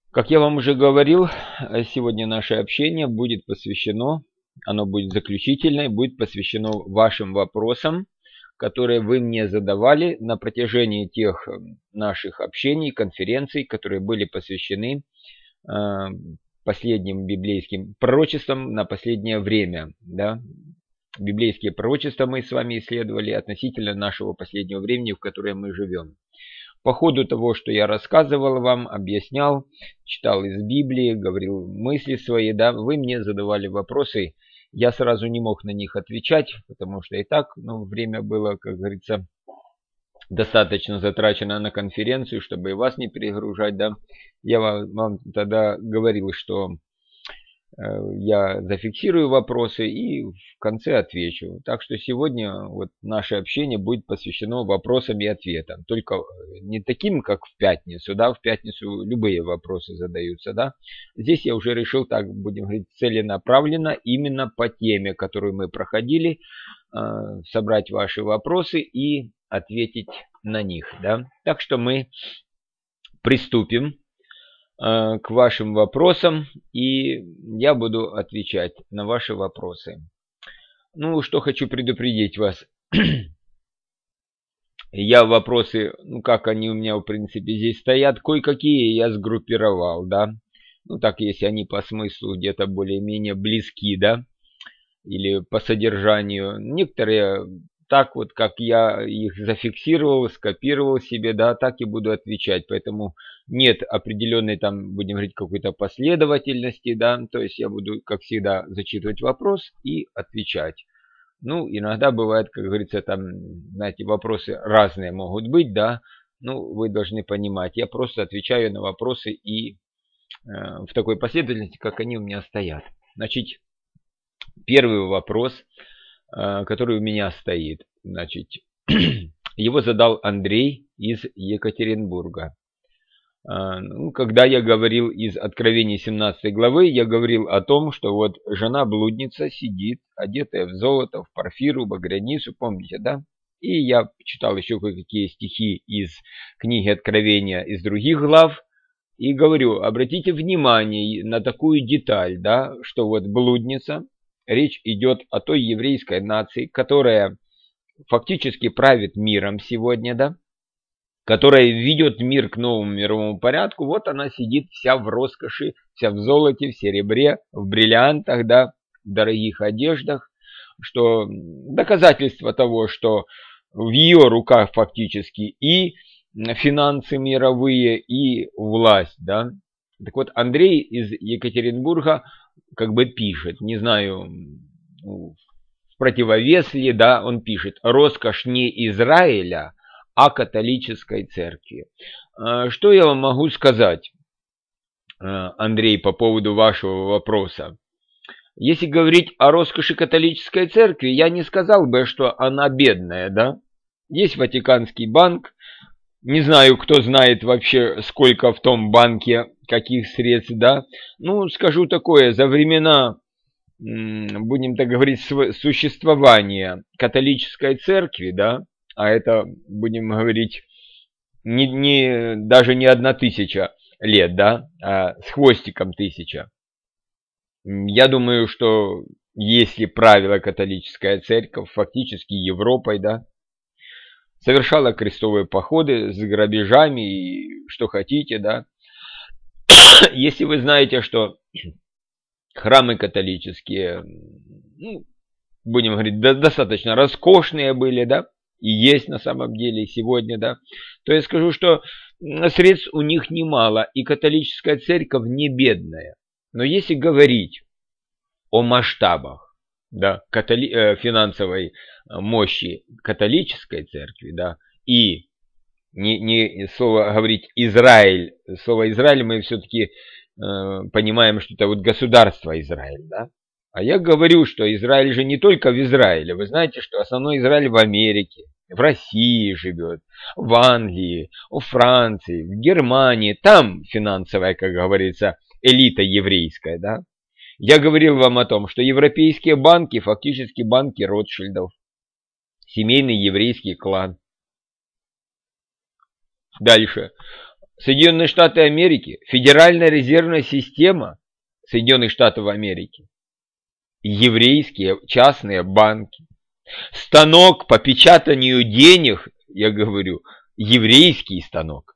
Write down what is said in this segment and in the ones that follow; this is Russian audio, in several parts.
Как я вам уже говорил, сегодня наше общение будет посвящено, оно будет заключительное, будет посвящено вашим вопросам, которые вы мне задавали на протяжении тех наших общений, конференций, которые были посвящены последним библейским пророчествам на последнее время. Да? Библейские пророчества мы с вами исследовали относительно нашего последнего времени, в которое мы живем. По ходу того, что я рассказывал вам, объяснял, читал из Библии, говорил мысли свои, да, вы мне задавали вопросы, я сразу не мог на них отвечать, потому что и так время было, как говорится, достаточно затрачено на конференцию, чтобы и вас не перегружать, да. Я вам тогда говорил, что я зафиксирую вопросы и в конце отвечу. Так что сегодня вот наше общение будет посвящено вопросам и ответам. Только не таким, как в пятницу. Да? В пятницу любые вопросы задаются. Да? Здесь я уже решил, так будем говорить, целенаправленно, именно по теме, которую мы проходили, собрать ваши вопросы и ответить на них. Да? Так что мы приступим к вашим вопросам, и я буду отвечать на ваши вопросы. Ну, что хочу предупредить вас. Я вопросы, как они у меня, в принципе, здесь стоят, кое-какие я сгруппировал, да. Ну, так, если они по смыслу где-то более-менее близки, да, или по содержанию. Некоторые так вот, как я их зафиксировал, скопировал себе, да, так и буду отвечать. Поэтому нет определенной там, будем говорить, какой-то последовательности, да. То есть я буду, как всегда, зачитывать вопрос и отвечать. Ну, иногда бывает, как говорится, там, знаете, вопросы разные могут быть, да. Ну, вы должны понимать, я просто отвечаю на вопросы и в такой последовательности, как они у меня стоят. Значит, первый вопрос, который у меня стоит. Значит, его задал Андрей из Екатеринбурга. Когда я говорил из Откровения 17 главы, я говорил о том, что вот жена-блудница сидит, одетая в золото, в порфиру, багряницу, помните, да? И я читал еще кое-какие стихи из книги Откровения из других глав, и говорю, обратите внимание на такую деталь, да, что вот блудница, речь идет о той еврейской нации, которая фактически правит миром сегодня, да, которая ведет мир к новому мировому порядку. Вот она сидит вся в роскоши, вся в золоте, в серебре, в бриллиантах, да, в дорогих одеждах, что доказательство того, что в ее руках фактически и финансы мировые, и власть, да. Так вот, Андрей из Екатеринбурга как бы пишет, не знаю, в противовес ли, да, он пишет, роскошь не Израиля, а католической церкви. Что я вам могу сказать, Андрей, по поводу вашего вопроса? Если говорить о роскоши католической церкви, я не сказал бы, что она бедная, да. Есть Ватиканский банк, не знаю, кто знает вообще, сколько в том банке, каких средств, да. Ну, скажу такое, за времена, будем так говорить, существования католической церкви, да, а это, будем говорить, даже не 1000 лет, да, а с хвостиком 1000. Я думаю, что если правила католическая церковь, фактически Европой, да, совершала крестовые походы с грабежами и что хотите, да. Если вы знаете, что храмы католические, будем говорить, достаточно роскошные были, да, и есть на самом деле сегодня, да, то я скажу, что средств у них немало, и католическая церковь не бедная. Но если говорить о масштабах, да, финансовой мощи католической церкви, да, и не слово говорить Израиль, слово Израиль мы все-таки понимаем, что это вот государство Израиль, да. А я говорю, что Израиль же не только в Израиле. Вы знаете, что основной Израиль в Америке, в России живет, в Англии, в Франции, в Германии. Там финансовая, как говорится, элита еврейская, да. Я говорил вам о том, что европейские банки, фактически банки Ротшильдов, семейный еврейский клан. Дальше. Соединенные Штаты Америки, Федеральная резервная система Соединенных Штатов Америки, еврейские частные банки, станок по печатанию денег, я говорю, еврейский станок.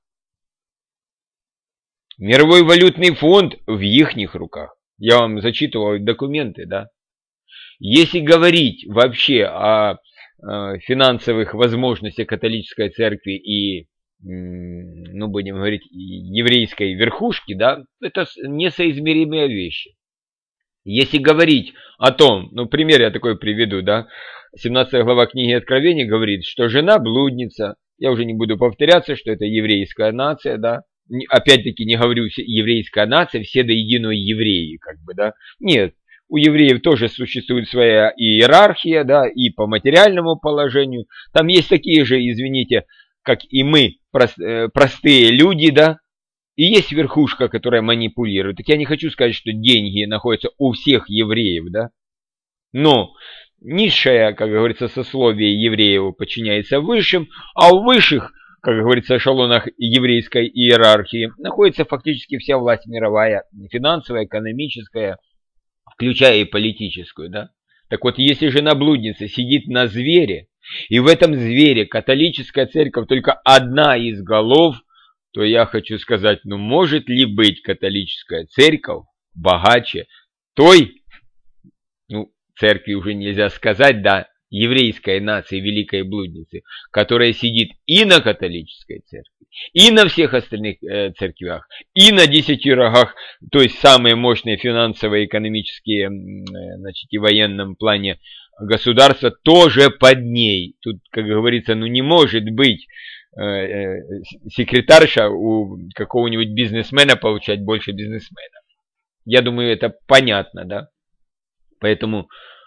Мировой валютный фонд в ихних руках. Я вам зачитывал документы, да. Если говорить вообще о финансовых возможностях католической церкви и, ну, будем говорить, еврейской верхушки, да, это несоизмеримые вещи. Если говорить о том, ну, пример я такой приведу, да, 17 глава книги Откровения говорит, что жена блудница, я уже не буду повторяться, что это еврейская нация, да, опять-таки не говорю еврейская нация, все до единого евреи, как бы, да, нет, у евреев тоже существует своя иерархия, да, и по материальному положению, там есть такие же, извините, как и мы, простые люди, да, и есть верхушка, которая манипулирует. Так я не хочу сказать, что деньги находятся у всех евреев, да, но низшее, как говорится, сословие евреев подчиняется высшим, а у высших, как говорится, эшелонах еврейской иерархии находится фактически вся власть мировая, финансовая, экономическая, включая и политическую, да. Так вот, если жена блудница сидит на звере, и в этом звере католическая церковь только одна из голов, то я хочу сказать, ну может ли быть католическая церковь богаче той, ну, церкви уже нельзя сказать, да, еврейской нации, великой блудницы, которая сидит и на католической церкви, и на всех остальных церквях, и на 10 рогах, то есть самые мощные финансовые, экономические, значит, и военном плане государства тоже под ней. Тут, как говорится, ну не может быть секретарша у какого-нибудь бизнесмена получать больше бизнесмена. Я думаю, это понятно, да? Поэтому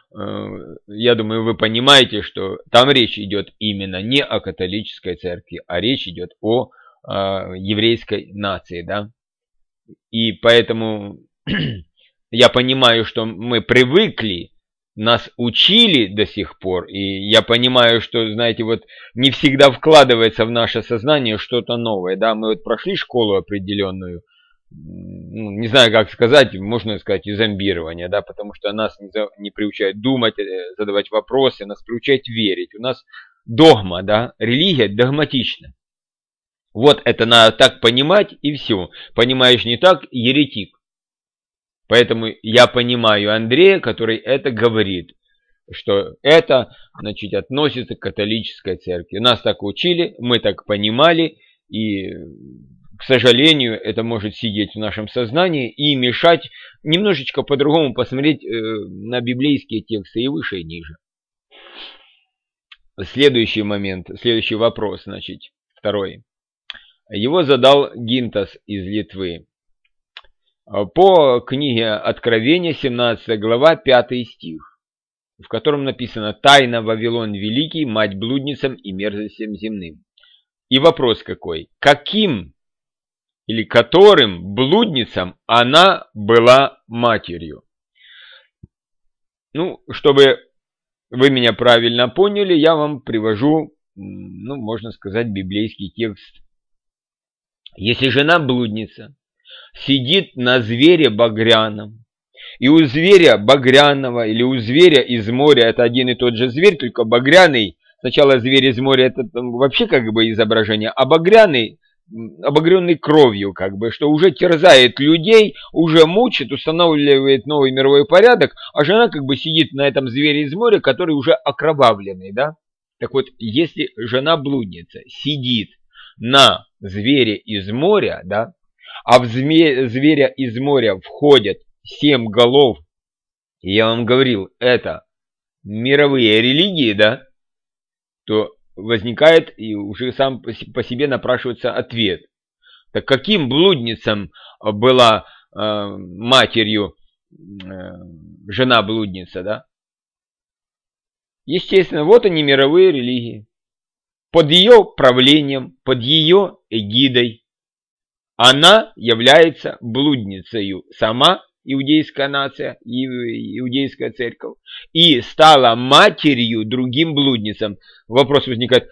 я думаю, вы понимаете, что там речь идет именно не о католической церкви, а речь идет о еврейской нации, да? И поэтому я понимаю, что мы привыкли, нас учили до сих пор, и я понимаю, что, знаете, вот не всегда вкладывается в наше сознание что-то новое, да, мы вот прошли школу определенную, ну, не знаю, как сказать, можно сказать, и зомбирование, да, потому что нас не приучают думать, задавать вопросы, нас приучают верить, у нас догма, да, религия догматична. Вот это надо так понимать, и все. Понимаешь не так — еретик. Поэтому я понимаю Андрея, который это говорит, что это, значит, относится к католической церкви. Нас так учили, мы так понимали, и, к сожалению, это может сидеть в нашем сознании и мешать немножечко по-другому посмотреть на библейские тексты и выше, и ниже. Следующий момент, следующий вопрос, значит, второй. Его задал Гинтас из Литвы. По книге Откровения, 17 глава, 5 стих, в котором написано «Тайна Вавилон Великий, мать блудницам и мерзостям земным». И вопрос какой? Каким или которым блудницам она была матерью? Ну, чтобы вы меня правильно поняли, я вам привожу, ну, можно сказать, библейский текст. Если жена блудница сидит на звере багряном, и у зверя багряного или у зверя из моря, это один и тот же зверь, только багряный, сначала зверь из моря, это вообще как бы изображение, а багряный, обогренный кровью, как бы, что уже терзает людей, уже мучит, устанавливает новый мировой порядок, а жена как бы сидит на этом звере из моря, который уже окровавленный, да? Так вот, если жена блудница сидит на звере из моря, да, а в зверя из моря входят 7 голов, и я вам говорил, это мировые религии, да, то возникает и уже сам по себе напрашивается ответ. Так каким блудницам была матерью жена блудница, да? Естественно, вот они мировые религии. Под ее правлением, под ее эгидой она является блудницею, сама иудейская нация, иудейская церковь, и стала матерью другим блудницам. Вопрос возникает,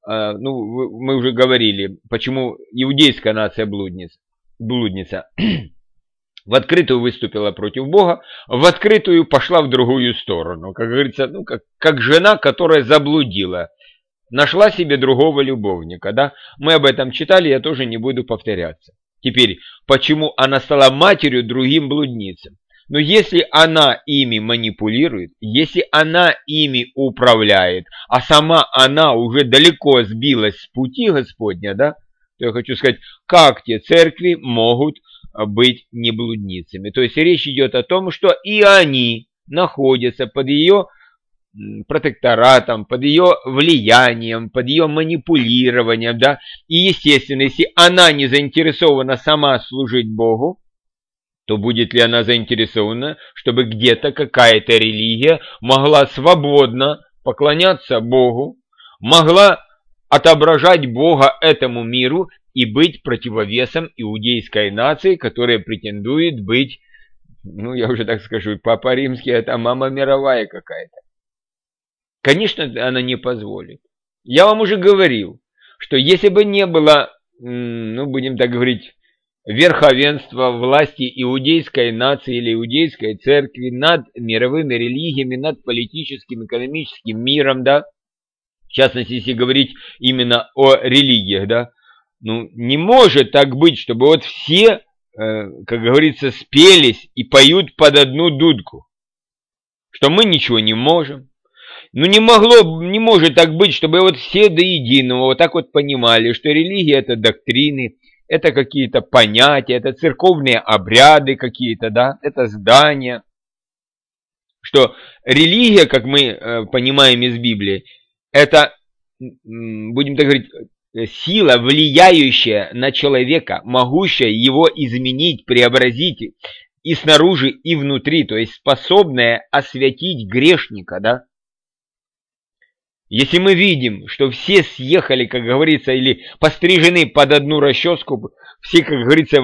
ну, мы уже говорили, почему иудейская нация блудница в открытую выступила против Бога, в открытую пошла в другую сторону. Как говорится, ну, как жена, которая заблудила, нашла себе другого любовника. Да? Мы об этом читали, я тоже не буду повторяться. Теперь, почему она стала матерью другим блудницам? Но если она ими манипулирует, если она ими управляет, а сама она уже далеко сбилась с пути Господня, да, то я хочу сказать, как те церкви могут быть не блудницами. То есть речь идет о том, что и они находятся под ее протекторатом, под ее влиянием, под ее манипулированием, да, и естественно, если она не заинтересована сама служить Богу, то будет ли она заинтересована, чтобы где-то какая-то религия могла свободно поклоняться Богу, могла отображать Бога этому миру и быть противовесом иудейской нации, которая претендует быть, ну я уже так скажу, Папа Римский — это мама мировая какая-то. Конечно, она не позволит. Я вам уже говорил, что если бы не было, ну будем так говорить, верховенства власти иудейской нации или иудейской церкви над мировыми религиями, над политическим, экономическим миром, да, в частности, если говорить именно о религиях, да, ну, не может так быть, чтобы вот все, как говорится, спелись и поют под одну дудку, что мы ничего не можем. Ну, не может так быть, чтобы вот все до единого вот так вот понимали, что религия — это доктрины, это какие-то понятия, это церковные обряды какие-то, да, это здания. Что религия, как мы понимаем из Библии, это, будем так говорить, сила, влияющая на человека, могущая его изменить, преобразить и снаружи, и внутри, то есть способная освятить грешника, да. Если мы видим, что все съехали, как говорится, или пострижены под одну расческу, все, как говорится,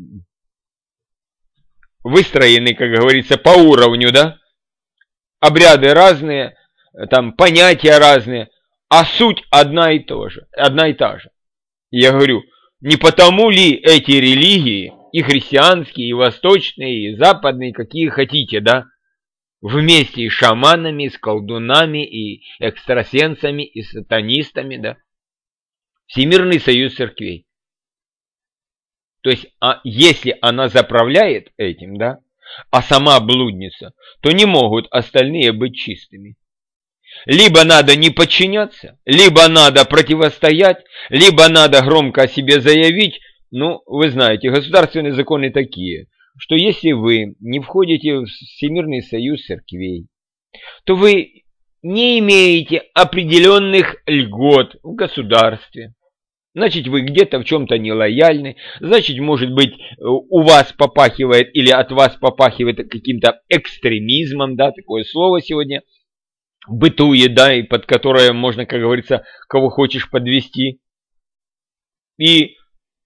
выстроены, как говорится, по уровню, да, обряды разные, там понятия разные, а суть одна и та же. Я говорю, не потому ли эти религии, и христианские, и восточные, и западные, какие хотите, да, вместе и с шаманами, и с колдунами, и экстрасенсами, и сатанистами, да. Всемирный союз церквей. То есть, если она заправляет этим, да, а сама блудница, то не могут остальные быть чистыми. Либо надо не подчиняться, либо надо противостоять, либо надо громко о себе заявить. Ну, вы знаете, государственные законы такие, что если вы не входите в Всемирный союз церквей, то вы не имеете определенных льгот в государстве. Значит, вы где-то в чем-то нелояльны, значит, может быть, у вас попахивает или от вас попахивает каким-то экстремизмом, да, такое слово сегодня бытует, да, и под которое можно, как говорится, кого хочешь подвести. И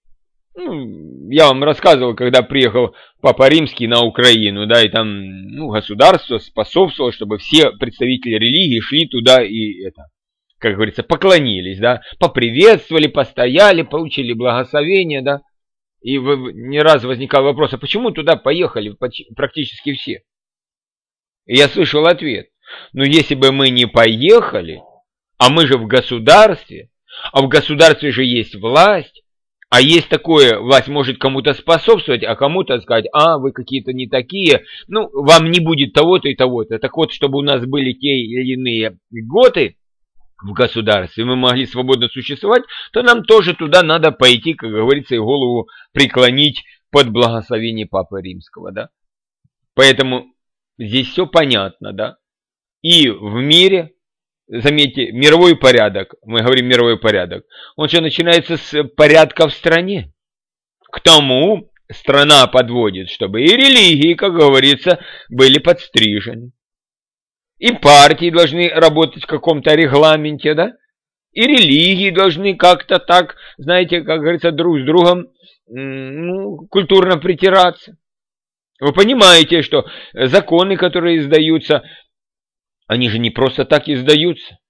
я вам рассказывал, когда приехал Папа Римский на Украину, да, и там государство способствовало, чтобы все представители религии шли туда и как говорится, поклонились, да, поприветствовали, постояли, получили благословение, да. И не раз возникал вопрос, а почему туда поехали практически все? И я слышал ответ. Ну, если бы мы не поехали, а мы же в государстве, а в государстве же есть власть, а есть такое, власть может кому-то способствовать, а кому-то сказать, вы какие-то не такие, ну, вам не будет того-то и того-то. Так вот, чтобы у нас были те или иные льготы в государстве, мы могли свободно существовать, то нам тоже туда надо пойти, как говорится, и голову преклонить под благословение Папы Римского, да. Поэтому здесь все понятно, да. И в мире, заметьте, мировой порядок, мы говорим мировой порядок, он же начинается с порядка в стране. К тому страна подводит, чтобы и религии, как говорится, были подстрижены. И партии должны работать в каком-то регламенте, да? И религии должны как-то так, знаете, как говорится, друг с другом культурно притираться. Вы понимаете, что законы, которые издаются, они же не просто так издаются.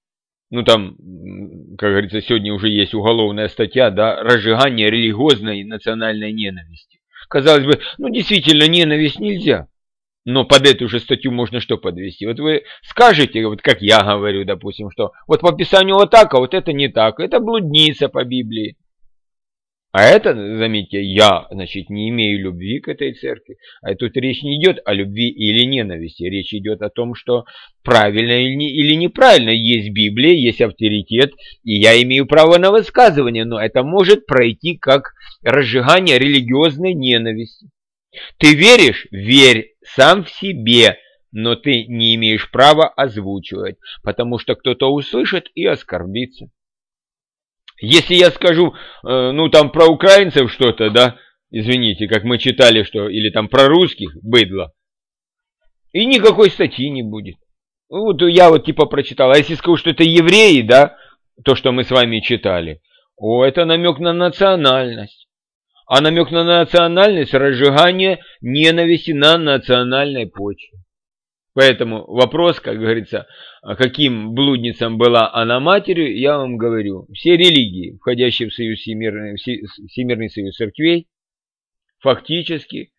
Ну там, как говорится, сегодня уже есть уголовная статья, да, разжигание религиозной и национальной ненависти. Казалось бы, ну действительно ненависть нельзя. Но под эту же статью можно что подвести? Вот вы скажете, вот как я говорю, допустим, что вот по Писанию вот так, а вот это не так. Это блудница по Библии. А это, заметьте, я, значит, не имею любви к этой церкви. А тут речь не идет о любви или ненависти. Речь идет о том, что правильно или неправильно. Есть Библия, есть авторитет, и я имею право на высказывание. Но это может пройти как разжигание религиозной ненависти. Ты веришь? Верь сам в себе, но ты не имеешь права озвучивать, потому что кто-то услышит и оскорбится. Если я скажу, ну там про украинцев что-то, да, извините, как мы читали, что, или там про русских, быдло, и никакой статьи не будет. Вот я вот типа прочитал, а если скажу, что это евреи, да, то, что мы с вами читали, это намек на национальность. А намек на национальность – разжигание ненависти на национальной почве. Поэтому вопрос, как говорится, каким блудницам была она матерью, я вам говорю. Все религии, входящие в союз Всемирный союз церквей, фактически,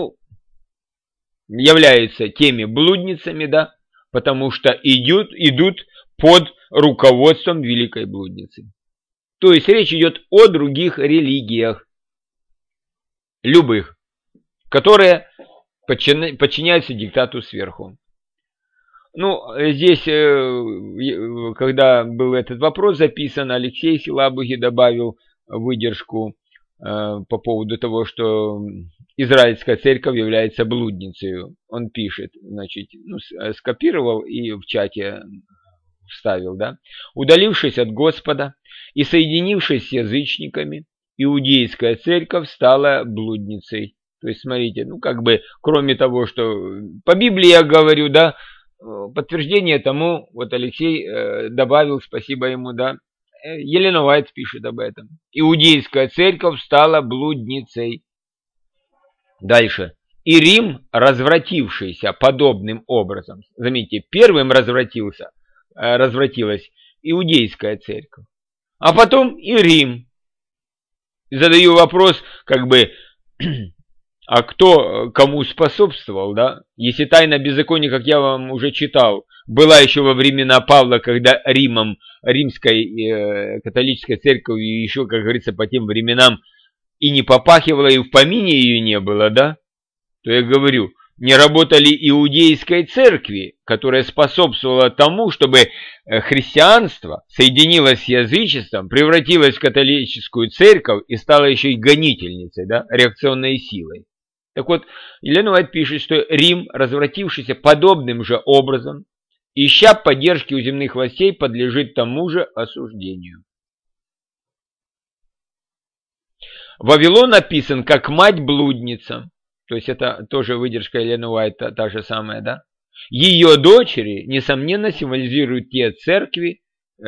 являются теми блудницами, да, потому что идут под руководством великой блудницы. То есть речь идет о других религиях, любых, которые подчиняются диктату сверху. Здесь, когда был этот вопрос записан, Алексей Силабуги добавил выдержку по поводу того, что израильская церковь является блудницей. Он пишет, значит, скопировал и в чате вставил, да. Удалившись от Господа и соединившись с язычниками, иудейская церковь стала блудницей. То есть, смотрите, кроме того, что по Библии я говорю, да, подтверждение тому, вот Алексей добавил, спасибо ему, да, Елена Уайт пишет об этом. Иудейская церковь стала блудницей. Дальше. И Рим, развратившийся подобным образом, заметьте, первым развратилась иудейская церковь, а потом и Рим. Задаю вопрос, а кто кому способствовал, да? Если тайна беззакония, как я вам уже читал, была еще во времена Павла, когда римской католической церковью еще, как говорится, по тем временам и не попахивала, и в помине ее не было, да? То я говорю, не работали иудейской церкви, которая способствовала тому, чтобы христианство соединилось с язычеством, превратилось в католическую церковь и стало еще и гонительницей, да, реакционной силой. Так вот, Елена Уайт пишет, что Рим, развратившийся подобным же образом, ища поддержки у земных властей, подлежит тому же осуждению. Вавилон описан как мать-блудница. То есть это тоже выдержка Елены Уайт, та же самая, да? Ее дочери, несомненно, символизируют те церкви,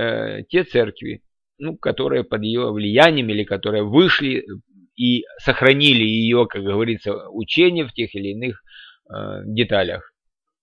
которые под ее влиянием или которые вышли и сохранили ее, как говорится, учение в тех или иных деталях.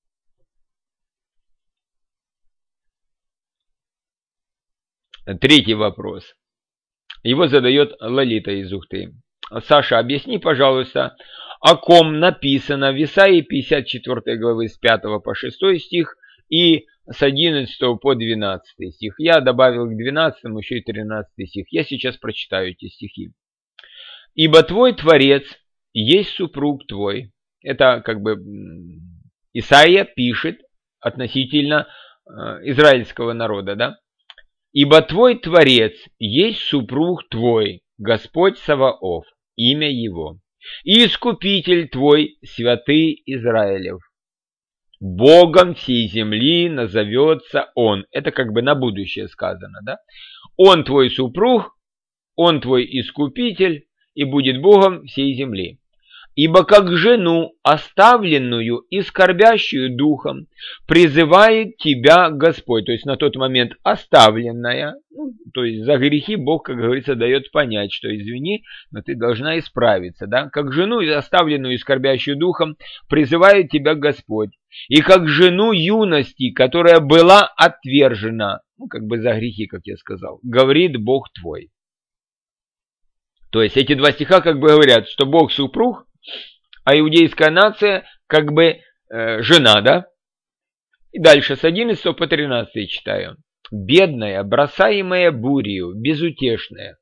Третий вопрос. Его задает Лолита из Ухты. Саша, объясни, пожалуйста, о ком написано в Исаии 54 главы с 5 по 6 стих и с 11 по 12 стих. Я добавил к 12 еще и 13 стих. Я сейчас прочитаю эти стихи. «Ибо твой Творец есть супруг твой». Это Исаия пишет относительно израильского народа, да? «Ибо твой Творец есть супруг твой, Господь Саваоф, имя его, и Искупитель твой, святый Израилев. Богом всей земли назовется он». Это на будущее сказано, да? «Он твой супруг, он твой Искупитель, и будет Богом всей земли. Ибо как жену, оставленную и скорбящую духом, призывает тебя Господь». То есть на тот момент оставленная, то есть за грехи Бог, как говорится, дает понять, что извини, но ты должна исправиться. Да? Как жену, оставленную и скорбящую духом, призывает тебя Господь. И как жену юности, которая была отвержена, ну, как бы за грехи, как я сказал, говорит Бог твой. То есть эти два стиха как бы говорят, что Бог супруг, а иудейская нация как бы жена, да? И дальше с 11 по 13 читаю. Бедная, бросаемая бурею, безутешная.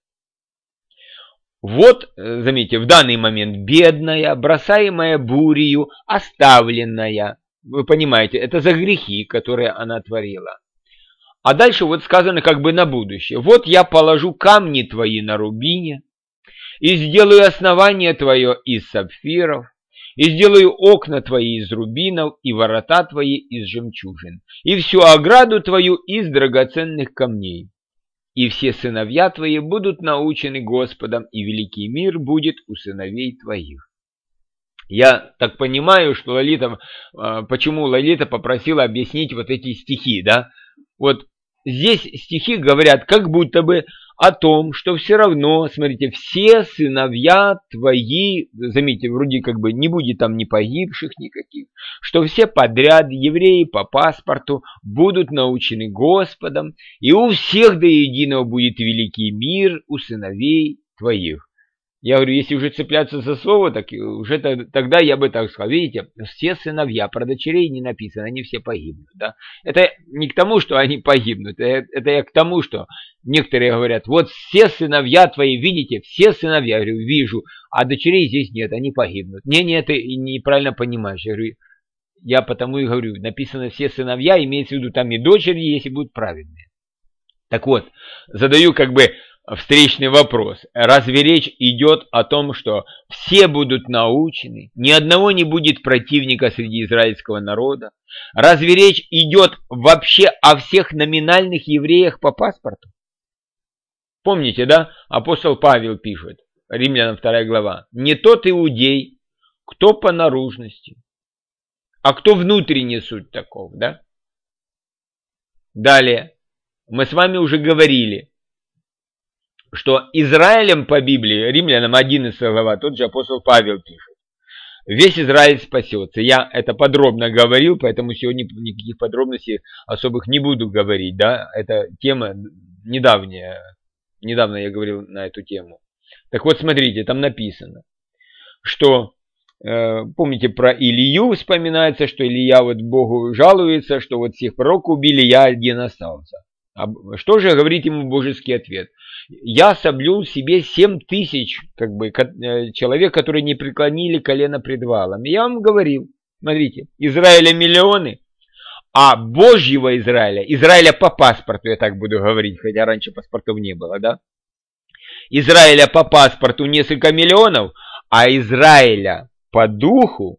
Вот, заметьте, в данный момент бедная, бросаемая бурею, оставленная. Вы понимаете, это за грехи, которые она творила. А дальше вот сказано как бы на будущее. Вот я положу камни твои на рубине, и сделаю основание твое из сапфиров, и сделаю окна твои из рубинов, и ворота твои из жемчужин, и всю ограду твою из драгоценных камней. И все сыновья твои будут научены Господом, и великий мир будет у сыновей твоих. Я так понимаю, что Лолита, почему Лолита попросила объяснить вот эти стихи, да? Вот здесь стихи говорят как будто бы о том, что все равно, смотрите, все сыновья твои, заметьте, вроде как бы не будет там ни погибших никаких, что все подряд, евреи по паспорту, будут научены Господом, и у всех до единого будет великий мир у сыновей твоих. Я говорю, если уже цепляться за слово, так уже тогда я бы так сказал. Видите, все сыновья, про дочерей не написано, они все погибнут. Да? Это не к тому, что они погибнут, это я к тому, что некоторые говорят, вот все сыновья твои, видите, все сыновья. Я говорю, вижу, а дочерей здесь нет, они погибнут. Не, ты неправильно понимаешь. Я говорю, я потому и говорю, написано все сыновья, имеется в виду там и дочери, если будут праведные. Так вот, задаю как бы встречный вопрос. Разве речь идет о том, что все будут научены, ни одного не будет противника среди израильского народа? Разве речь идет вообще о всех номинальных евреях по паспорту? Помните, да? Апостол Павел пишет, Римлянам 2 глава, не тот иудей, кто по наружности, а кто внутренне суть таков, да? Далее, мы с вами уже говорили, что Израилем по Библии, Римлянам 11 глава, тот же апостол Павел пишет, весь Израиль спасется. Я это подробно говорил, поэтому сегодня никаких подробностей особых не буду говорить. Да? Это тема недавняя, недавно я говорил на эту тему. Так вот, смотрите, там написано, что, помните, про Илью вспоминается, что Илья вот Богу жалуется, что вот всех пророков убили, я один остался. Что же говорит ему божеский ответ? Я соблюл себе 7000 человек, которые не преклонили колено пред Ваалом. Я вам говорил, смотрите, Израиля миллионы, а Божьего Израиля по паспорту, я так буду говорить, хотя раньше паспортов не было, да? Израиля по паспорту несколько миллионов, а Израиля по духу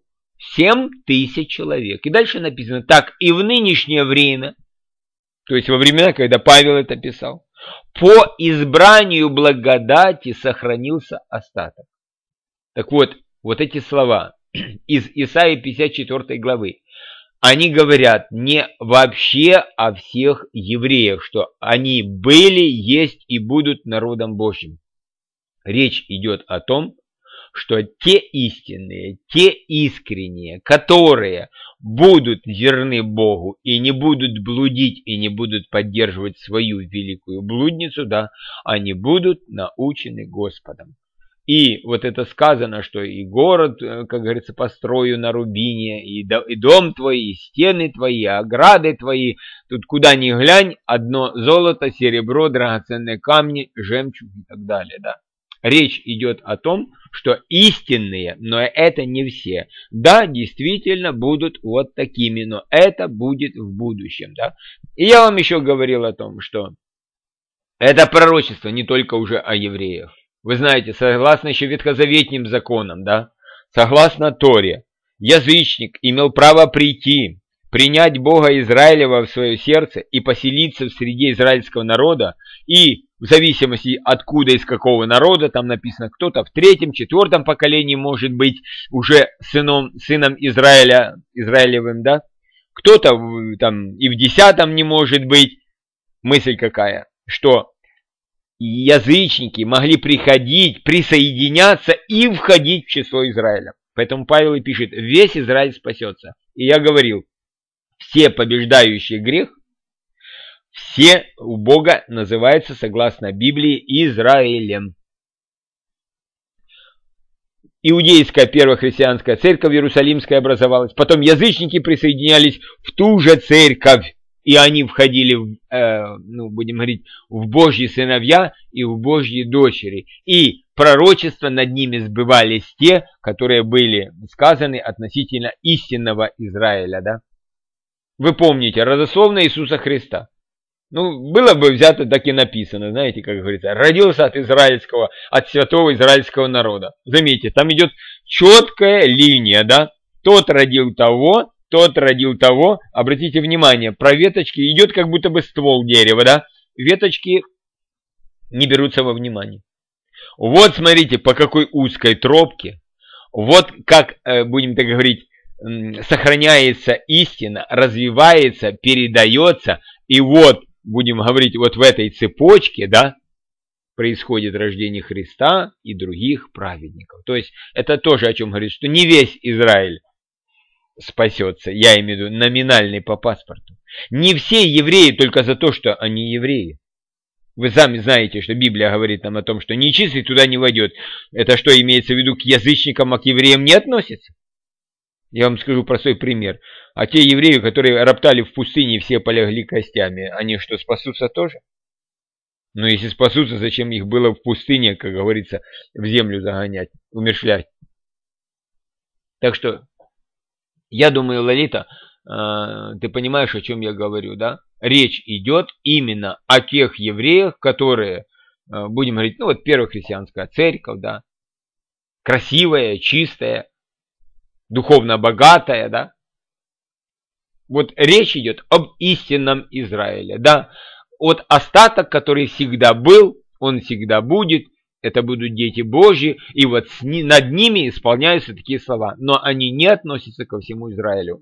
7000 человек. И дальше написано, так и в нынешнее время, то есть во времена, когда Павел это писал, по избранию благодати сохранился остаток. Так вот, вот эти слова из Исаии 54 главы, они говорят не вообще о всех евреях, что они были, есть и будут народом Божьим. Речь идет о том, что те истинные, те искренние, которые будут верны Богу и не будут блудить и не будут поддерживать свою великую блудницу, да, они будут научены Господом. И вот это сказано, что и город, как говорится, построю на рубине, и дом твой, и стены твои, и ограды твои. Тут куда ни глянь, одно золото, серебро, драгоценные камни, жемчуг и так далее, да. Речь идет о том, что истинные, но это не все. Да, действительно будут вот такими, но это будет в будущем. Да? И я вам еще говорил о том, что это пророчество не только уже о евреях. Вы знаете, согласно еще ветхозаветным законам, да, согласно Торе, язычник имел право прийти, принять Бога Израилева в свое сердце и поселиться в среде израильского народа, и в зависимости откуда, из какого народа, там написано, кто-то в 3-м, 4-м поколении может быть уже сыном Израиля, Израилевым, да, кто-то там и в 10-м не может быть. Мысль какая? Что язычники могли приходить, присоединяться и входить в число Израиля. Поэтому Павел и пишет, весь Израиль спасется. И я говорил, все побеждающие грех, все у Бога называются, согласно Библии, Израилем. Иудейская первохристианская церковь Иерусалимская образовалась, потом язычники присоединялись в ту же церковь, и они входили, будем говорить, в Божьи сыновья и в Божьи дочери. И пророчества над ними сбывались те, которые были сказаны относительно истинного Израиля. Да? Вы помните, родословно Иисуса Христа. Ну, было бы взято, так и написано, знаете, как говорится, родился от святого израильского народа. Заметьте, там идет четкая линия, да, тот родил того, обратите внимание, про веточки идет как будто бы ствол дерева, да, веточки не берутся во внимание. Вот смотрите, по какой узкой тропке, вот как, будем так говорить, сохраняется истина, развивается, передается, и вот, будем говорить, вот в этой цепочке, да, происходит рождение Христа и других праведников. То есть это тоже о чем говорит, что не весь Израиль спасется, я имею в виду номинальный по паспорту. Не все евреи только за то, что они евреи. Вы сами знаете, что Библия говорит нам о том, что нечистый туда не войдет. Это что, имеется в виду к язычникам, а к евреям не относится? Я вам скажу простой пример. А те евреи, которые роптали в пустыне, все полегли костями, они что, спасутся тоже? Но если спасутся, зачем их было в пустыне, как говорится, в землю загонять, умерщвлять? Так что, я думаю, Лолита, ты понимаешь, о чем я говорю, да? Речь идет именно о тех евреях, которые, будем говорить, ну вот первохристианская церковь, да, красивая, чистая, духовно богатая, да. Вот речь идет об истинном Израиле, да. Вот остаток, который всегда был, он всегда будет, это будут дети Божьи, и вот над ними исполняются такие слова, но они не относятся ко всему Израилю.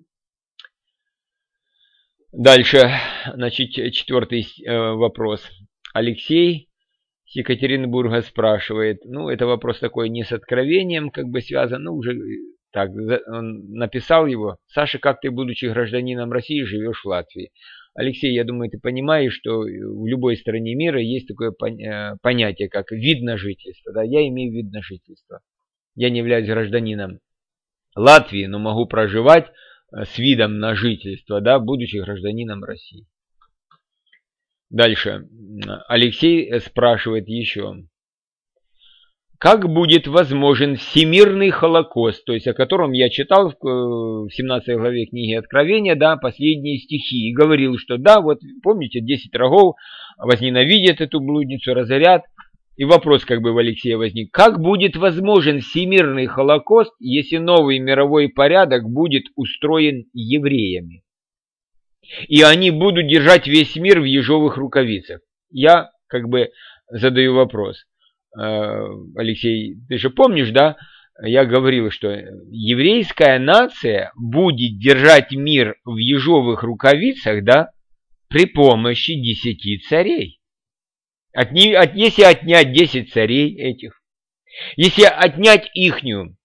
Дальше, значит, 4-й вопрос. Алексей с Екатеринбурга спрашивает, ну, это вопрос такой не с откровением, как бы связан, ну, уже так, он написал его. Саша, как ты, будучи гражданином России, живешь в Латвии? Алексей, я думаю, ты понимаешь, что в любой стране мира есть такое понятие, как вид на жительство. Да? Я имею вид на жительство. Я не являюсь гражданином Латвии, но могу проживать с видом на жительство, да, будучи гражданином России. Дальше. Алексей спрашивает еще. Как будет возможен всемирный Холокост, то есть о котором я читал в 17 главе книги Откровения, да, последние стихи, и говорил, что да, вот помните, 10 рогов возненавидят эту блудницу, разорят. И вопрос как бы в Алексея возник, как будет возможен всемирный Холокост, если новый мировой порядок будет устроен евреями? И они будут держать весь мир в ежовых рукавицах. Я как бы задаю вопрос. Алексей, ты же помнишь, да? Я говорил, что еврейская нация будет держать мир в ежовых рукавицах, да, при помощи 10 царей. Если отнять 10 царей этих, если отнять ихнюю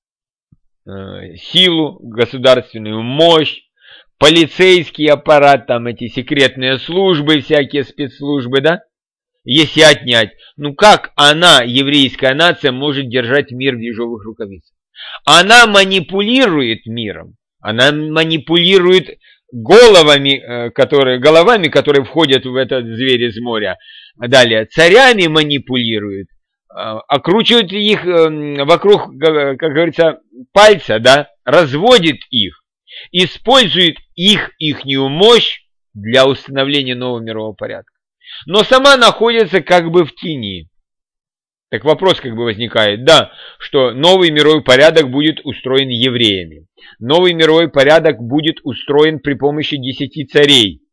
силу, государственную мощь, полицейский аппарат, там эти секретные службы, всякие спецслужбы, да, если отнять, ну как она, еврейская нация, может держать мир в ежовых рукавицах? Она манипулирует миром, она манипулирует головами, которые входят в этот зверь из моря. Далее, царями манипулирует, окручивает их вокруг, как говорится, пальца, да, разводит их, использует ихнюю мощь для установления нового мирового порядка. Но сама находится как бы в тени. Так вопрос как бы возникает, да, что новый мировой порядок будет устроен евреями. Новый мировой порядок будет устроен при помощи 10 царей.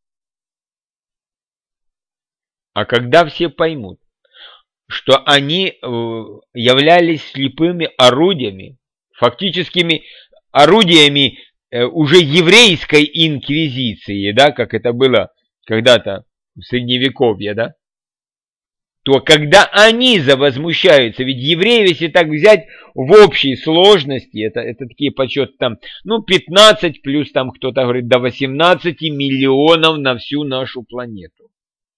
А когда все поймут, что они являлись слепыми орудиями, фактическими орудиями уже еврейской инквизиции, да, как это было когда-то в Средневековье, да, то когда они завозмущаются, ведь евреи, если так взять в общей сложности, это такие подсчеты там, ну 15 плюс там кто-то говорит до 18 миллионов на всю нашу планету.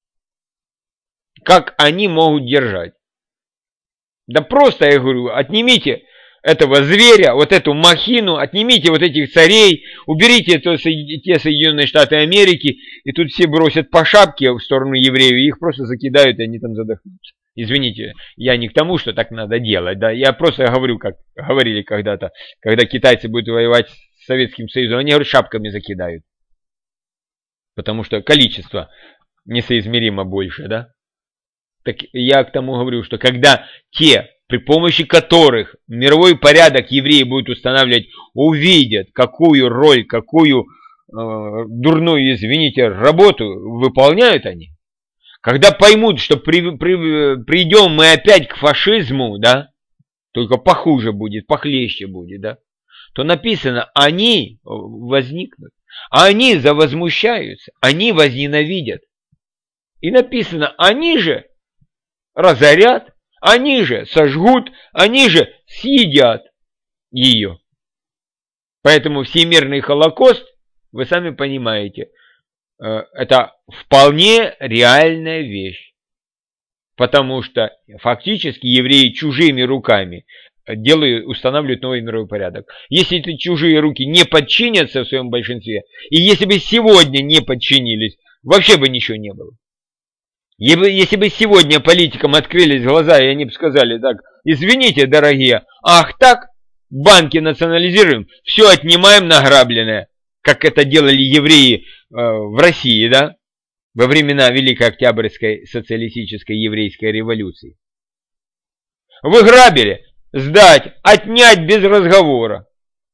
Как они могут держать? Да просто, я говорю, отнимите этого зверя, вот эту махину, отнимите вот этих царей, уберите те Соединенные Штаты Америки, и тут все бросят по шапке в сторону евреев, и их просто закидают, и они там задохнутся. Извините, я не к тому, что так надо делать, да, я просто говорю, как говорили когда-то, когда китайцы будут воевать с Советским Союзом, они, говорят, шапками закидают, потому что количество несоизмеримо больше, да. Так я к тому говорю, что когда те, при помощи которых мировой порядок евреи будут устанавливать, увидят, какую роль, какую дурную, извините, работу выполняют они, когда поймут, что придем мы опять к фашизму, да, только похуже будет, похлеще будет, да, то написано, они возникнут, они завозмущаются, они возненавидят. И написано, они же разорят, они же сожгут, они же съедят ее. Поэтому всемирный Холокост, вы сами понимаете, это вполне реальная вещь. Потому что фактически евреи чужими руками устанавливают новый мировой порядок. Если эти чужие руки не подчинятся в своем большинстве, и если бы сегодня не подчинились, вообще бы ничего не было. Если бы сегодня политикам открылись глаза, и они бы сказали так, извините, дорогие, ах так, банки национализируем, все отнимаем награбленное, как это делали евреи в России, да, во времена Великой Октябрьской социалистической еврейской революции. Вы грабили, сдать, отнять без разговора.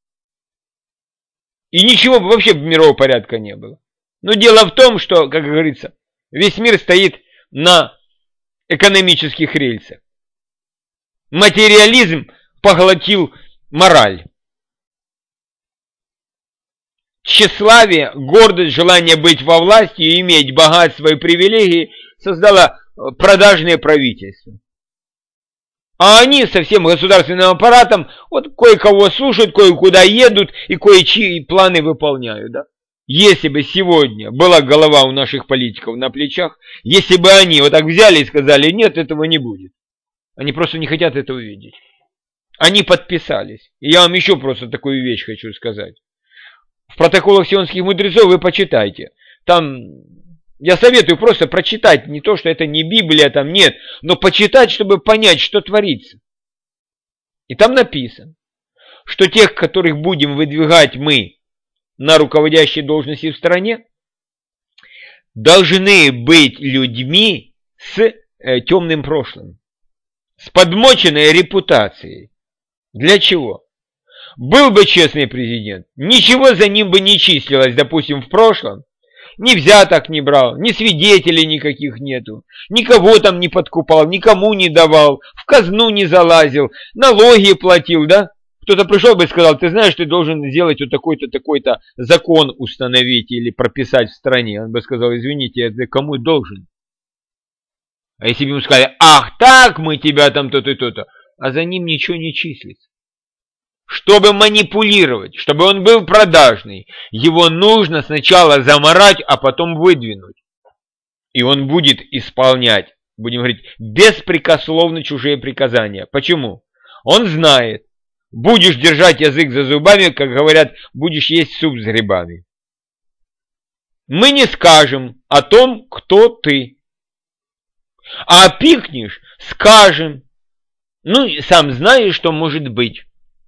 И ничего вообще мирового порядка не было. Но дело в том, что, как говорится, весь мир стоит на экономических рельсах. Материализм поглотил мораль. Тщеславие, гордость, желание быть во власти и иметь богатство и привилегии создало продажное правительство. А они со всем государственным аппаратом вот кое-кого слушают, кое-куда едут и кое-чьи планы выполняют, да? Если бы сегодня была голова у наших политиков на плечах, если бы они вот так взяли и сказали, нет, этого не будет. Они просто не хотят этого видеть. Они подписались. И я вам еще просто такую вещь хочу сказать. В протоколах сионских мудрецов вы почитайте. Там я советую просто прочитать, не то, что это не Библия, там нет, но почитать, чтобы понять, что творится. И там написано, что тех, которых будем выдвигать мы на руководящие должности в стране, должны быть людьми с темным прошлым, с подмоченной репутацией. Для чего? Был бы честный президент, ничего за ним бы не числилось, допустим, в прошлом, ни взяток не брал, ни свидетелей никаких нету, никого там не подкупал, никому не давал, в казну не залазил, налоги платил, да? Кто-то пришел бы и сказал, ты знаешь, ты должен сделать вот такой-то, такой-то закон установить или прописать в стране. Он бы сказал, извините, это кому должен? А если бы ему сказали, ах так, мы тебя там то-то и то-то, а за ним ничего не числится. Чтобы манипулировать, чтобы он был продажный, его нужно сначала заморать, а потом выдвинуть. И он будет исполнять, будем говорить, беспрекословно чужие приказания. Почему? Он знает. Будешь держать язык за зубами, как говорят, будешь есть суп с грибами. Мы не скажем о том, кто ты. А пикнешь, скажем. Ну, сам знаешь, что может быть.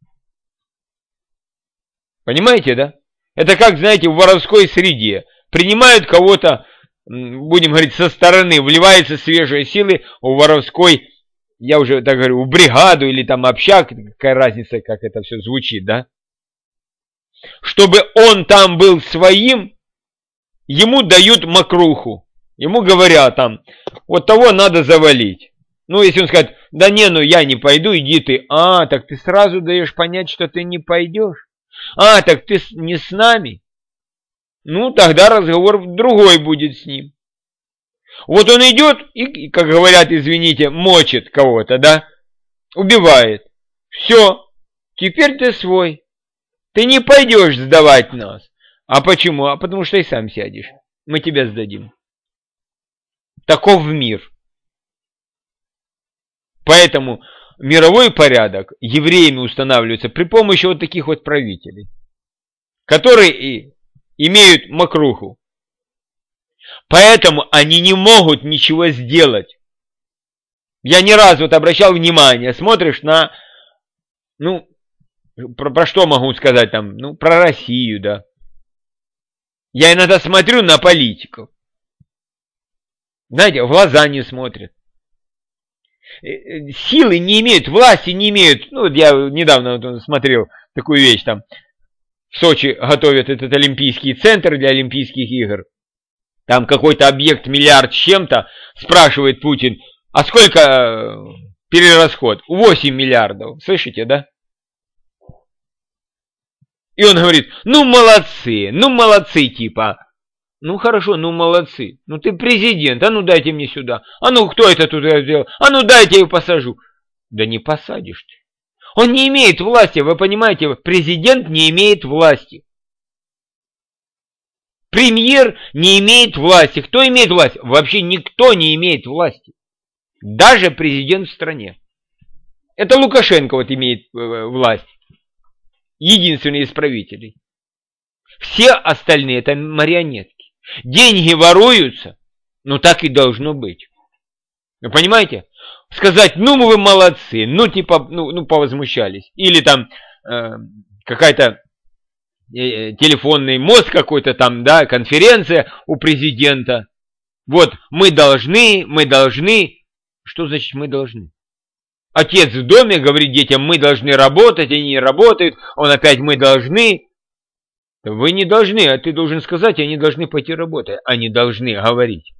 Понимаете, да? Это как, знаете, в воровской среде. Принимают кого-то, будем говорить, со стороны, вливаются свежие силы у воровской, я уже так говорю, в бригаду или там общак, какая разница, как это все звучит, да? Чтобы он там был своим, ему дают мокруху. Ему говорят там, вот того надо завалить. Ну, если он скажет, да не, ну я не пойду, иди ты. А, так ты сразу даешь понять, что ты не пойдешь. А, так ты не с нами? Ну, тогда разговор другой будет с ним. Вот он идет и, как говорят, извините, мочит кого-то, да, убивает. Все, теперь ты свой. Ты не пойдешь сдавать нас. А почему? А потому что и сам сядешь. Мы тебя сдадим. Таков мир. Поэтому мировой порядок евреями устанавливается при помощи вот таких вот правителей, которые и имеют мокруху. Поэтому они не могут ничего сделать. Я не раз вот обращал внимание, смотришь на, ну, про что могу сказать там, ну, про Россию, да. Я иногда смотрю на политиков. Знаете, в глаза не смотрят. Силы не имеют, власти не имеют. Ну, вот я недавно смотрел такую вещь там. В Сочи готовят этот олимпийский центр для Олимпийских игр. Там какой-то объект миллиард с чем-то. Спрашивает Путин, а сколько перерасход? 8 миллиардов. Слышите, да? И он говорит, ну молодцы типа. Ну хорошо, ну молодцы. Ну ты президент, а ну дайте мне сюда. А ну кто это тут сделал? А ну дайте я его посажу. Да не посадишь ты. Он не имеет власти, вы понимаете, президент не имеет власти. Премьер не имеет власти. Кто имеет власть? Вообще никто не имеет власти. Даже президент в стране. Это Лукашенко вот имеет власть. Единственный из правителей. Все остальные это марионетки. Деньги воруются, но так и должно быть. Вы понимаете? Сказать, ну вы молодцы, ну типа, ну повозмущались. Или там какая-то телефонный мост какой-то там, да, конференция у президента. Вот мы должны. Что значит мы должны? Отец в доме говорит детям, мы должны работать, они не работают, он опять мы должны. Вы не должны, а ты должен сказать, они должны пойти работать. Они должны говорить.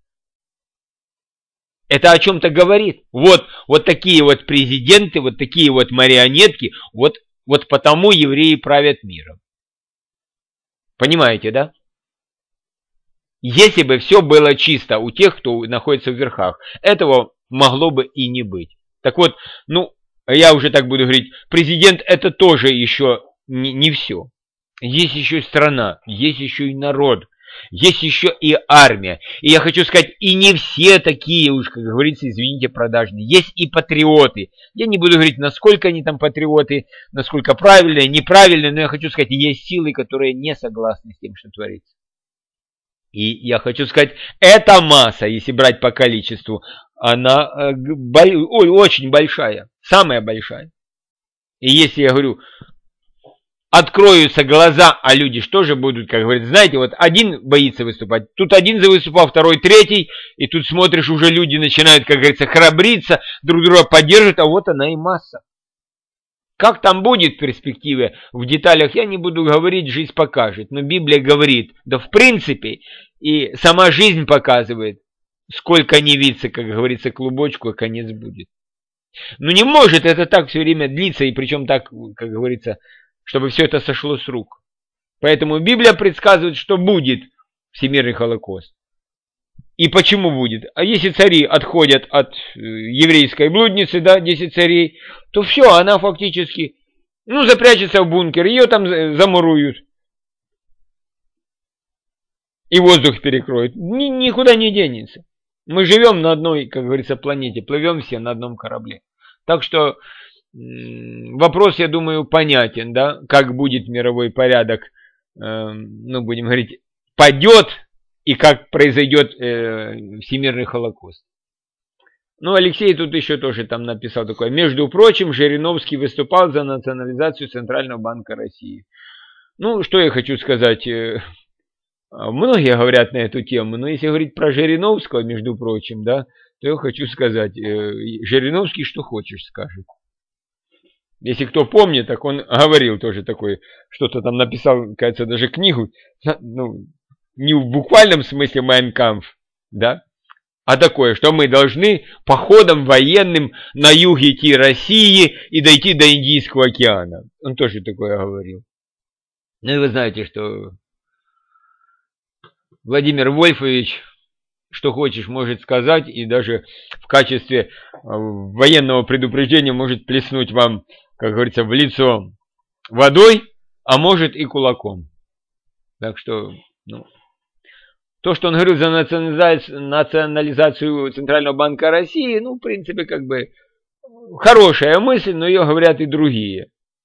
Это о чем-то говорит. Вот такие вот президенты, вот такие вот марионетки, вот потому евреи правят миром. Понимаете, да? Если бы все было чисто у тех, кто находится в верхах, этого могло бы и не быть. Так вот, ну, я уже так буду говорить, президент это тоже еще не все. Есть еще страна, есть еще и народ, есть еще и армия. И я хочу сказать, и не все такие уж, как говорится, извините, продажные. Есть и патриоты. Я не буду говорить, насколько они там патриоты, насколько правильные, неправильные, но я хочу сказать, есть силы, которые не согласны с тем, что творится. И я хочу сказать, эта масса, если брать по количеству, она очень большая, самая большая. И если я говорю, откроются глаза, а люди что же будут, как говорят, знаете, вот один боится выступать, тут один выступал, второй, третий, и тут смотришь, уже люди начинают, как говорится, храбриться, друг друга поддерживают, а вот она и масса. Как там будет в перспективе, в деталях я не буду говорить, жизнь покажет, но Библия говорит, да в принципе, и сама жизнь показывает, сколько не виться, как говорится, клубочку, а конец будет. Но не может это так все время длиться, и причем так, как говорится, чтобы все это сошло с рук. Поэтому Библия предсказывает, что будет всемирный Холокост. И почему будет? А если цари отходят от еврейской блудницы, да, 10 царей, то все, она фактически, ну, запрячется в бункер, ее там замуруют. И воздух перекроют. Никуда не денется. Мы живем на одной, как говорится, планете, плывем все на одном корабле. Так что вопрос, я думаю, понятен, да, как будет мировой порядок, ну, будем говорить, падет, и как произойдет всемирный Холокост. Ну, Алексей тут еще тоже там написал такое. Между прочим, Жириновский выступал за национализацию Центрального банка России. Ну, что я хочу сказать. Многие говорят на эту тему, но если говорить про Жириновского, между прочим, да, то я хочу сказать, Жириновский что хочешь скажет. Если кто помнит, так он говорил тоже такое, что-то там написал, кажется, даже книгу, ну, не в буквальном смысле Mein Kampf, да, а такое, что мы должны походом военным на юг идти России и дойти до Индийского океана. Он тоже такое говорил. Ну и вы знаете, что Владимир Вольфович что хочешь может сказать, и даже в качестве военного предупреждения может плеснуть вам, как говорится, в лицо водой, а может и кулаком. Так что, ну, то, что он говорил за национализацию Центрального банка России, ну, в принципе, как бы хорошая мысль, но ее говорят и другие.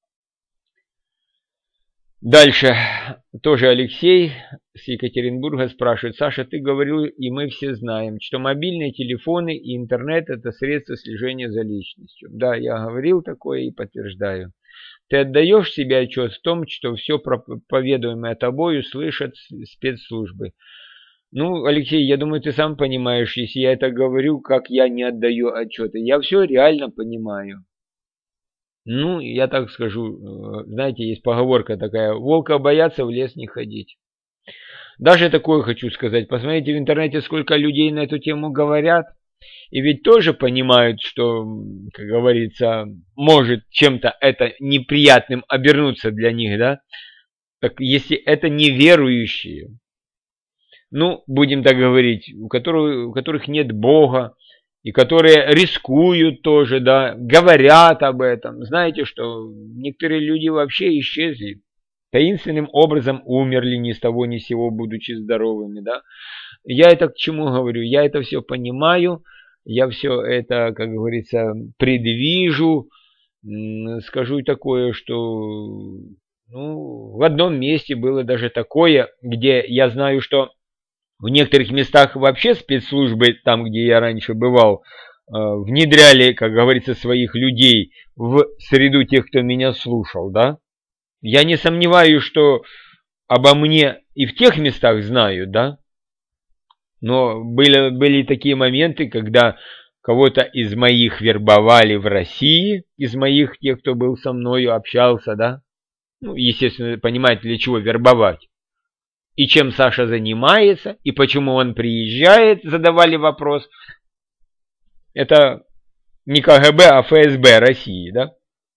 Дальше тоже Алексей с Екатеринбурга спрашивает: Саша, ты говорил, и мы все знаем, что мобильные телефоны и интернет – это средства слежения за личностью. Да, я говорил такое и подтверждаю. Ты отдаешь себе отчет в том, что все проповедуемое тобою слышат спецслужбы. Ну, Алексей, я думаю, ты сам понимаешь, если я это говорю, как я не отдаю отчеты. Я все реально понимаю. Ну, я так скажу, знаете, есть поговорка такая: волка боятся, в лес не ходить. Даже такое хочу сказать. Посмотрите в интернете, сколько людей на эту тему говорят. И ведь тоже понимают, что, как говорится, может чем-то это неприятным обернуться для них, да? Так если это неверующие, ну, будем так говорить, у которых нет Бога, и которые рискуют тоже, да, говорят об этом. Знаете, что некоторые люди вообще исчезли, таинственным образом умерли ни с того ни с сего, будучи здоровыми, да. Я это к чему говорю? Я это все понимаю, я все это, как говорится, предвижу. Скажу такое, что в одном месте было даже такое, где я знаю, что в некоторых местах вообще спецслужбы, там, где я раньше бывал, внедряли, как говорится, своих людей в среду тех, кто меня слушал, да. Я не сомневаюсь, что обо мне и в тех местах знают, да. Но были такие моменты, когда кого-то из моих вербовали в России, из моих, тех, кто был со мною, общался, да. Ну, естественно, понимаете, для чего вербовать. И чем Саша занимается, и почему он приезжает, задавали вопрос. Это не КГБ, а ФСБ России, да?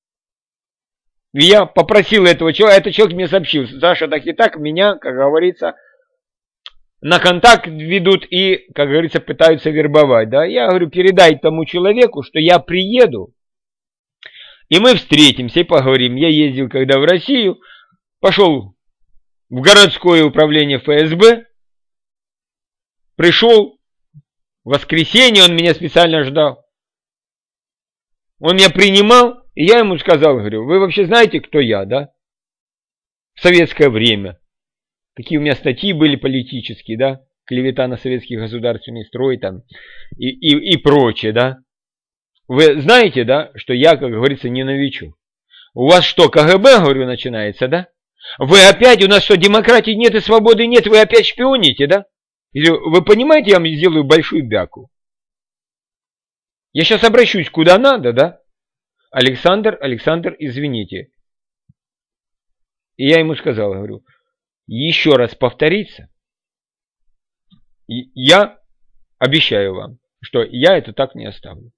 И я попросил этого человека, этот человек мне сообщил: Саша, так и так меня, как говорится, на контакт ведут и, как говорится, пытаются вербовать, да? Я говорю, передай тому человеку, что я приеду, и мы встретимся и поговорим. Я ездил когда в Россию, пошел в городское управление ФСБ, пришел в воскресенье, он меня специально ждал. Он меня принимал, и я ему сказал, говорю, вы вообще знаете, кто я, да? В советское время. Какие у меня статьи были политические, да? Клевета на советский государственный строй там и прочее, да? Вы знаете, да, что я, как говорится, не новичок. У вас что, КГБ, говорю, начинается, да? Вы опять, у нас что, демократии нет и свободы нет, вы опять шпионите, да? Или вы понимаете, я вам сделаю большую бяку. Я сейчас обращусь куда надо, да? Александр, извините. И я ему сказал, говорю, еще раз повторится, я обещаю вам, что я это так не оставлю.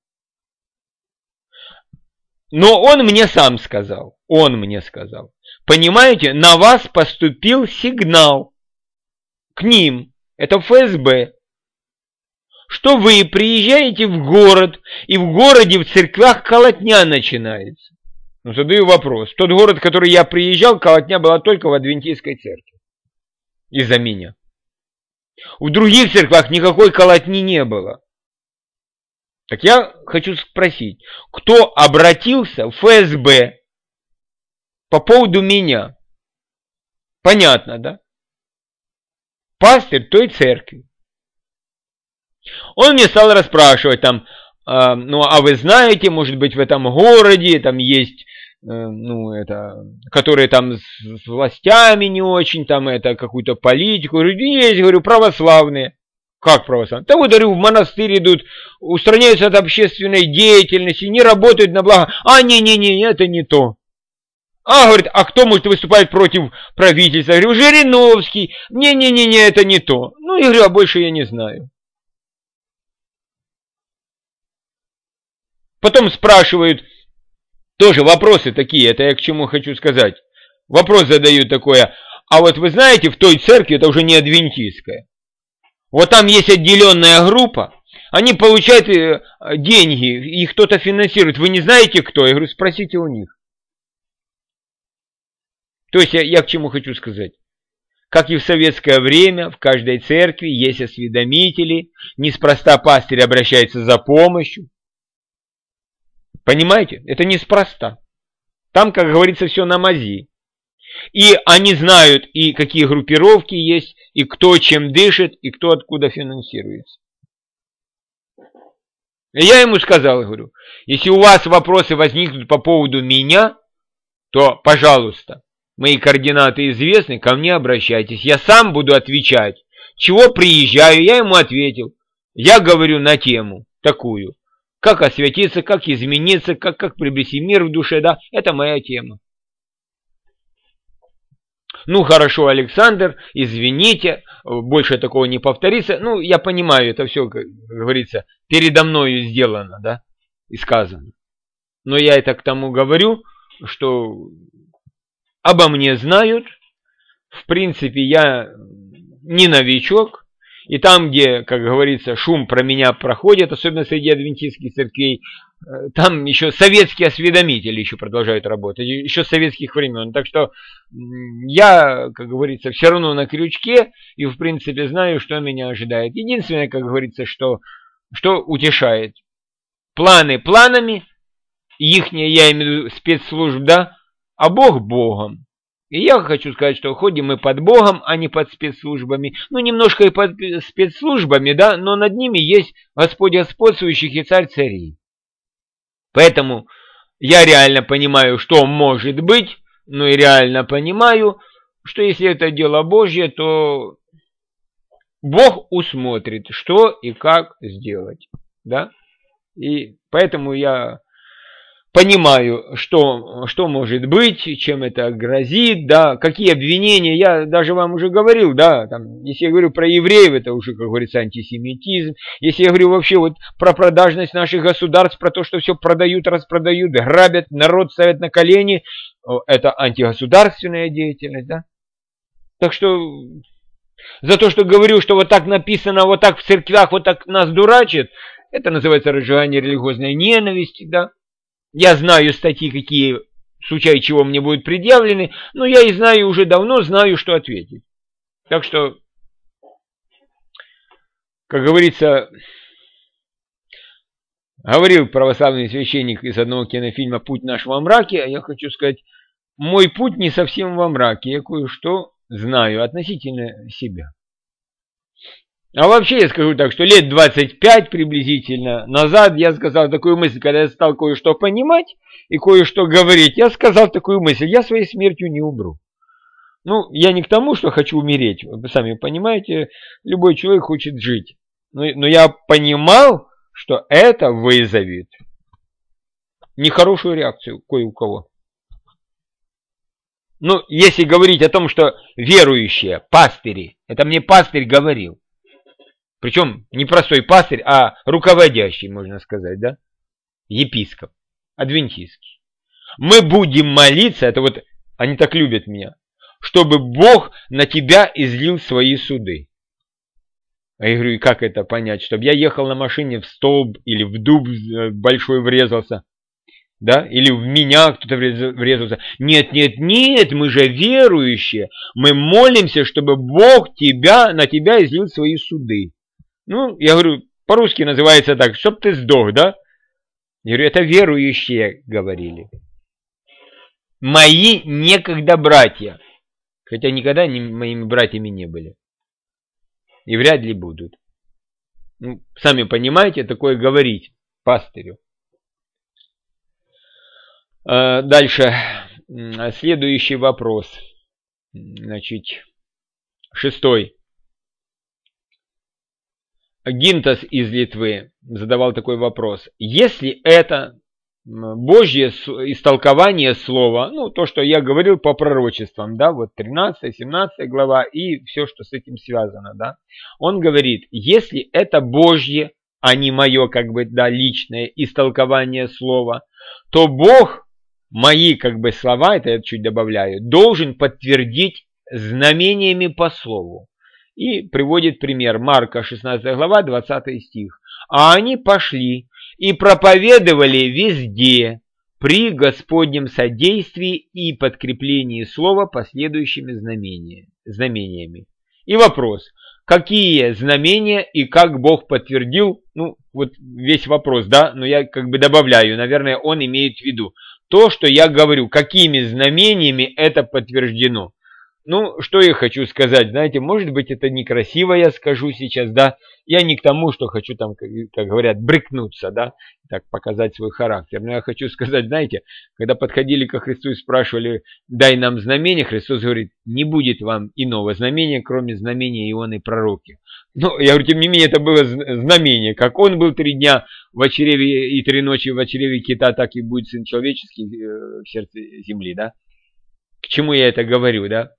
Но он мне сам сказал, понимаете, на вас поступил сигнал к ним, это ФСБ, что вы приезжаете в город, и в городе, в церквях колотня начинается. Ну, задаю вопрос. Тот город, в который я приезжал, колотня была только в Адвентистской церкви. Из-за меня. В других церквях никакой колотни не было. Так я хочу спросить, кто обратился в ФСБ по поводу меня? Понятно, да? Пастырь той церкви. Он мне стал расспрашивать там, ну, а вы знаете, может быть, в этом городе там есть, которые там с властями не очень, там это какую-то политику. Говорю, есть, говорю, православные. Как православные? Да вот, говорю, в монастырь идут, устраняются от общественной деятельности, не работают на благо. Не, это не то. Говорит, а кто может выступать против правительства? Я говорю, Жириновский. Не, это не то. Ну, я говорю, а больше я не знаю. Потом спрашивают, тоже вопросы такие, это я к чему хочу сказать. Вопрос задают такое, а вот вы знаете, в той церкви, это уже не адвентистская, Вот там есть отделенная группа, они получают деньги, их кто-то финансирует. Вы не знаете кто? Я говорю, спросите у них. То есть я к чему хочу сказать? Как и в советское время, в каждой церкви есть осведомители, неспроста пастырь обращается за помощью. Понимаете? Это неспроста. Там, как говорится, все на мази. И они знают, и какие группировки есть, и кто чем дышит, и кто откуда финансируется. И я ему сказал, говорю, если у вас вопросы возникнут по поводу меня, то, пожалуйста, мои координаты известны, ко мне обращайтесь. Я сам буду отвечать. Чего приезжаю, я ему ответил. Я говорю на тему такую. Как освятиться, как измениться, как приобрести мир в душе, да, это моя тема. Ну хорошо, Александр, извините, больше такого не повторится. Ну, я понимаю, это все, как говорится, передо мною сделано, да, и сказано. Но я это к тому говорю, что обо мне знают. В принципе, я не новичок. И там, где, как говорится, шум про меня проходит, особенно среди адвентистских церквей, там еще советские осведомители еще продолжают работать, еще с советских времен. Так что я, как говорится, все равно на крючке и, в принципе, знаю, что меня ожидает. Единственное, как говорится, что утешает. Планы планами, ихние, я имею в виду спецслужб, да, а Бог Богом. И я хочу сказать, что ходим мы под Богом, а не под спецслужбами. Ну, немножко и под спецслужбами, да, но над ними есть Господь господствующих и Царь царей. Поэтому я реально понимаю, что может быть, но и реально понимаю, что если это дело Божье, то Бог усмотрит, что и как сделать, да. И поэтому я понимаю, что может быть, чем это грозит, да, какие обвинения, я даже вам уже говорил, да, там, если я говорю про евреев, это уже, как говорится, антисемитизм, если я говорю вообще вот про продажность наших государств, про то, что все продают, распродают, грабят, народ ставят на колени, это антигосударственная деятельность, да. Так что за то, что говорю, что вот так написано, вот так в церквях, вот так нас дурачат, это называется разжигание религиозной ненависти, да. Я знаю статьи, какие, в случае чего мне будут предъявлены, но я и знаю уже давно, знаю, что ответить. Так что, как говорится, говорил православный священник из одного кинофильма «Путь наш во мраке», а я хочу сказать, мой путь не совсем во мраке, я кое-что знаю относительно себя. А вообще я скажу так, что лет 25 приблизительно назад я сказал такую мысль, когда я стал кое-что понимать и кое-что говорить, я сказал такую мысль, я своей смертью не умру. Ну, я не к тому, что хочу умереть, вы сами понимаете, любой человек хочет жить. Но я понимал, что это вызовет нехорошую реакцию кое у кого. Ну, если говорить о том, что верующие, пастыри, это мне пастырь говорил. Причем не простой пастырь, а руководящий, можно сказать, да? Епископ, адвентистский. Мы будем молиться, это вот, они так любят меня, чтобы Бог на тебя излил свои суды. А я говорю, и как это понять? Чтобы я ехал на машине в столб или в дуб большой врезался, да? Или в меня кто-то врезался. Нет, нет, нет, мы же верующие. Мы молимся, чтобы Бог на тебя излил свои суды. Ну, я говорю, по-русски называется так, чтоб ты сдох, да? Я говорю, это верующие говорили. Мои некогда братья. Хотя никогда моими братьями не были. И вряд ли будут. Ну, сами понимаете, такое говорить пастырю. Дальше. Следующий вопрос. Значит, 6. Гинтас из Литвы задавал такой вопрос. Если это Божье истолкование слова, ну, то, что я говорил по пророчествам, да, вот 13-17 глава и все, что с этим связано, да, он говорит, если это Божье, а не мое, как бы, да, личное истолкование слова, то Бог мои, как бы, слова, это я чуть добавляю, должен подтвердить знамениями по слову. И приводит пример. Марка 16 глава, 20 стих. «А они пошли и проповедовали везде при Господнем содействии и подкреплении слова последующими знамениями». И вопрос. Какие знамения и как Бог подтвердил? Ну, вот весь вопрос, да, но я как бы добавляю, наверное, он имеет в виду то, что я говорю, какими знамениями это подтверждено. Ну, что я хочу сказать, знаете, может быть, это некрасиво я скажу сейчас, да, я не к тому, что хочу там, как говорят, брыкнуться, да, так показать свой характер, но я хочу сказать, знаете, когда подходили ко Христу и спрашивали, дай нам знамение, Христос говорит, не будет вам иного знамения, кроме знамения Ионы Пророки. Ну, я говорю, тем не менее, это было знамение, как он был 3 дня в чреве и 3 ночи в чреве кита, так и будет Сын Человеческий в сердце земли, да. К чему я это говорю, да?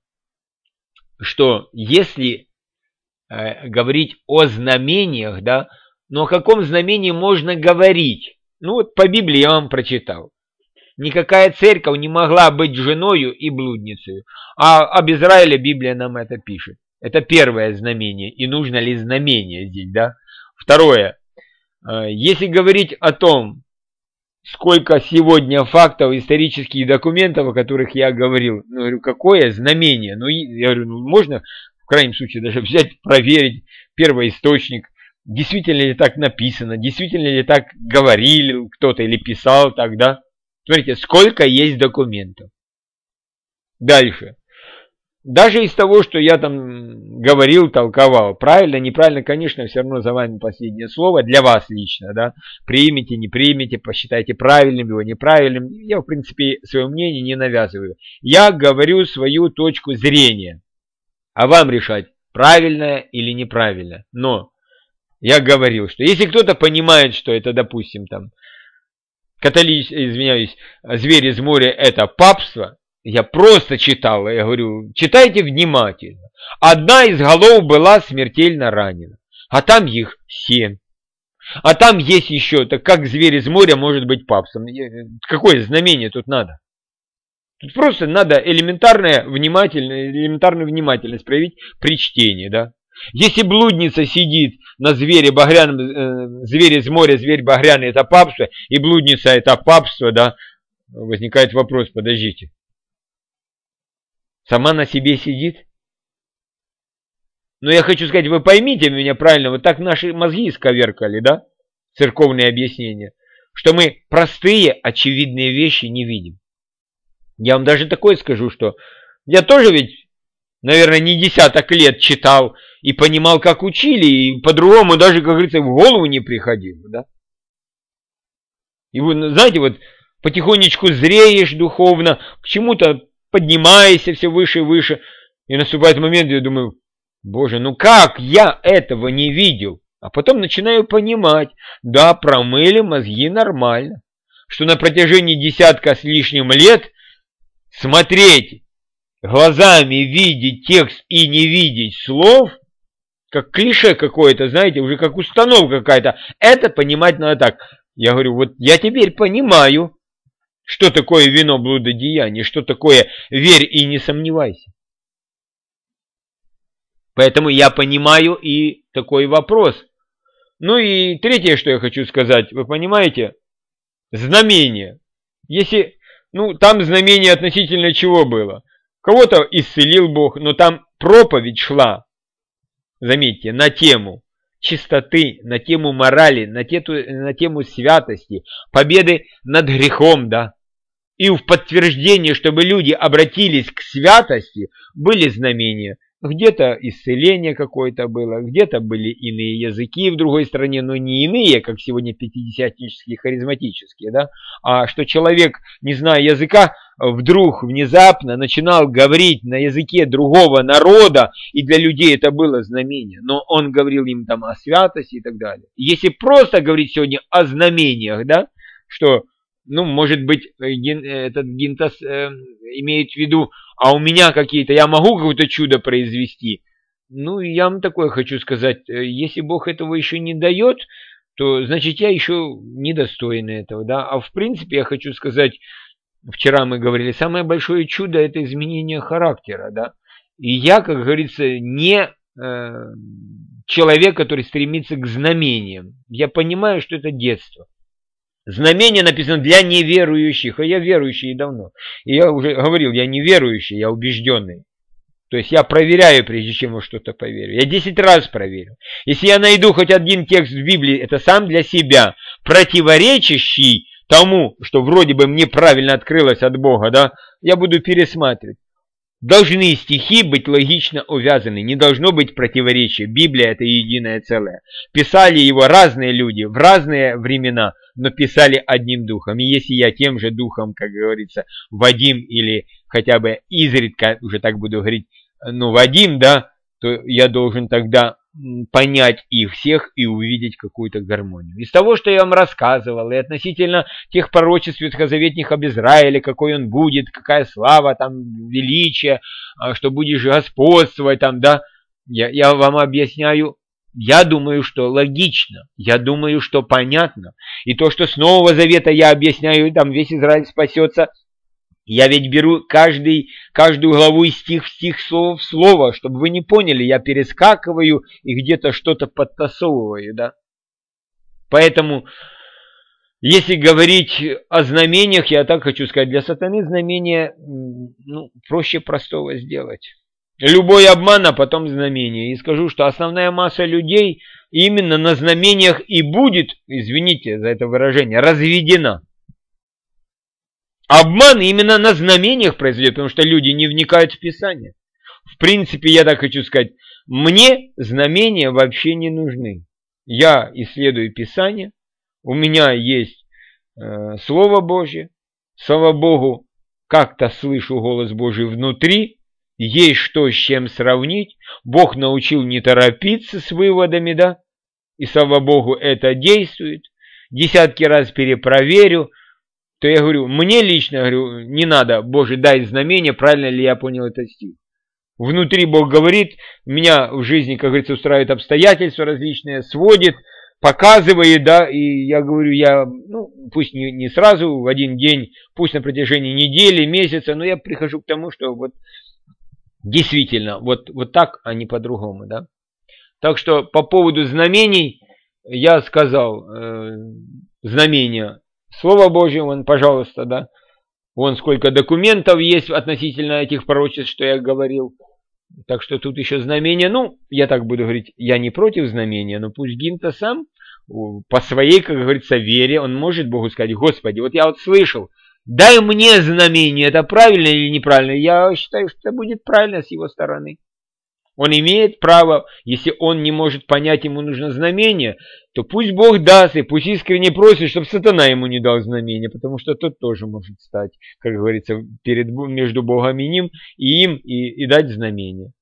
Что если говорить о знамениях, да, но о каком знамении можно говорить? Ну вот по Библии я вам прочитал. Никакая церковь не могла быть женою и блудницей. А об Израиле Библия нам это пишет. Это первое знамение. И нужно ли знамение здесь, да? Второе. Если говорить о том, сколько сегодня фактов, исторических документов, о которых я говорил. Ну, говорю, какое знамение? Ну, я говорю, ну, можно, в крайнем случае, даже взять, проверить первоисточник. Действительно ли так написано? Действительно ли так говорили кто-то или писал тогда? Смотрите, сколько есть документов. Дальше. Даже из того, что я там говорил, толковал, правильно, неправильно, конечно, все равно за вами последнее слово, для вас лично, да, примите, не примите, посчитайте правильным его, неправильным, я, в принципе, свое мнение не навязываю. Я говорю свою точку зрения, а вам решать, правильное или неправильно. Но я говорил, что если кто-то понимает, что это, допустим, там, зверь из моря это папство, я просто читал, я говорю, читайте внимательно. Одна из голов была смертельно ранена, а там их 7. А там есть еще, так как зверь из моря может быть папством? Какое знамение тут надо? Тут просто надо элементарную внимательность проявить при чтении, да? Если блудница сидит на звере багряном, зверь из моря, зверь багряный это папство, и блудница это папство, да, возникает вопрос, подождите. Сама на себе сидит? Но я хочу сказать, вы поймите меня правильно, вот так наши мозги исковеркали, да, церковные объяснения, что мы простые, очевидные вещи не видим. Я вам даже такое скажу, что я тоже ведь, наверное, не десяток лет читал и понимал, как учили, и по-другому даже, как говорится, в голову не приходило, да. И вы, знаете, вот потихонечку зреешь духовно, к чему-то поднимаешься все выше и выше, и наступает момент, я думаю, боже, ну как я этого не видел? А потом начинаю понимать, да, промыли мозги нормально, что на протяжении десятка с лишним лет смотреть глазами, видеть текст и не видеть слов, как клише какое-то, знаете, уже как установка какая-то, это понимать надо так. Я говорю, вот я теперь понимаю, что такое вино блудодеяния, что такое верь и не сомневайся. Поэтому я понимаю и такой вопрос. Ну и третье, что я хочу сказать, вы понимаете, знамение. Если, ну там знамение относительно чего было? Кого-то исцелил Бог, но там проповедь шла, заметьте, на тему чистоты, на тему морали, на тему святости, победы над грехом, да. И в подтверждение, чтобы люди обратились к святости, были знамения. Где-то исцеление какое-то было, где-то были иные языки в другой стране, но не иные, как сегодня пятидесятнические, харизматические, да, а что человек, не зная языка, вдруг внезапно начинал говорить на языке другого народа, и для людей это было знамение, но он говорил им там о святости и так далее. Если просто говорить сегодня о знамениях, да, что, ну, может быть, этот Гинтас имеет в виду, а у меня какие-то, я могу какое-то чудо произвести. Ну, я вам такое хочу сказать, если Бог этого еще не дает, то, значит, я еще недостойный этого, да. А в принципе, я хочу сказать, вчера мы говорили, самое большое чудо – это изменение характера, да. И я, как говорится, не человек, который стремится к знамениям. Я понимаю, что это детство. Знамение написано для неверующих, а я верующий давно. И я уже говорил, я не верующий, я убежденный. То есть я проверяю, прежде чем во что-то поверю. Я 10 раз проверю. Если я найду хоть один текст в Библии, это сам для себя, противоречащий тому, что вроде бы мне правильно открылось от Бога, да, я буду пересматривать. Должны стихи быть логично увязаны, не должно быть противоречия. Библия – это единое целое. Писали его разные люди в разные времена, но писали одним духом. И если я тем же духом, как говорится, Вадим, или хотя бы изредка, уже так буду говорить, Вадим, да, то я должен тогда понять их всех и увидеть какую-то гармонию. Из того, что я вам рассказывал, и относительно тех пророчеств ветхозаветных об Израиле, какой он будет, какая слава, там, величие, что будешь господствовать, там, да, я вам объясняю, я думаю, что логично, я думаю, что понятно. И то, что с Нового Завета я объясняю, там, весь Израиль спасется, я ведь беру каждую главу из стих в стих, слово в слово, чтобы вы не поняли, я перескакиваю и где-то что-то подтасовываю, да. Поэтому, если говорить о знамениях, я так хочу сказать, для сатаны знамения, проще простого сделать. Любой обман, а потом знамение. И скажу, что основная масса людей именно на знамениях и будет, извините за это выражение, разведена. Обман именно на знамениях произойдет, потому что люди не вникают в Писание. В принципе, я так хочу сказать, мне знамения вообще не нужны. Я исследую Писание, у меня есть Слово Божье, слава Богу, как-то слышу голос Божий внутри, есть что с чем сравнить, Бог научил не торопиться с выводами, да, и слава Богу, это действует, десятки раз перепроверю, то я говорю, мне лично, говорю, не надо, Боже, дай знамение, правильно ли я понял этот стих. Внутри Бог говорит, меня в жизни, как говорится, устраивают обстоятельства различные, сводит, показывает, да, и я говорю, пусть не сразу, в один день, пусть на протяжении недели, месяца, но я прихожу к тому, что вот действительно, вот так, а не по-другому, да. Так что по поводу знамений я сказал, знамения, Слово Божье, вон, пожалуйста, да. Вон сколько документов есть относительно этих пророчеств, что я говорил. Так что тут еще знамения. Я так буду говорить, я не против знамения, но пусть Гинта сам по своей, как говорится, вере, он может Богу сказать, Господи, вот я вот слышал, дай мне знамение, это правильно или неправильно? Я считаю, что это будет правильно с его стороны. Он имеет право, если он не может понять, ему нужно знамение, то пусть Бог даст, и пусть искренне просит, чтобы сатана ему не дал знамение, потому что тот тоже может стать, как говорится, между Богом и ним, и им, и дать знамение.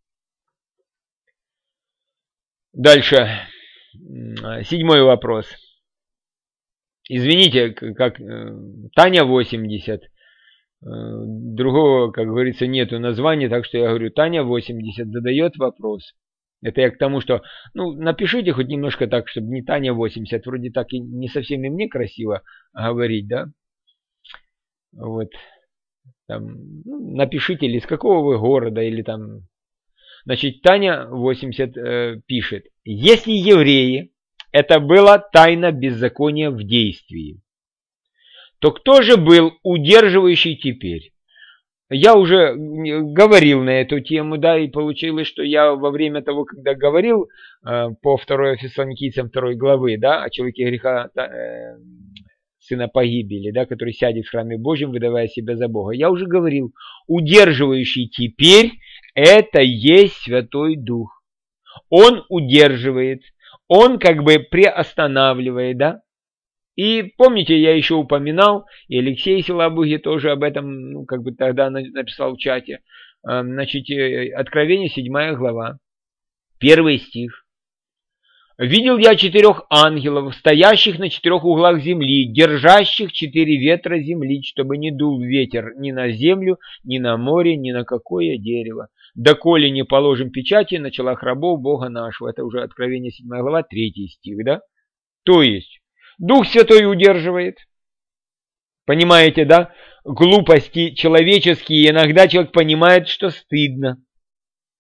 Дальше. 7-й вопрос. Извините, как Таня 80. Другого, как говорится, нету названия, так что я говорю, Таня 80 задает вопрос. Это я к тому, что, напишите хоть немножко так, чтобы не Таня 80, вроде так и не совсем и мне красиво говорить, да? Вот. Там, напишите, или из какого вы города, или там. Значит, Таня 80 пишет, если евреи, это была тайна беззакония в действии, то кто же был удерживающий теперь? Я уже говорил на эту тему, да, и получилось, что я во время того, когда говорил по 2 Фессалоникийцам 2 главы, да, о человеке греха, сына погибели, да, который сядет в храме Божьем, выдавая себя за Бога. Я уже говорил, удерживающий теперь это есть Святой Дух. Он удерживает, он как бы приостанавливает, да. И помните, я еще упоминал, и Алексей Силабуги тоже об этом, тогда написал в чате. Значит, Откровение 7 глава, 1 стих. «Видел я 4 ангелов, стоящих на 4 углах земли, держащих 4 ветра земли, чтобы не дул ветер ни на землю, ни на море, ни на какое дерево. Доколе не положим печати на челах рабов Бога нашего». Это уже Откровение 7 глава, 3 стих, да? То есть, Дух Святой удерживает. Понимаете, да? Глупости человеческие. Иногда человек понимает, что стыдно.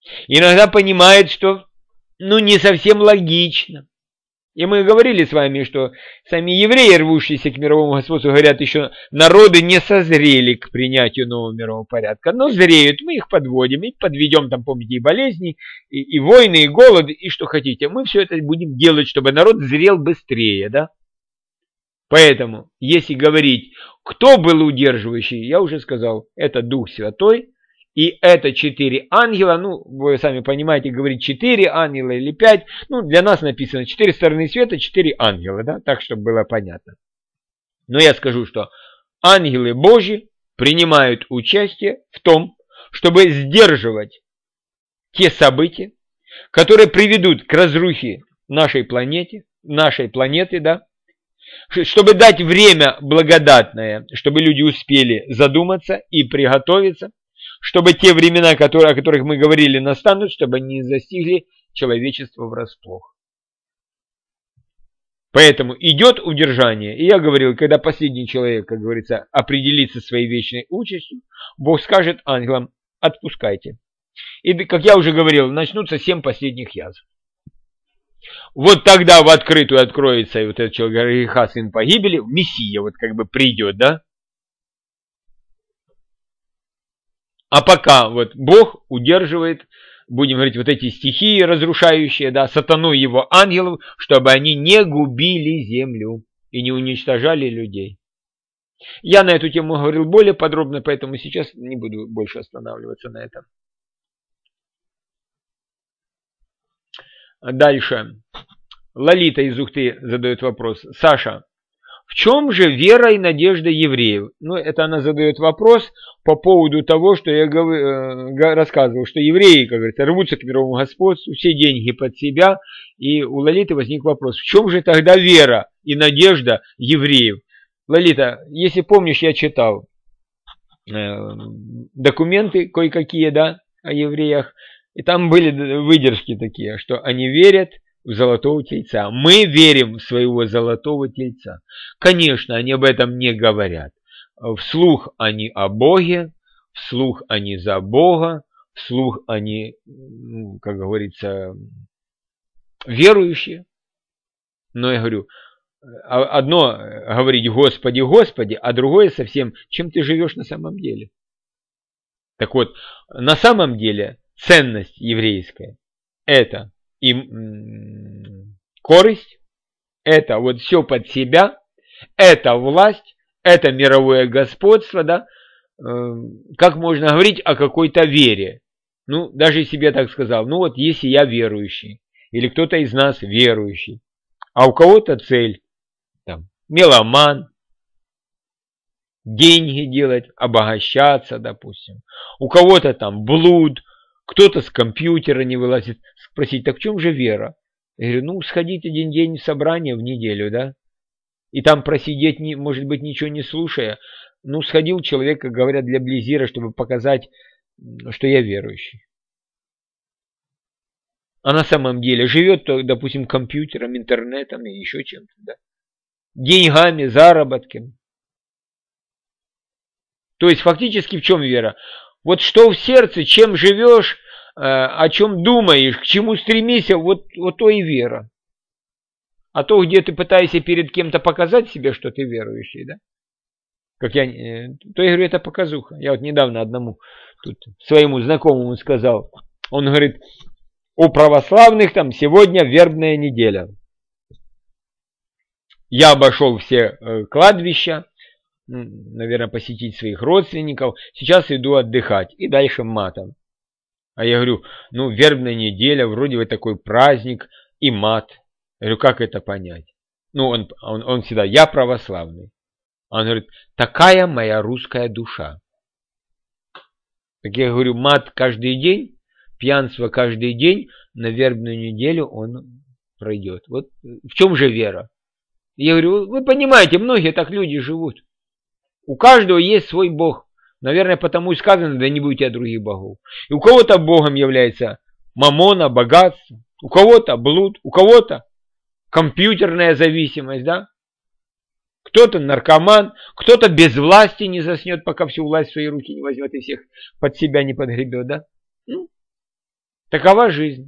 Иногда понимает, что не совсем логично. И мы говорили с вами, что сами евреи, рвущиеся к мировому господству, говорят, еще народы не созрели к принятию нового мирового порядка. Но зреют, мы их подводим, и подведем, там, помните, и болезни, и войны, и голод, и что хотите. Мы все это будем делать, чтобы народ зрел быстрее, да? Поэтому, если говорить, кто был удерживающий, я уже сказал, это Дух Святой, и это 4 ангела, вы сами понимаете, говорить 4 ангела или 5, для нас написано 4 стороны света, 4 ангела, да, так, чтобы было понятно. Но я скажу, что ангелы Божьи принимают участие в том, чтобы сдерживать те события, которые приведут к разрухе нашей планеты, да, чтобы дать время благодатное, чтобы люди успели задуматься и приготовиться, чтобы те времена, о которых мы говорили, настанут, чтобы они не застигли человечество врасплох. Поэтому идет удержание. И я говорил, когда последний человек, как говорится, определится своей вечной участью, Бог скажет ангелам: отпускайте. И, как я уже говорил, начнутся 7 последних язв. Вот тогда в открытую откроется и вот этот человек греха, сын погибели, Мессия вот как бы придет, да? А пока вот Бог удерживает, будем говорить, вот эти стихии разрушающие, да, сатану и его ангелов, чтобы они не губили землю и не уничтожали людей. Я на эту тему говорил более подробно, поэтому сейчас не буду больше останавливаться на этом. Дальше. Лолита из Ухты задает вопрос. Саша, в чем же вера и надежда евреев? Это она задает вопрос по поводу того, что я рассказывал, что евреи, как говорится, рвутся к мировому господству, все деньги под себя, и у Лолиты возник вопрос, в чем же тогда вера и надежда евреев? Лолита, если помнишь, я читал документы кое-какие, да, о евреях, и там были выдержки такие, что они верят в золотого тельца. Мы верим в своего золотого тельца. Конечно, они об этом не говорят. Вслух они о Боге, вслух они за Бога, вслух они, как говорится, верующие. Но я говорю, одно говорить Господи, Господи, а другое совсем, чем ты живешь на самом деле. Так вот, на самом деле ценность еврейская – это корысть, это вот все под себя, это власть, это мировое господство, да. Как можно говорить о какой-то вере? Даже если я так сказал, вот если я верующий, или кто-то из нас верующий, а у кого-то цель, там, меломан, деньги делать, обогащаться, допустим, у кого-то там блуд, кто-то с компьютера не вылазит, спросить, так в чем же вера? Я говорю, сходить 1 день в собрание в неделю, да, и там просидеть, может быть, ничего не слушая, сходил человек, как говорят, для близира, чтобы показать, что я верующий. А на самом деле живет, допустим, компьютером, интернетом и еще чем-то, да, деньгами, заработками. То есть фактически в чем вера? Вот что в сердце, чем живешь, о чем думаешь, к чему стремишься, вот то и вера. А то, где ты пытаешься перед кем-то показать себе, что ты верующий, да? То я говорю, это показуха. Я вот недавно одному тут своему знакомому сказал, он говорит, у православных там сегодня вербная неделя. Я обошел все кладбища, наверное, посетить своих родственников, сейчас иду отдыхать и дальше матом. А я говорю, вербная неделя, вроде бы такой праздник и мат. Я говорю, как это понять? Он всегда, я православный. Он говорит, такая моя русская душа. Так я говорю, мат каждый день, пьянство каждый день, на вербную неделю он пройдет. Вот в чем же вера? Я говорю, вы понимаете, многие так люди живут. У каждого есть свой Бог. Наверное, потому и сказано, да не будете других богов. И у кого-то Богом является мамона, богатство, у кого-то блуд, у кого-то компьютерная зависимость, да? Кто-то наркоман, кто-то без власти не заснет, пока всю власть в свои руки не возьмет и всех под себя не подгребет, да? Такова жизнь.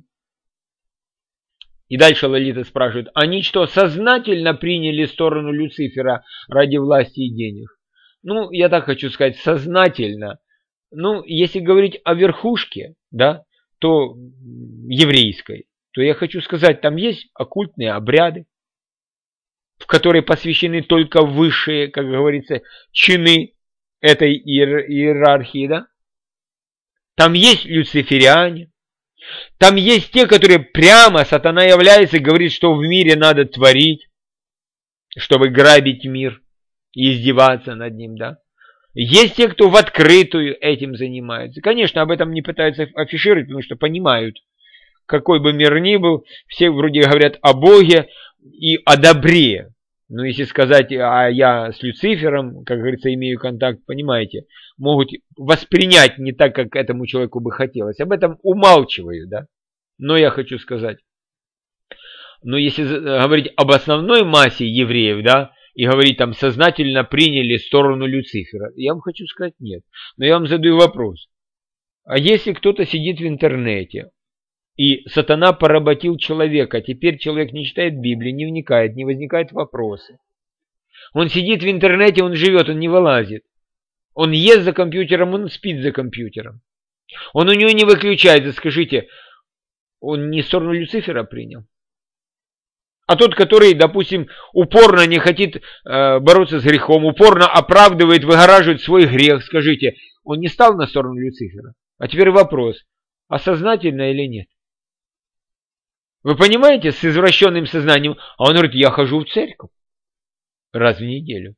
И дальше Лолита спрашивает, они что, сознательно приняли сторону Люцифера ради власти и денег? Ну, я так хочу сказать, сознательно. Ну, если говорить о верхушке, да, то еврейской, то я хочу сказать, там есть оккультные обряды, в которые посвящены только высшие, как говорится, чины этой иерархии, да. Там есть люциферяне, там есть те, которые прямо сатана является и говорит, что в мире надо творить, чтобы грабить мир и издеваться над ним, да. Есть те, кто в открытую этим занимается. Конечно, об этом не пытаются афишировать, потому что понимают, какой бы мир ни был, все вроде говорят о Боге и о добре. Но если сказать, а я с Люцифером, как говорится, имею контакт, понимаете, могут воспринять не так, как этому человеку бы хотелось. Об этом умалчиваю, да. Но я хочу сказать, но если говорить об основной массе евреев, да, и говорить там сознательно приняли сторону Люцифера, я вам хочу сказать нет. Но я вам задаю вопрос. А если кто-то сидит в интернете, и сатана поработил человека, теперь человек не читает Библию, не вникает, не возникают вопросы. Он сидит в интернете, он живет, он не вылазит. Он ест за компьютером, он спит за компьютером. Он у него не выключается, скажите, он не сторону Люцифера принял? А тот, который, допустим, упорно не хочет бороться с грехом, упорно оправдывает, выгораживает свой грех, скажите, он не стал на сторону Люцифера? А теперь вопрос, а сознательно или нет? Вы понимаете, с извращенным сознанием, а он говорит, я хожу в церковь раз в неделю.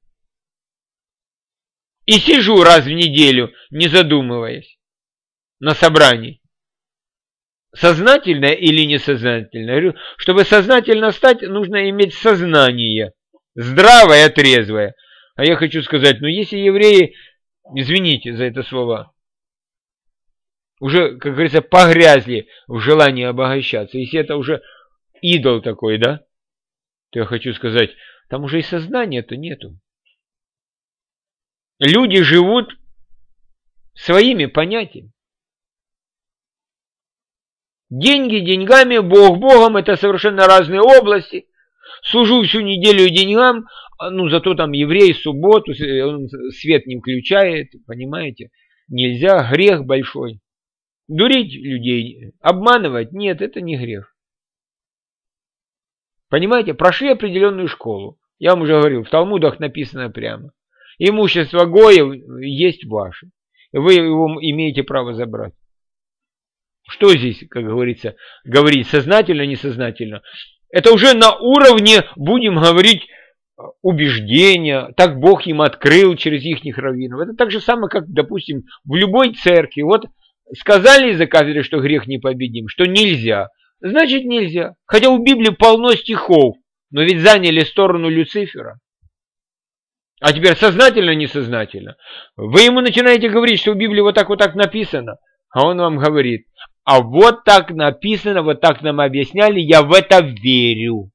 И сижу раз в неделю, не задумываясь, на собрании. Сознательно или несознательно? Я говорю, чтобы сознательно стать, нужно иметь сознание. Здравое, трезвое. А я хочу сказать, ну если евреи, извините за это слово, уже, как говорится, погрязли в желании обогащаться, если это уже идол такой, да, то я хочу сказать, там уже и сознания-то нету. Люди живут своими понятиями. Деньги деньгами, Бог Богом, это совершенно разные области. Служу всю неделю деньгам, ну зато там еврей в субботу, он свет не включает, понимаете, нельзя, грех большой. Дурить людей, обманывать, нет, это не грех. Понимаете, прошли определенную школу. Я вам уже говорил, в Талмудах написано прямо. Имущество Гоев есть ваше. Вы его имеете право забрать. Что здесь, как говорится, говорить сознательно, несознательно? Это уже на уровне, будем говорить, убеждения. Так Бог им открыл через их раввинов. Это так же самое, как, допустим, в любой церкви. Вот сказали из-за кафедры, что грех непобедим, что нельзя. Значит нельзя. Хотя у Библии полно стихов, но ведь заняли сторону Люцифера. А теперь сознательно, несознательно. Вы ему начинаете говорить, что в Библии вот так написано, а он вам говорит, а вот так написано, вот так нам объясняли, я в это верю.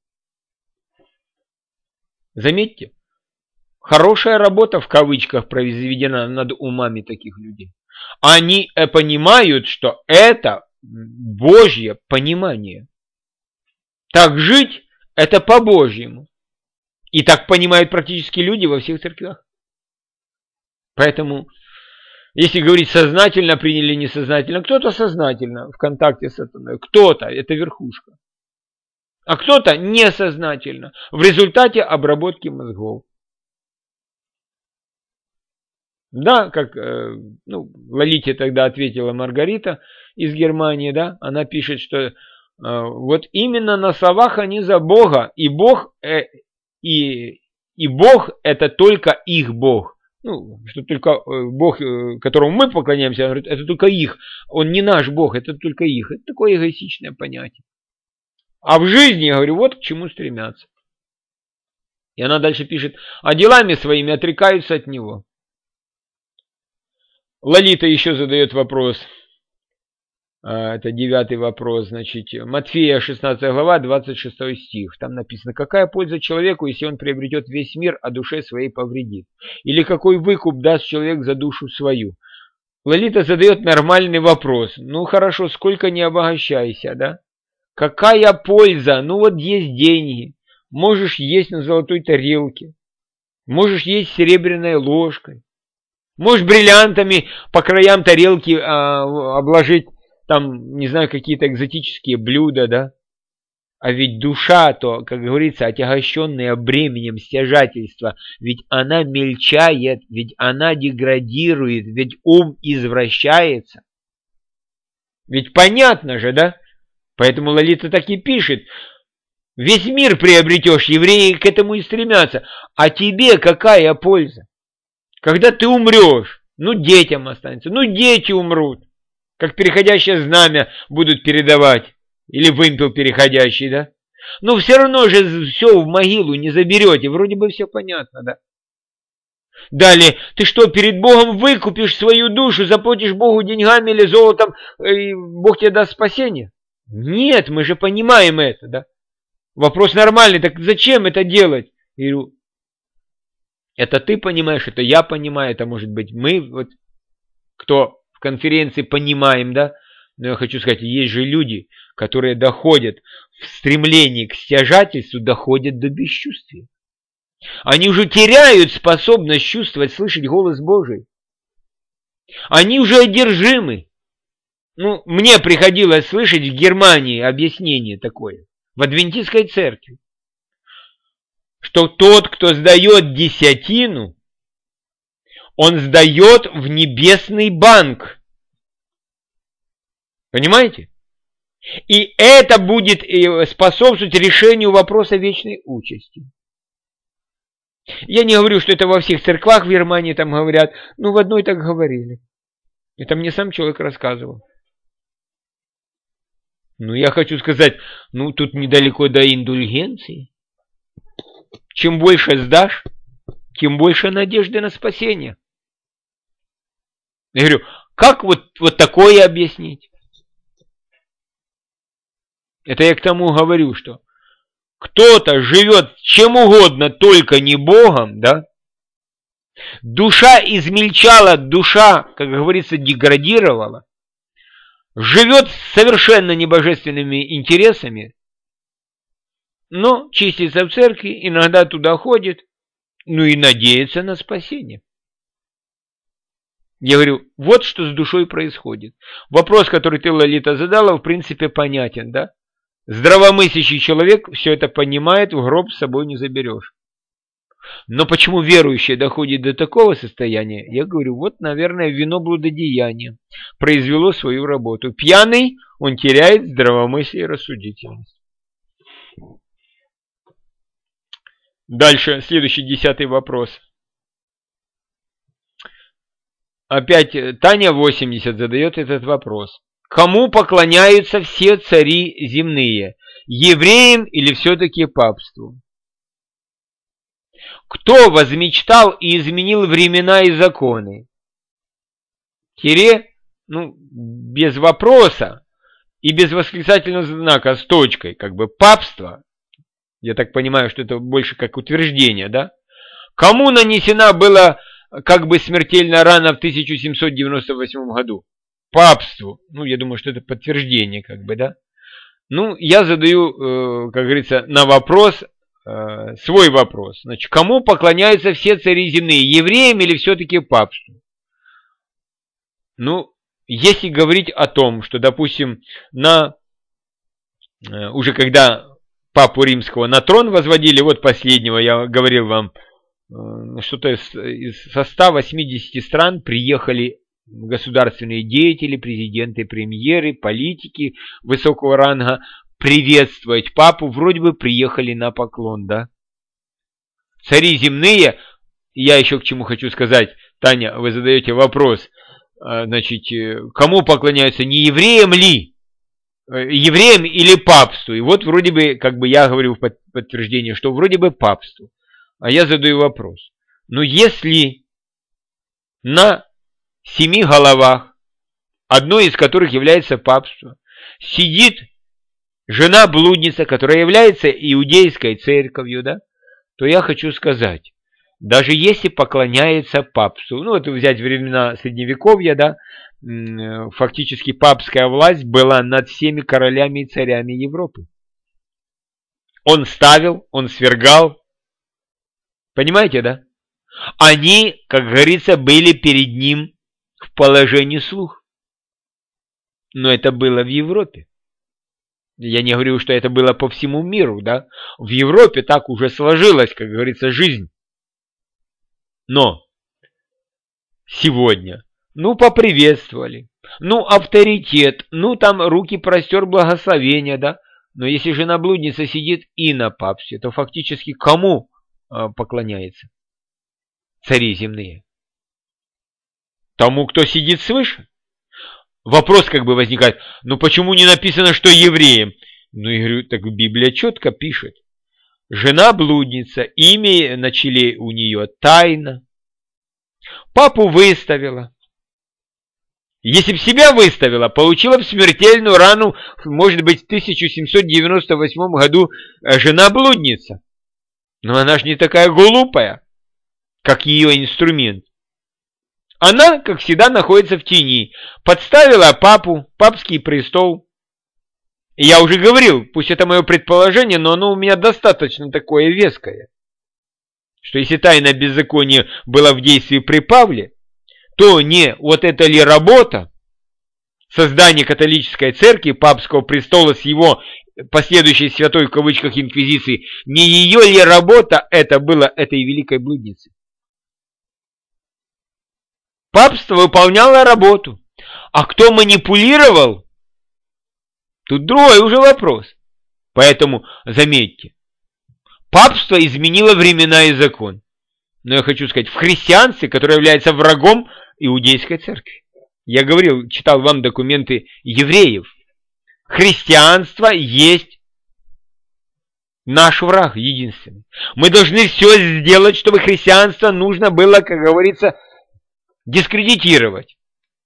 Заметьте, хорошая работа в кавычках произведена над умами таких людей. Они понимают, что это Божье понимание. Так жить – это по-божьему. И так понимают практически люди во всех церквях. Поэтому, если говорить сознательно приняли, несознательно, кто-то сознательно в контакте с сатаной, кто-то, это верхушка. А кто-то несознательно, в результате обработки мозгов. Да, как Лолите тогда ответила Маргарита из Германии, да, она пишет, что вот именно на словах они за Бога, и Бог это только их Бог. Ну, что только Бог, которому мы поклоняемся, говорит, это только их. Он не наш Бог, это только их. Это такое эгоистичное понятие. А в жизни, я говорю, вот к чему стремятся. И она дальше пишет, а делами своими отрекаются от него. Лолита еще задает вопрос. Это 9-й вопрос, значит, Матфея 16 глава, 26 стих. Там написано, какая польза человеку, если он приобретет весь мир, а душе своей повредит? Или какой выкуп даст человек за душу свою? Лолита задает нормальный вопрос. Ну хорошо, сколько не обогащайся, да? Какая польза? Ну вот есть деньги. Можешь есть на золотой тарелке. Можешь есть серебряной ложкой. Можешь бриллиантами по краям тарелки обложить там, не знаю, какие-то экзотические блюда, да? А ведь душа, то, как говорится, отягощенная бременем стяжательства, ведь она мельчает, ведь она деградирует, ведь ум извращается. Ведь понятно же, да? Поэтому Лолита так и пишет. Весь мир приобретешь, евреи к этому и стремятся. А тебе какая польза? Когда ты умрешь, ну детям останется, ну дети умрут. Как переходящее знамя будут передавать. Или вымпел переходящий, да? Но все равно же все в могилу не заберете. Вроде бы все понятно, да? Далее, ты что, перед Богом выкупишь свою душу, заплатишь Богу деньгами или золотом, и Бог тебе даст спасение? Нет, мы же понимаем это, да? Вопрос нормальный, так зачем это делать? Я говорю, это ты понимаешь, это я понимаю, это может быть мы, вот, кто в конференции понимаем, да? Но я хочу сказать, есть же люди, которые доходят в стремлении к стяжательству, доходят до бесчувствия. Они уже теряют способность чувствовать, слышать голос Божий. Они уже одержимы. Ну, мне приходилось слышать в Германии объяснение такое, в адвентистской церкви, что тот, кто сдает десятину, он сдает в небесный банк. Понимаете? И это будет способствовать решению вопроса вечной участи. Я не говорю, что это во всех церквах в Германии там говорят, но в одной так говорили. Это мне сам человек рассказывал. Ну, я хочу сказать, ну, тут недалеко до индульгенции. Чем больше сдашь, тем больше надежды на спасение. Я говорю, как вот такое объяснить? Это я к тому говорю, что кто-то живет чем угодно, только не Богом, да? Душа измельчала, душа, как говорится, деградировала, живет с совершенно небожественными интересами, но чистится в церкви, иногда туда ходит, ну и надеется на спасение. Я говорю, вот что с душой происходит. Вопрос, который ты, Лолита, задала, в принципе, понятен, да? Здравомыслящий человек все это понимает, в гроб с собой не заберешь. Но почему верующий доходит до такого состояния? Я говорю, вот, наверное, вино блудодеяния произвело свою работу. Пьяный, он теряет здравомыслие и рассудительность. Дальше, следующий 10-й вопрос. Опять Таня 80 задает этот вопрос. Кому поклоняются все цари земные? Евреям или все-таки папству? Кто возмечтал и изменил времена и законы? Ну, без вопроса и без восклицательного знака с точкой, как бы папство. Я так понимаю, что это больше как утверждение, да? Кому нанесена была как бы смертельная рана в 1798 году? Папству. Ну, я думаю, что это подтверждение, как бы, да? Ну, я задаю, как говорится, на вопрос, свой вопрос. Значит, кому поклоняются все цари земные? Евреям или все-таки папству? Ну, если говорить о том, что, допустим, уже когда папу римского на трон возводили, вот последнего, я говорил вам, что-то со 180 стран приехали государственные деятели, президенты, премьеры, политики высокого ранга приветствовать папу, вроде бы приехали на поклон, да? Цари земные, я еще к чему хочу сказать, Таня, вы задаете вопрос, значит, кому поклоняются, не евреям ли? Евреям или папству? И вот вроде бы, как бы я говорю в подтверждение, что вроде бы папству. А я задаю вопрос. Но если на 7 головах, одной из которых является папство, сидит жена-блудница, которая является иудейской церковью, да, то я хочу сказать, даже если поклоняется папству, ну вот взять времена Средневековья, да, фактически папская власть была над всеми королями и царями Европы. Он ставил, он свергал. Понимаете, да? Они, как говорится, были перед ним в положении слуг. Но это было в Европе. Я не говорю, что это было по всему миру, да? В Европе так уже сложилась, как говорится, жизнь. Но сегодня, поприветствовали, авторитет, там руки простер, благословения, да? Но если жена-блудница сидит и на папстве, то фактически кому поклоняется? Цари земные. Тому, кто сидит свыше? Вопрос как бы возникает, почему не написано, что евреям? Я говорю, так Библия четко пишет. Жена-блудница, имя на челе у нее тайна. Папу выставила. Если бы себя выставила, получила бы смертельную рану, может быть, в 1798 году жена-блудница. Но она же не такая глупая, как ее инструмент. Она, как всегда, находится в тени. Подставила папу, папский престол. И я уже говорил, пусть это мое предположение, но оно у меня достаточно такое веское, что если тайна беззакония была в действии при Павле, то не вот это ли работа создания католической церкви, папского престола с его последующей святой в кавычках инквизиции, не ее ли работа это было этой великой блудницы? Папство выполняло работу. А кто манипулировал? Тут другой уже вопрос. Поэтому заметьте, папство изменило времена и закон. Но я хочу сказать, в христианстве, которое является врагом иудейской церкви. Я говорил, читал вам документы евреев. Христианство есть наш враг единственный. Мы должны все сделать, чтобы христианство нужно было, как говорится, дискредитировать.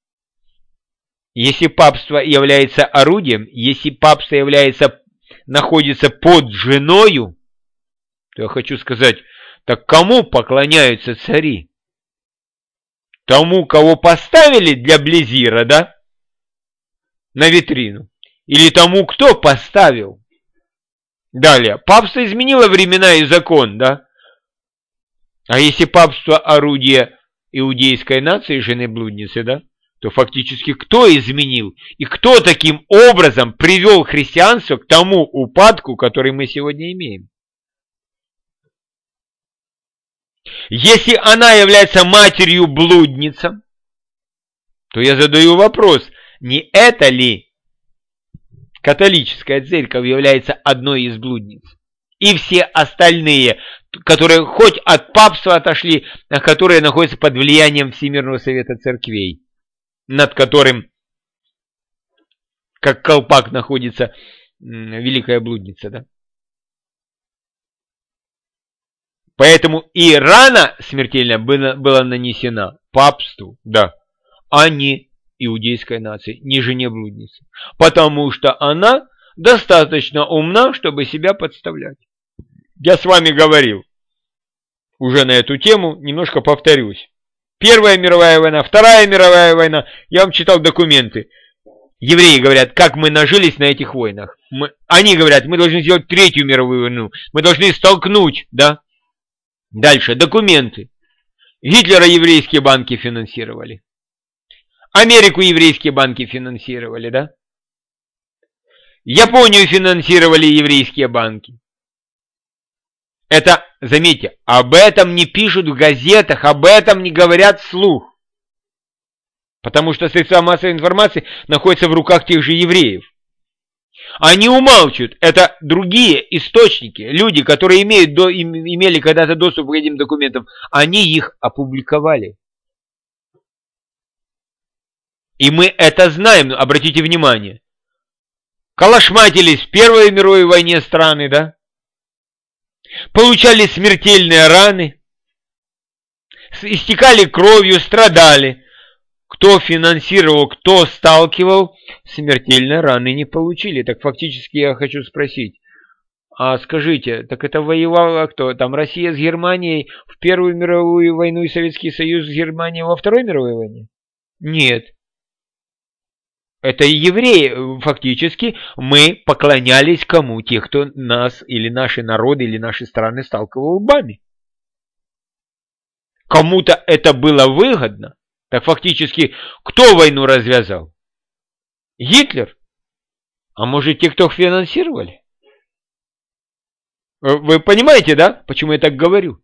Если папство является орудием, если папство находится под женою, то я хочу сказать, так кому поклоняются цари? Тому, кого поставили для Близира, да? На витрину. Или тому, кто поставил? Далее. Папство изменило времена и закон, да? А если папство орудие иудейской нации, жены-блудницы, да, то фактически кто изменил и кто таким образом привел христианство к тому упадку, который мы сегодня имеем? Если она является матерью блудницам, то я задаю вопрос, не это ли католическая церковь является одной из блудниц? И все остальные, которые хоть от папства отошли, а которые находятся под влиянием Всемирного Совета Церквей, над которым, как колпак, находится великая блудница, да? Поэтому и рана смертельная была нанесена папству, да, а не иудейской нации, не жене блудницы. Потому что она достаточно умна, чтобы себя подставлять. Я с вами говорил уже на эту тему, немножко повторюсь. Первая мировая война, Вторая мировая война, я вам читал документы. Евреи говорят, как мы нажились на этих войнах. Они говорят, мы должны сделать Третью мировую войну, мы должны столкнуть, да. Дальше, документы. Гитлера еврейские банки финансировали. Америку еврейские банки финансировали, да. Японию финансировали еврейские банки. Это, заметьте, об этом не пишут в газетах, об этом не говорят вслух. Потому что средства массовой информации находятся в руках тех же евреев. Они умалчивают. Это другие источники, люди, которые имели когда-то доступ к этим документам, они их опубликовали. И мы это знаем, обратите внимание. Калашматились в Первой мировой войне страны, да? Получали смертельные раны, истекали кровью, страдали. Кто финансировал, кто сталкивал, смертельные раны не получили. Так фактически я хочу спросить, а скажите, так это воевала кто? Там Россия с Германией в Первую мировую войну и Советский Союз с Германией во Второй мировой войне? Нет. Это и евреи, фактически, мы поклонялись кому? Тех, кто нас, или наши народы, или наши страны сталкивал лбами. Кому-то это было выгодно. Так фактически, кто войну развязал? Гитлер? А может, те, кто их финансировали? Вы понимаете, да, почему я так говорю?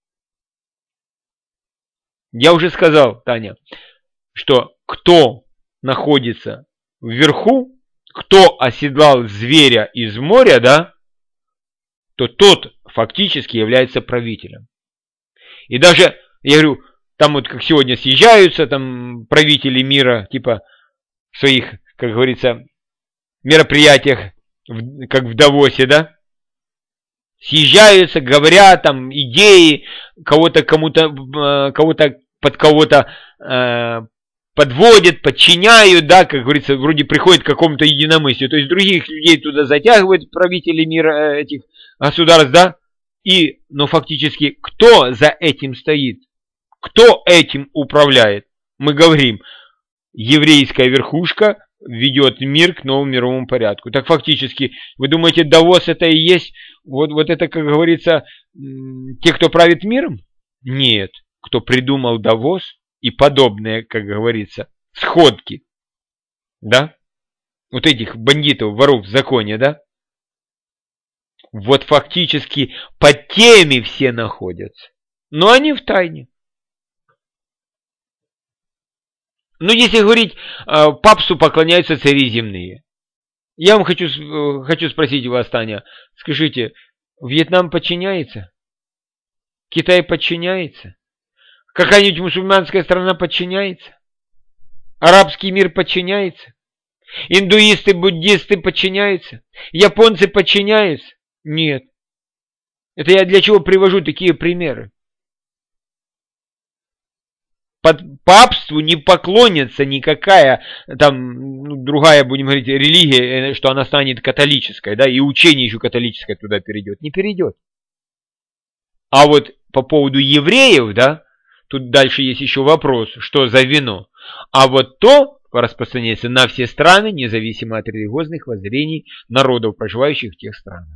Я уже сказал, Таня, что кто находится вверху, кто оседлал зверя из моря, да, то тот фактически является правителем. И даже, я говорю, там вот как сегодня съезжаются там правители мира, типа в своих, как говорится, мероприятиях, как в Давосе, да, съезжаются, говорят там идеи, кого-то под кого-то подводят, подчиняют, да, как говорится, вроде приходит к какому-то единомыслию. То есть других людей туда затягивают, правители мира этих государств, да, но фактически кто за этим стоит? Кто этим управляет? Мы говорим, еврейская верхушка ведет мир к новому мировому порядку. Так фактически, вы думаете, Давос это и есть, вот это, как говорится, те, кто правит миром? Нет. Кто придумал Давос и подобные, как говорится, сходки, да? Вот этих бандитов, воров в законе, да? Вот фактически под теми все находятся. Но они в тайне. Ну, если говорить, папству поклоняются цари земные. Я вам хочу спросить вас, Таня, скажите, Вьетнам подчиняется? Китай подчиняется? Какая-нибудь мусульманская страна подчиняется? Арабский мир подчиняется? Индуисты, буддисты подчиняются? Японцы подчиняются? Нет. Это я для чего привожу такие примеры? Под папству не поклонится никакая там другая, будем говорить, религия, что она станет католической, да, и учение еще католическое туда перейдет. Не перейдет. А вот по поводу евреев, да, тут дальше есть еще вопрос, что за вино. А вот то распространяется на все страны, независимо от религиозных воззрений народов, проживающих в тех странах.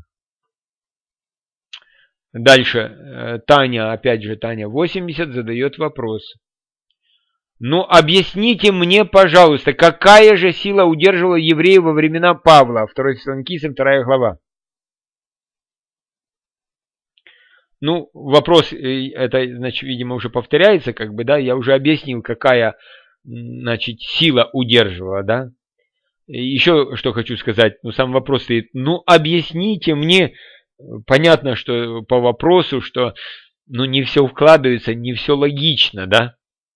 Дальше Таня, опять же Таня 80, задает вопрос. Ну, объясните мне, пожалуйста, какая же сила удерживала евреев во времена Павла, 2 Фессалоникийцам, 2 глава? Ну, вопрос, это, значит, видимо, уже повторяется, как бы, да, я уже объяснил, какая, значит, сила удерживала, да. И еще что хочу сказать, ну, сам вопрос стоит, ну, объясните мне, понятно, что по вопросу, что, ну, не все вкладывается, не все логично, да.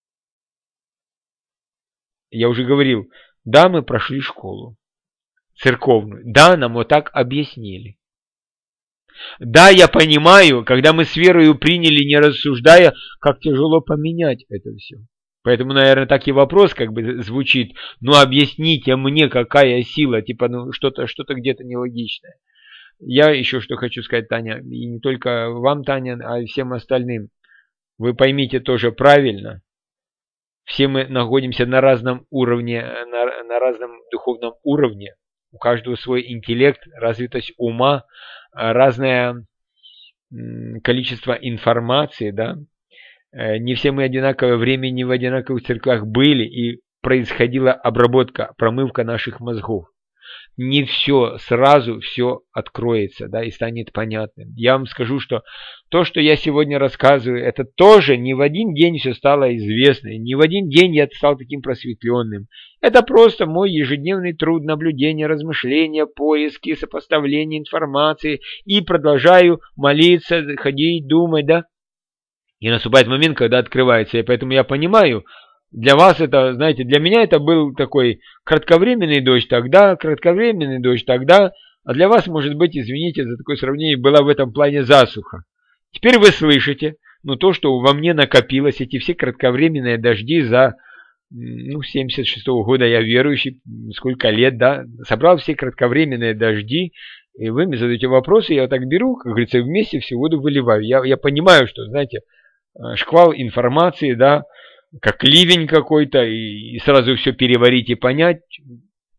Я уже говорил, да, мы прошли школу церковную, да, нам вот так объяснили. Да, я понимаю, когда мы с верою приняли, не рассуждая, как тяжело поменять это все. Поэтому, наверное, так и вопрос как бы звучит, ну объясните мне, какая сила, типа, ну что-то где-то нелогичное. Я еще что хочу сказать, Таня, и не только вам, Таня, а и всем остальным. Вы поймите тоже правильно. Все мы находимся на разном уровне, на разном духовном уровне. У каждого свой интеллект, развитость ума, разное количество информации, да. Не все мы одинаковое время, не в одинаковых церквях были, и происходила обработка, промывка наших мозгов. Не все сразу все откроется, да, и станет понятным. Я вам скажу, что то, что я сегодня рассказываю, это тоже не в один день все стало известно, не в один день я стал таким просветленным. Это просто мой ежедневный труд, наблюдения, размышления, поиски, сопоставления информации, и продолжаю молиться, ходить, думать, да. И наступает момент, когда открывается, и поэтому я понимаю, для вас это, знаете, для меня это был такой кратковременный дождь тогда, кратковременный дождь тогда, а для вас, может быть, извините за такое сравнение, была в этом плане засуха. Теперь вы слышите, ну, то, что во мне накопилось, эти все кратковременные дожди за, ну, 76-го года я верующий, сколько лет, да, собрал все кратковременные дожди, и вы мне задаете вопросы, я так беру, как говорится, вместе всю воду выливаю. Я понимаю, что, знаете, шквал информации, да, как ливень какой-то, и сразу все переварить и понять,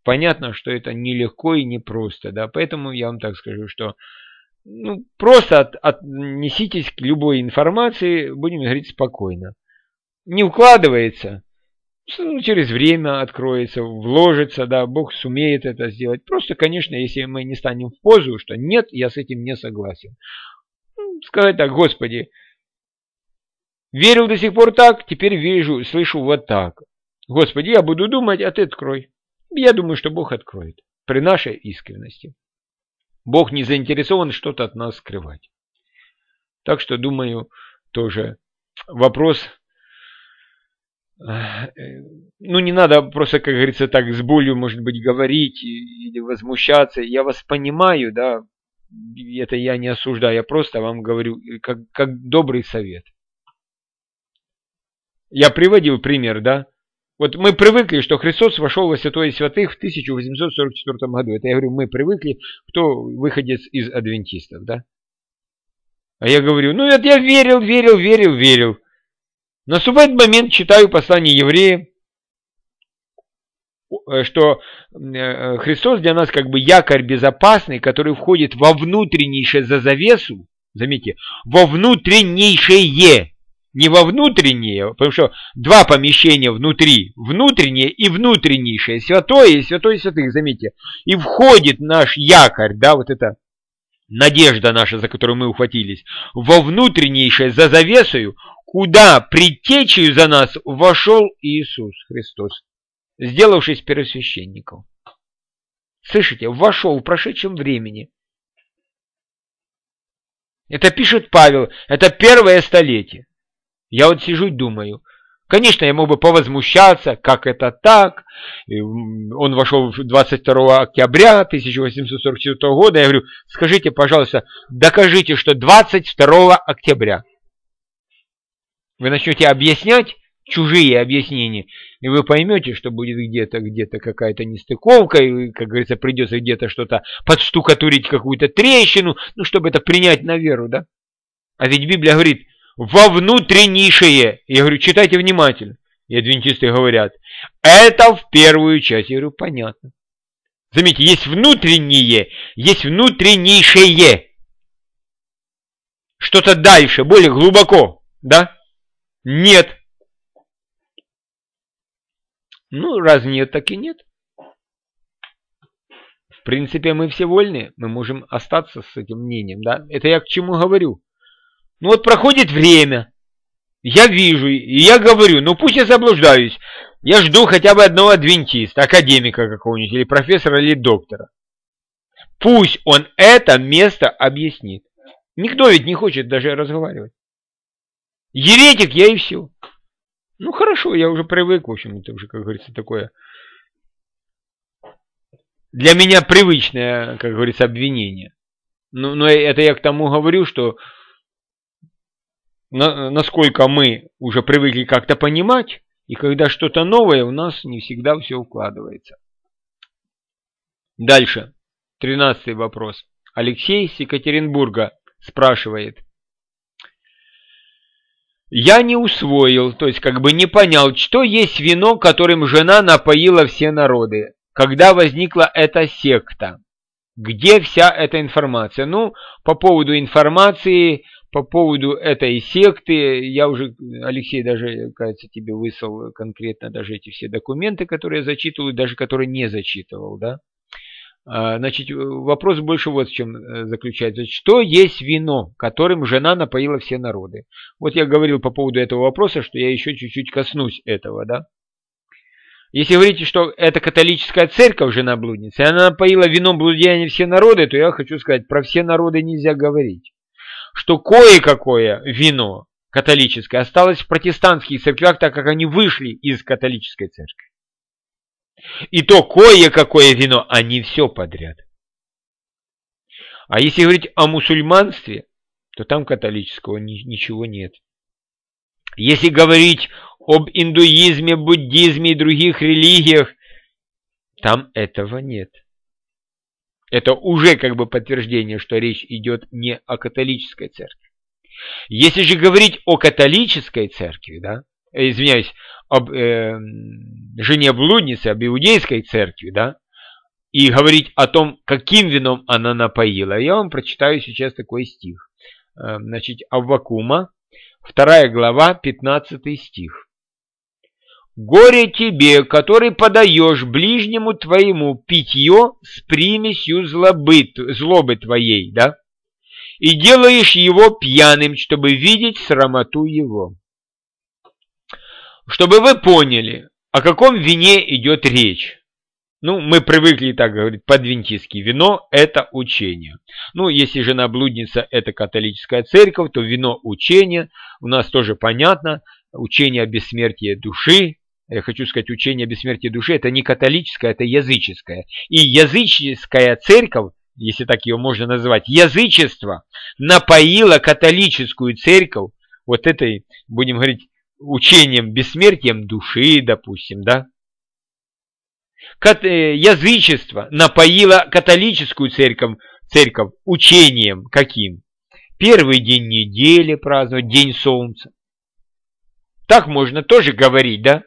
понятно, что это нелегко и непросто, да, поэтому я вам так скажу, что просто отнеситесь к любой информации, будем говорить, спокойно. Не укладывается, через время откроется, вложится, да, Бог сумеет это сделать. Просто, конечно, если мы не станем в позу, что нет, я с этим не согласен. Сказать так: Господи, верил до сих пор так, теперь вижу, слышу вот так. Господи, я буду думать, а ты открой. Я думаю, что Бог откроет при нашей искренности. Бог не заинтересован что-то от нас скрывать. Так что, думаю, тоже вопрос... не надо просто, как говорится, так с болью, может быть, говорить или возмущаться. Я вас понимаю, да, это я не осуждаю, я просто вам говорю как добрый совет. Я приводил пример, да. Вот мы привыкли, что Христос вошел во святое святых в 1844 году. Это я говорю, мы привыкли, кто выходец из адвентистов, да. А я говорю, это я верил. Наступает момент, читаю послание евреям, что Христос для нас как бы якорь безопасный, который входит во внутреннейшее за завесу, заметьте, во внутреннейшее, не во внутреннее, потому что два помещения внутри, внутреннее и внутреннейшее, святое и святое святых, заметьте, и входит наш якорь, да, вот это надежда наша, за которую мы ухватились, во внутреннейшее за завесою, куда предтечею за нас вошел Иисус Христос, сделавшись первосвященником. Слышите, вошел в прошедшем времени. Это пишет Павел, это первое столетие. Я вот сижу и думаю, конечно, я мог бы повозмущаться, как это так. Он вошел 22 октября 1844 года. Я говорю, скажите, пожалуйста, докажите, что 22 октября. Вы начнете объяснять чужие объяснения, и вы поймете, что будет где-то какая-то нестыковка, и, как говорится, придется где-то что-то подштукатурить, какую-то трещину, чтобы это принять на веру, да? А ведь Библия говорит, во внутреннейшее. Я говорю, читайте внимательно. И адвентисты говорят, это в первую часть. Я говорю, понятно. Заметьте, есть внутреннее, есть внутреннейшее. Что-то дальше, более глубоко, да? Нет. Раз нет, так и нет. В принципе, мы все вольны, мы можем остаться с этим мнением, да? Это я к чему говорю? Проходит время, я вижу, и я говорю, пусть я заблуждаюсь, я жду хотя бы одного адвентиста, академика какого-нибудь, или профессора, или доктора. Пусть он это место объяснит. Никто ведь не хочет даже разговаривать. Еретик я и все. Хорошо, я уже привык, в общем, это уже, как говорится, такое для меня привычное, как говорится, обвинение. Но это я к тому говорю, что насколько мы уже привыкли как-то понимать, и когда что-то новое, у нас не всегда все укладывается. Дальше. 13-й вопрос. Алексей с Екатеринбурга спрашивает. Я не усвоил, то есть как бы не понял, что есть вино, которым жена напоила все народы, когда возникла эта секта. Где вся эта информация? По поводу информации, по поводу этой секты, я уже, Алексей, даже, кажется, тебе выслал конкретно даже эти все документы, которые я зачитывал, и даже которые не зачитывал, да? Значит, вопрос больше вот в чем заключается. Что есть вино, которым жена напоила все народы? Вот я говорил по поводу этого вопроса, что я еще чуть-чуть коснусь этого, да? Если говорите, что это католическая церковь, жена блудницы, и она напоила вином блудеяния все народы, то я хочу сказать, про все народы нельзя говорить. Что кое-какое вино католическое осталось в протестантских церквях, так как они вышли из католической церкви. И то кое-какое вино, а не все подряд. А если говорить о мусульманстве, то там католического ничего нет. Если говорить об индуизме, буддизме и других религиях, там этого нет. Это уже как бы подтверждение, что речь идет не о католической церкви. Если же говорить о католической церкви, да, извиняюсь, об жене блудницы, об иудейской церкви, да, и говорить о том, каким вином она напоила. Я вам прочитаю сейчас такой стих. Значит, Аввакума, 2 глава, 15 стих. «Горе тебе, который подаешь ближнему твоему питье с примесью злобы твоей, да? И делаешь его пьяным, чтобы видеть срамоту его». Чтобы вы поняли, о каком вине идет речь. Ну, мы привыкли так говорить по-адвентистски. Вино – это учение. Ну, если жена блудница – это католическая церковь, то вино – учение. У нас тоже понятно. Учение о бессмертии души. Я хочу сказать, учение о бессмертии души – это не католическое, это языческое. И языческая церковь, если так ее можно назвать, язычество напоило католическую церковь вот этой, будем говорить, учением, бессмертием души, допустим, да? Язычество напоило католическую церковь учением каким? Первый день недели праздновать, день солнца. Так можно тоже говорить, да?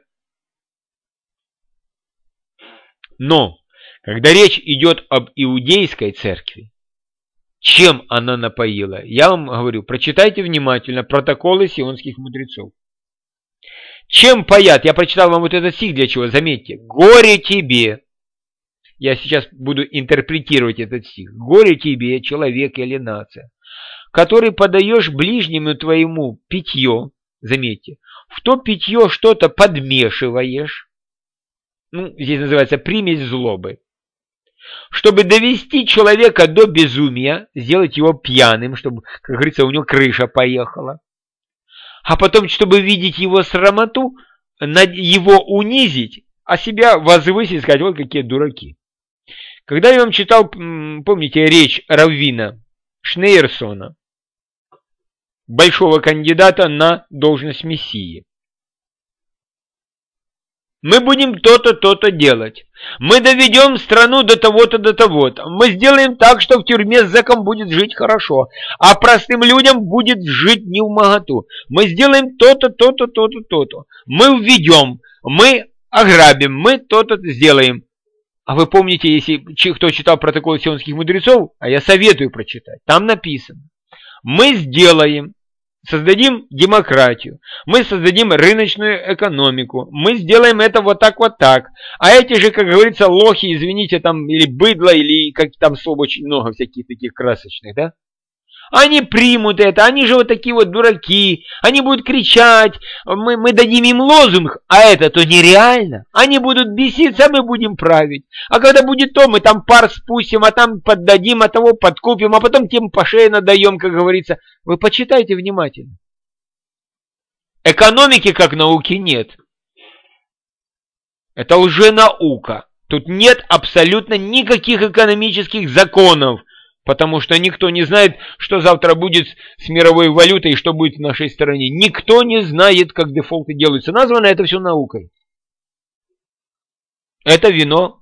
Но, когда речь идет об иудейской церкви, чем она напоила? Я вам говорю, прочитайте внимательно протоколы сионских мудрецов. Чем паят? Я прочитал вам вот этот стих для чего, заметьте. Горе тебе. Я сейчас буду интерпретировать этот стих. Горе тебе, человек или нация, который подаешь ближнему твоему питье, заметьте, в то питье что-то подмешиваешь, ну, здесь называется примесь злобы, чтобы довести человека до безумия, сделать его пьяным, чтобы, как говорится, у него крыша поехала. А потом, чтобы видеть его срамоту, его унизить, а себя возвысить, сказать, вот какие дураки. Когда я вам читал, помните, речь раввина Шнейерсона, большого кандидата на должность мессии. Мы будем то-то, то-то делать. Мы доведем страну до того-то, до того-то. Мы сделаем так, что в тюрьме зэкам будет жить хорошо, а простым людям будет жить невмоготу. Мы сделаем то-то, то-то, то-то, то-то. Мы введем, мы ограбим, мы то-то сделаем. А вы помните, если кто читал протокол сионских мудрецов, а я советую прочитать, там написано. Мы сделаем, создадим демократию, мы создадим рыночную экономику, мы сделаем это вот так, а эти же, как говорится, лохи, извините, там, или быдло, или как там слов очень много всяких таких красочных, да? Они примут это, они же вот такие вот дураки, они будут кричать, мы дадим им лозунг, а это-то нереально. Они будут беситься, а мы будем править. А когда будет то, мы там пар спустим, а там поддадим, а того подкупим, а потом тем по шее надаем, как говорится. Вы почитайте внимательно. Экономики как науки нет. Это лженаука. Тут нет абсолютно никаких экономических законов. Потому что никто не знает, что завтра будет с мировой валютой и что будет в нашей стране. Никто не знает, как дефолты делаются. Названо это все наукой. Это вино.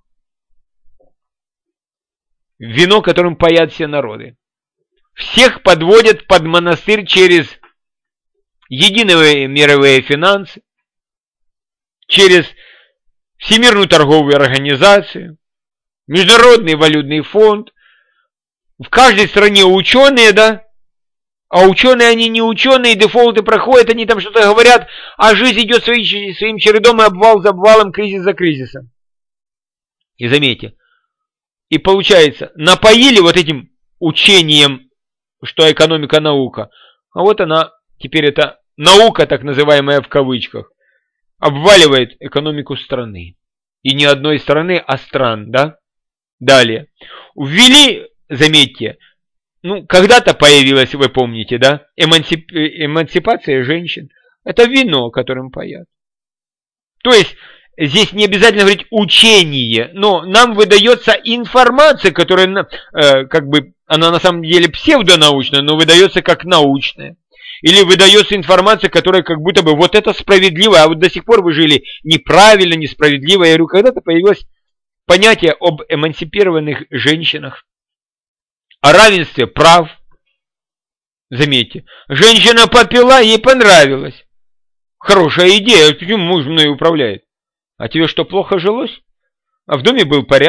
Вино, которым паят все народы. Всех подводят под монастырь через единые мировые финансы, через Всемирную торговую организацию, Международный валютный фонд. В каждой стране ученые, да? А ученые, они не ученые, дефолты проходят, они там что-то говорят, а жизнь идет своим чередом, и обвал за обвалом, кризис за кризисом. И заметьте, и получается, напоили вот этим учением, что экономика наука, а вот она, теперь это наука, так называемая в кавычках, обваливает экономику страны. И не одной страны, а стран, да? Далее. Ввели... Заметьте, ну, когда-то появилась, вы помните, да, эмансипация женщин. Это вино, которым паят. То есть, здесь не обязательно говорить учение, но нам выдается информация, которая, как бы, она на самом деле псевдонаучная, но выдается как научная. Или выдается информация, которая как будто бы вот это справедливо, а вот до сих пор вы жили неправильно, несправедливо. Я говорю, когда-то появилось понятие об эмансипированных женщинах. О равенстве прав. Заметьте, женщина попила, ей понравилось. Хорошая идея, почему муж мной управляет? А тебе что, плохо жилось? А в доме был порядок.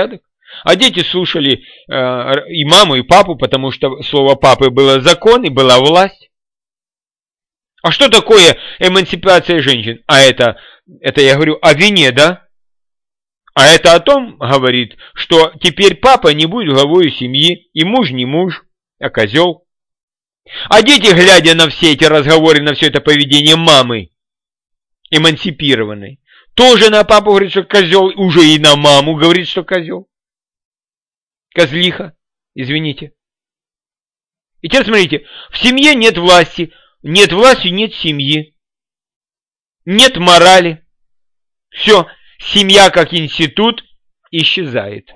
А дети слушали и маму, и папу, потому что слово папы было закон и была власть. А что такое эмансипация женщин? А это я говорю о вине, да? А это о том, говорит, что теперь папа не будет главой семьи, и муж не муж, а козел. А дети, глядя на все эти разговоры, на все это поведение мамы, эмансипированной, тоже на папу говорит, что козел, уже и на маму говорит, что козел. Козлиха, извините. И теперь смотрите, в семье нет власти, нет семьи, нет морали. Все, семья как институт исчезает.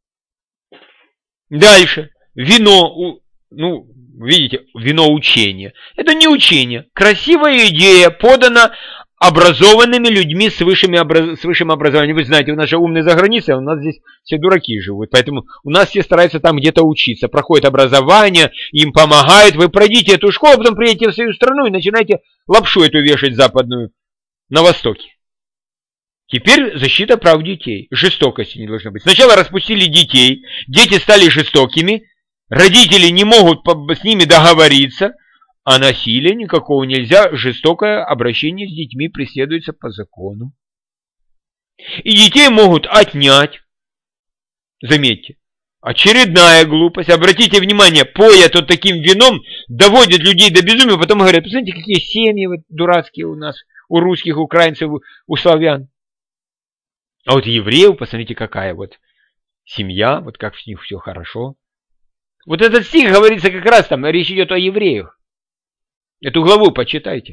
Дальше, вино, ну, видите, вино учения. Это не учение, красивая идея, подана образованными людьми с высшим образованием. Вы знаете, у нас же умные за границей, а у нас здесь все дураки живут. Поэтому у нас все стараются там где-то учиться. Проходят образование, им помогают. Вы пройдите эту школу, потом приедете в свою страну и начинаете лапшу эту вешать западную на Востоке. Теперь защита прав детей. Жестокости не должно быть. Сначала распустили детей, дети стали жестокими, родители не могут с ними договориться, а насилия никакого нельзя, жестокое обращение с детьми преследуется по закону. И детей могут отнять. Заметьте, очередная глупость. Обратите внимание, поят вот таким вином, доводят людей до безумия, потом говорят, посмотрите, какие семьи вот дурацкие у нас, у русских, украинцев, у славян. А вот евреев, посмотрите, какая вот семья, вот как в них все хорошо. Вот этот стих говорится как раз там, речь идет о евреях. Эту главу почитайте.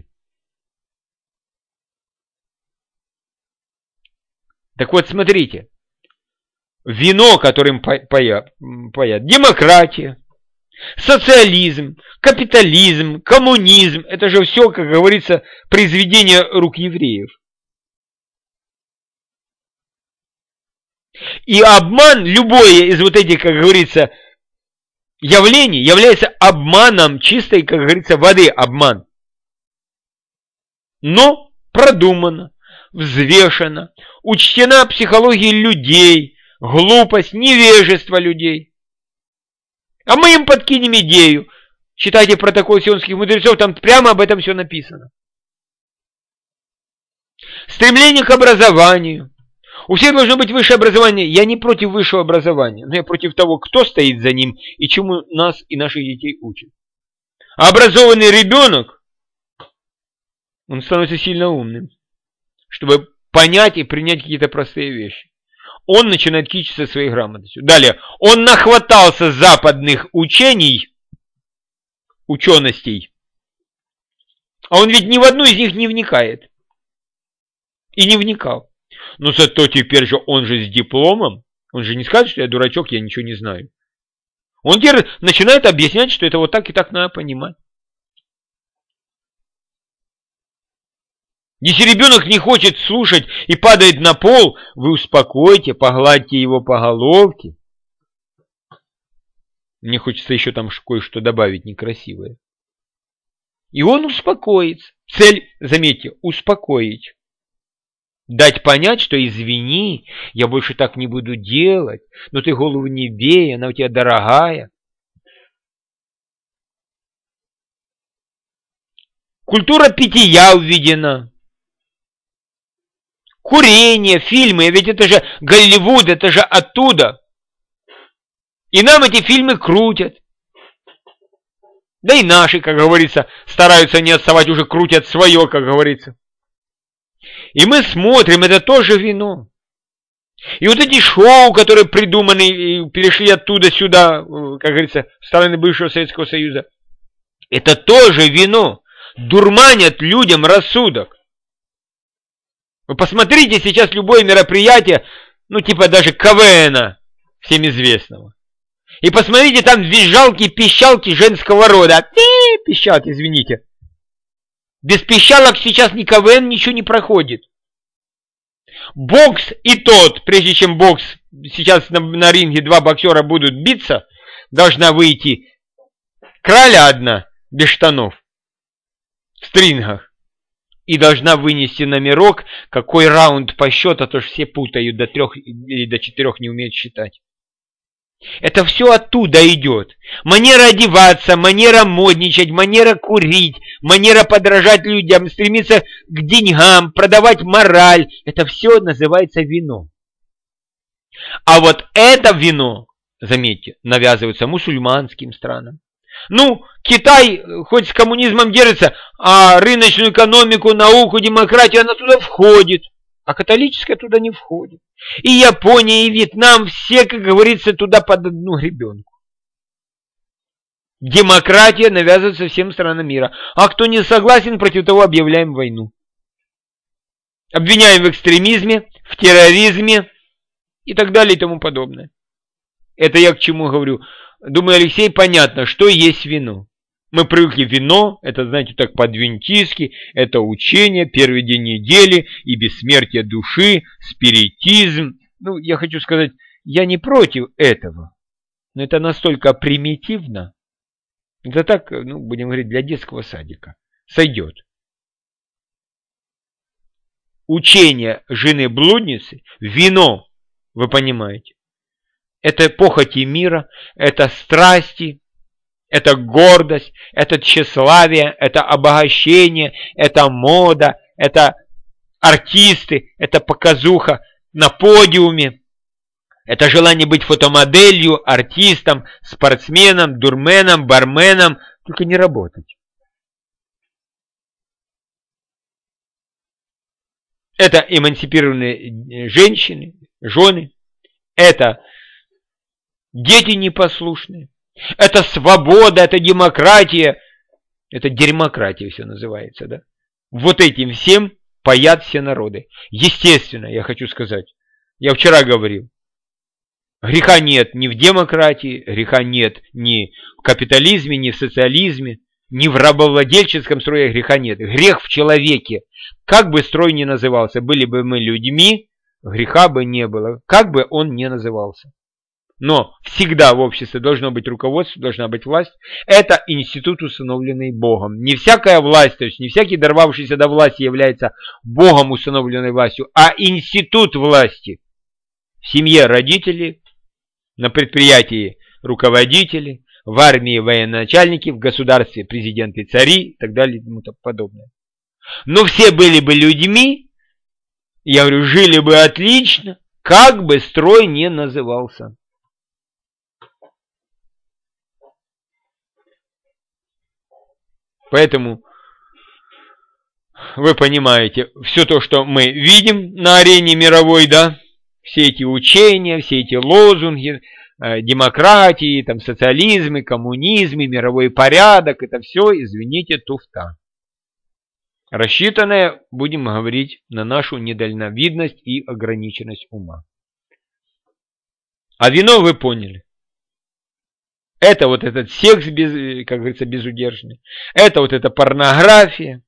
Так вот, смотрите. Вино, которым паят. Демократия, социализм, капитализм, коммунизм. Это же все, как говорится, произведение рук евреев. И обман, любое из вот этих, как говорится, явлений является обманом чистой, как говорится, воды обман. Но продумано, взвешено, учтена психология людей, глупость, невежество людей. А мы им подкинем идею. Читайте протокол сионских мудрецов, там прямо об этом все написано. Стремление к образованию. У всех должно быть высшее образование. Я не против высшего образования, но я против того, кто стоит за ним и чему нас и наших детей учат. А образованный ребенок, он становится сильно умным, чтобы понять и принять какие-то простые вещи. Он начинает кичиться своей грамотностью. Далее, он нахватался западных учений, ученостей, а он ведь ни в одну из них не вникает. И не вникал. Но зато теперь же он же с дипломом, он же не скажет, что я дурачок, я ничего не знаю. Он теперь начинает объяснять, что это вот так и так надо понимать. Если ребенок не хочет слушать и падает на пол, вы успокойте, погладьте его по головке. Мне хочется еще там кое-что добавить некрасивое. И он успокоится. Цель, заметьте, успокоить. Дать понять, что извини, я больше так не буду делать, но ты голову не бей, она у тебя дорогая. Культура питья введена. Курение, фильмы, ведь это же Голливуд, это же оттуда. И нам эти фильмы крутят. Да и наши, как говорится, стараются не отставать, уже крутят свое, как говорится. И мы смотрим, это тоже вино. И вот эти шоу, которые придуманы и перешли оттуда сюда, как говорится, в стороны бывшего Советского Союза, это тоже вино. Дурманят людям рассудок. Вы посмотрите сейчас любое мероприятие, ну типа даже КВНа, всем известного. И посмотрите, там визжалки, пищалки женского рода. Пищалки, извините. Без пищалок сейчас ни КВН ничего не проходит. Бокс и тот, прежде чем бокс, сейчас на ринге два боксера будут биться, должна выйти краля одна, без штанов, в стрингах. И должна вынести номерок, какой раунд по счету, а то все путают, до 3 или до 4 не умеют считать. Это все оттуда идет. Манера одеваться, манера модничать, манера курить, манера подражать людям, стремиться к деньгам, продавать мораль. Это все называется вино. А вот это вино, заметьте, навязывается мусульманским странам. Ну, Китай хоть с коммунизмом держится, а рыночную экономику, науку, демократию, она туда входит. А католическая туда не входит. И Япония, и Вьетнам, все, как говорится, туда под одну гребенку. Демократия навязывается всем странам мира. А кто не согласен, против того объявляем войну. Обвиняем в экстремизме, в терроризме и так далее и тому подобное. Это я к чему говорю. Думаю, Алексей, понятно, что есть вино. Мы привыкли вино, это, знаете, так по-адвентистски, это учение, первый день недели и бессмертие души, спиритизм. Ну, я хочу сказать, я не против этого, но это настолько примитивно. Это так, ну, будем говорить, для детского садика. Сойдет. Учение жены блудницы, вино, вы понимаете, это похоти мира, это страсти, это гордость, это тщеславие, это обогащение, это мода, это артисты, это показуха на подиуме, это желание быть фотомоделью, артистом, спортсменом, дурменом, барменом, только не работать. Это эмансипированные женщины, жены, это дети непослушные. Это свобода, это демократия. Это дерьмократия все называется, да? Вот этим всем паят все народы. Естественно, я хочу сказать. Я вчера говорил. Греха нет ни в демократии, греха нет ни в капитализме, ни в социализме, ни в рабовладельческом строе греха нет. Грех в человеке. Как бы строй ни назывался, были бы мы людьми, греха бы не было. Как бы он ни назывался. Но всегда в обществе должно быть руководство, должна быть власть. Это институт, установленный Богом. Не всякая власть, то есть не всякий дорвавшийся до власти является Богом установленной властью, а институт власти. В семье родители, на предприятии руководители, в армии военачальники, в государстве президенты, цари и так далее и тому подобное. Но все были бы людьми, я говорю, жили бы отлично, как бы строй ни назывался. Поэтому вы понимаете, все то, что мы видим на арене мировой, да, все эти учения, все эти лозунги, демократии, там, социализмы, коммунизмы, мировой порядок, это все, извините, туфта. Рассчитанное, будем говорить, на нашу недальновидность и ограниченность ума. А вино вы поняли. Это вот этот секс, как говорится, безудержный. Это вот эта порнография.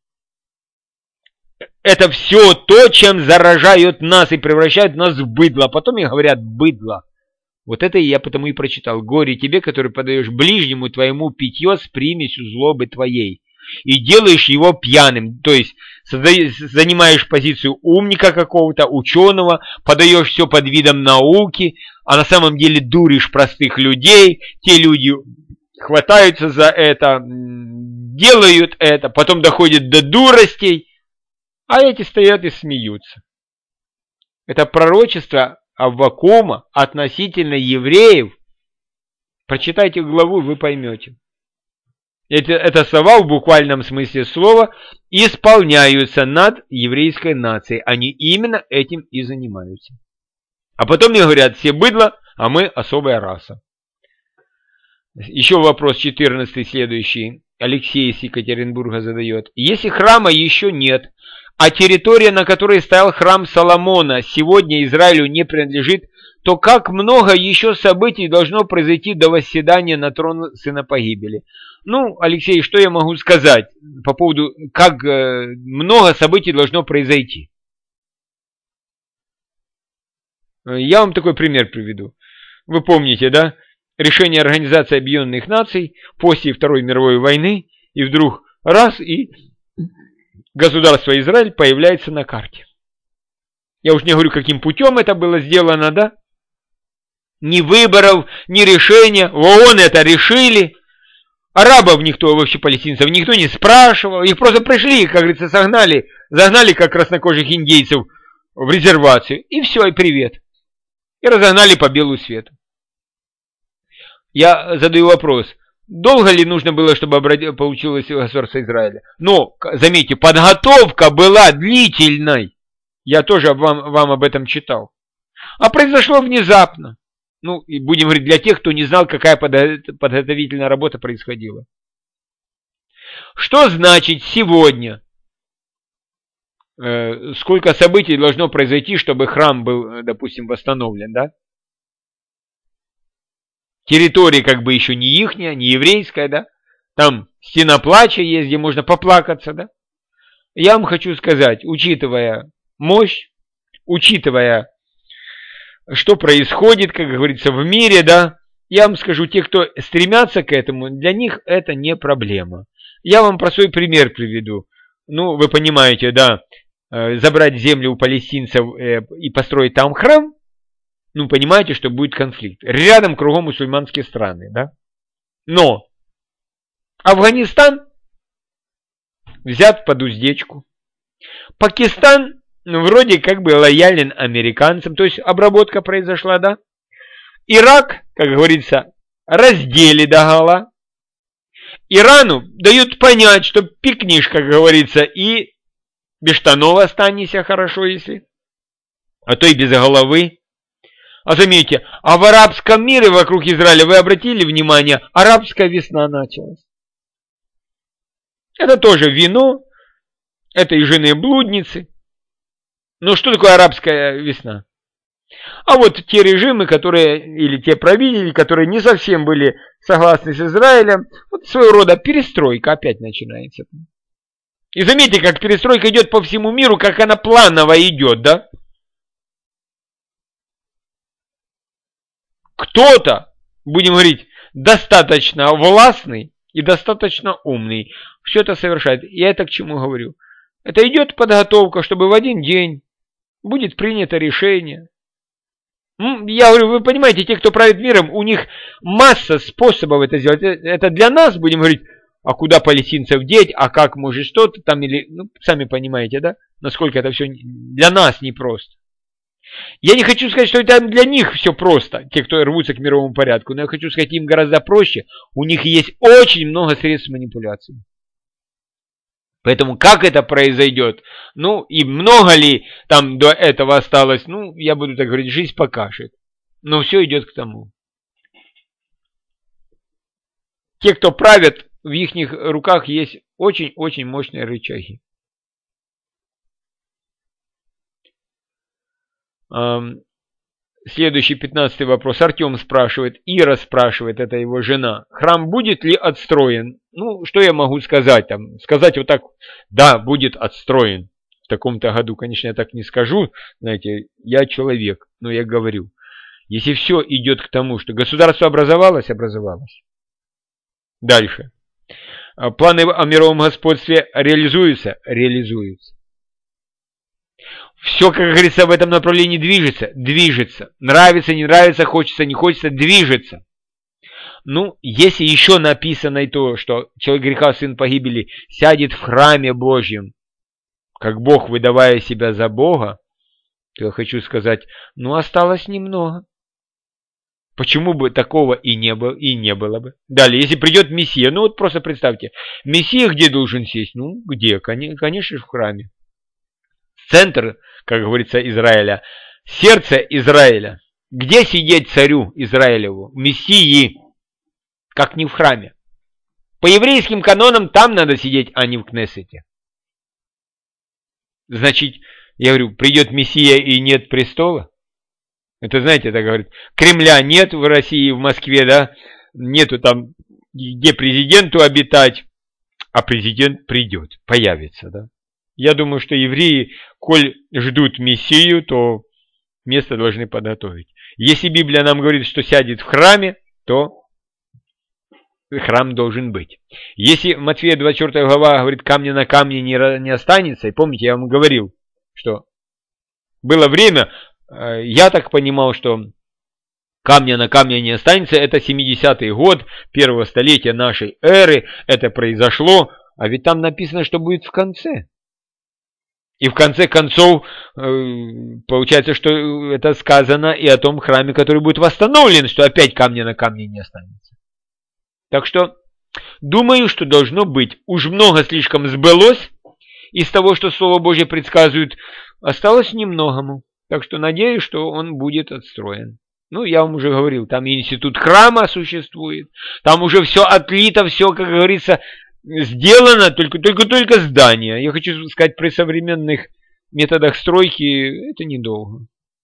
Это все то, чем заражают нас и превращают нас в быдло. А потом и говорят быдло. Вот это я потому и прочитал. Горе тебе, который подаешь ближнему твоему питье с примесью злобы твоей. И делаешь его пьяным. То есть занимаешь позицию умника какого-то, ученого, подаешь все под видом науки, а на самом деле дуришь простых людей. Те люди хватаются за это, делают это, потом доходят до дуростей, а эти стоят и смеются. Это пророчество Аввакума относительно евреев. Прочитайте главу, вы поймете. Это слова в буквальном смысле слова исполняются над еврейской нацией. Они именно этим и занимаются. А потом мне говорят, все быдло, а мы особая раса. Еще вопрос 14 следующий. Алексей из Екатеринбурга задает. Если храма еще нет, а территория, на которой стоял храм Соломона, сегодня Израилю не принадлежит, то как много еще событий должно произойти до восседания на трон сына погибели? Ну, Алексей, что я могу сказать по поводу, как много событий должно произойти? Я вам такой пример приведу. Вы помните, да? Решение Организации Объединенных Наций после Второй мировой войны, и вдруг раз, и государство Израиль появляется на карте. Я уж не говорю, каким путем это было сделано, да? Ни выборов, ни решения. В ООН это решили. Арабов никто, вообще палестинцев, никто не спрашивал. Их просто пришли, как говорится, загнали, как краснокожих индейцев, в резервацию. И все, и привет. И разогнали по белу свету. Я задаю вопрос. Долго ли нужно было, чтобы получилось государство Израиля? Но, заметьте, подготовка была длительной. Я тоже вам об этом читал. А произошло внезапно. Ну, и будем говорить, для тех, кто не знал, какая подготовительная работа происходила. Что значит сегодня? Сколько событий должно произойти, чтобы храм был, допустим, восстановлен, да? Территория как бы еще не ихняя, не еврейская, да? Там стена плача есть, где можно поплакаться, да? Я вам хочу сказать, учитывая мощь, учитывая, что происходит, как говорится, в мире, да, я вам скажу, те, кто стремятся к этому, для них это не проблема. Я вам простой пример приведу. Ну, вы понимаете, да, забрать землю у палестинцев и построить там храм, ну, понимаете, что будет конфликт. Рядом кругом мусульманские страны, да. Но Афганистан взят под уздечку. Пакистан вроде как бы лоялен американцам, то есть обработка произошла, да. Ирак, как говорится, раздели догола. Ирану дают понять, что пикнешь, как говорится, и без штанов останешься хорошо, если. А то и без головы. А заметьте, а в арабском мире вокруг Израиля, вы обратили внимание, арабская весна началась. Это тоже вино, это и жены блудницы. Но что такое арабская весна? А вот те режимы, которые, или те правители, которые не совсем были согласны с Израилем, вот своего рода перестройка опять начинается. И заметьте, как перестройка идет по всему миру, как она планово идет, да? Кто-то, будем говорить, достаточно властный и достаточно умный все это совершает. Я это к чему говорю? Это идет подготовка, чтобы в один день будет принято решение. Я говорю, вы понимаете, те, кто правит миром, у них масса способов это сделать. Это для нас, будем говорить, а куда палестинцев деть, а как может что-то там, или, ну, сами понимаете, да, насколько это все для нас непросто. Я не хочу сказать, что это для них все просто, те, кто рвутся к мировому порядку, но я хочу сказать, им гораздо проще, у них есть очень много средств манипуляции. Поэтому как это произойдет, ну и много ли там до этого осталось, ну я буду так говорить, жизнь покажет. Но все идет к тому. Те, кто правят, в их руках есть очень-очень мощные рычаги. Следующий 15-й вопрос. Артем спрашивает, Ира спрашивает, это его жена. Храм будет ли отстроен? Ну, что я могу сказать там? Сказать вот так, да, будет отстроен. В таком-то году, конечно, я так не скажу. Знаете, я человек, но я говорю. Если все идет к тому, что государство образовалось, образовалось. Дальше. Планы о мировом господстве реализуются? Реализуются. Все, как говорится, в этом направлении движется. Движется. Нравится, не нравится, хочется, не хочется, движется. Ну, если еще написано и то, что человек греха, сын погибели, сядет в храме Божьем, как Бог, выдавая себя за Бога, то я хочу сказать, ну, осталось немного. Почему бы такого и не было бы? Далее, если придет Мессия, ну вот просто представьте, Мессия где должен сесть? Ну, где? Конечно же, в храме. Центр, как говорится, Израиля, сердце Израиля. Где сидеть царю Израилеву, Мессии, как не в храме? По еврейским канонам там надо сидеть, а не в Кнессете. Значит, я говорю, придет Мессия и нет престола? Это, знаете, так говорит, Кремля нет в России, в Москве, да, нету там, где президенту обитать, а президент придет, появится, да. Я думаю, что евреи, коль ждут Мессию, то место должны подготовить. Если Библия нам говорит, что сядет в храме, то храм должен быть. Если Матфея 24 глава говорит, камня на камне не останется, и помните, я вам говорил, что было время, я так понимал, что камня на камне не останется. Это 70-й год первого столетия нашей эры. Это произошло. А ведь там написано, что будет в конце. И в конце концов, получается, что это сказано и о том храме, который будет восстановлен, что опять камня на камне не останется. Так что, думаю, что должно быть. Уж много слишком сбылось из того, что Слово Божье предсказывает. Осталось немногому. Так что надеюсь, что он будет отстроен. Ну, я вам уже говорил, там институт храма существует. Там уже все отлито, все, как говорится, сделано, только здание. Я хочу сказать, при современных методах стройки это недолго.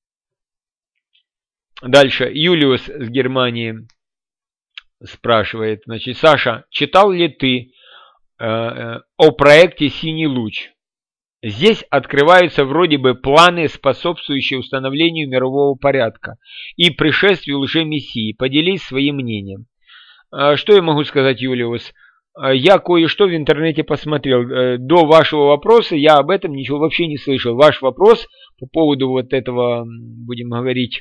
Дальше. Юлиус с Германии спрашивает. Значит, Саша, читал ли ты о проекте «Синий луч»? Здесь открываются вроде бы планы, способствующие установлению мирового порядка и пришествию лжемессии. Поделись своим мнением. Что я могу сказать, Юлиус? Я кое-что в интернете посмотрел. До вашего вопроса я об этом ничего вообще не слышал. Ваш вопрос по поводу вот этого, будем говорить,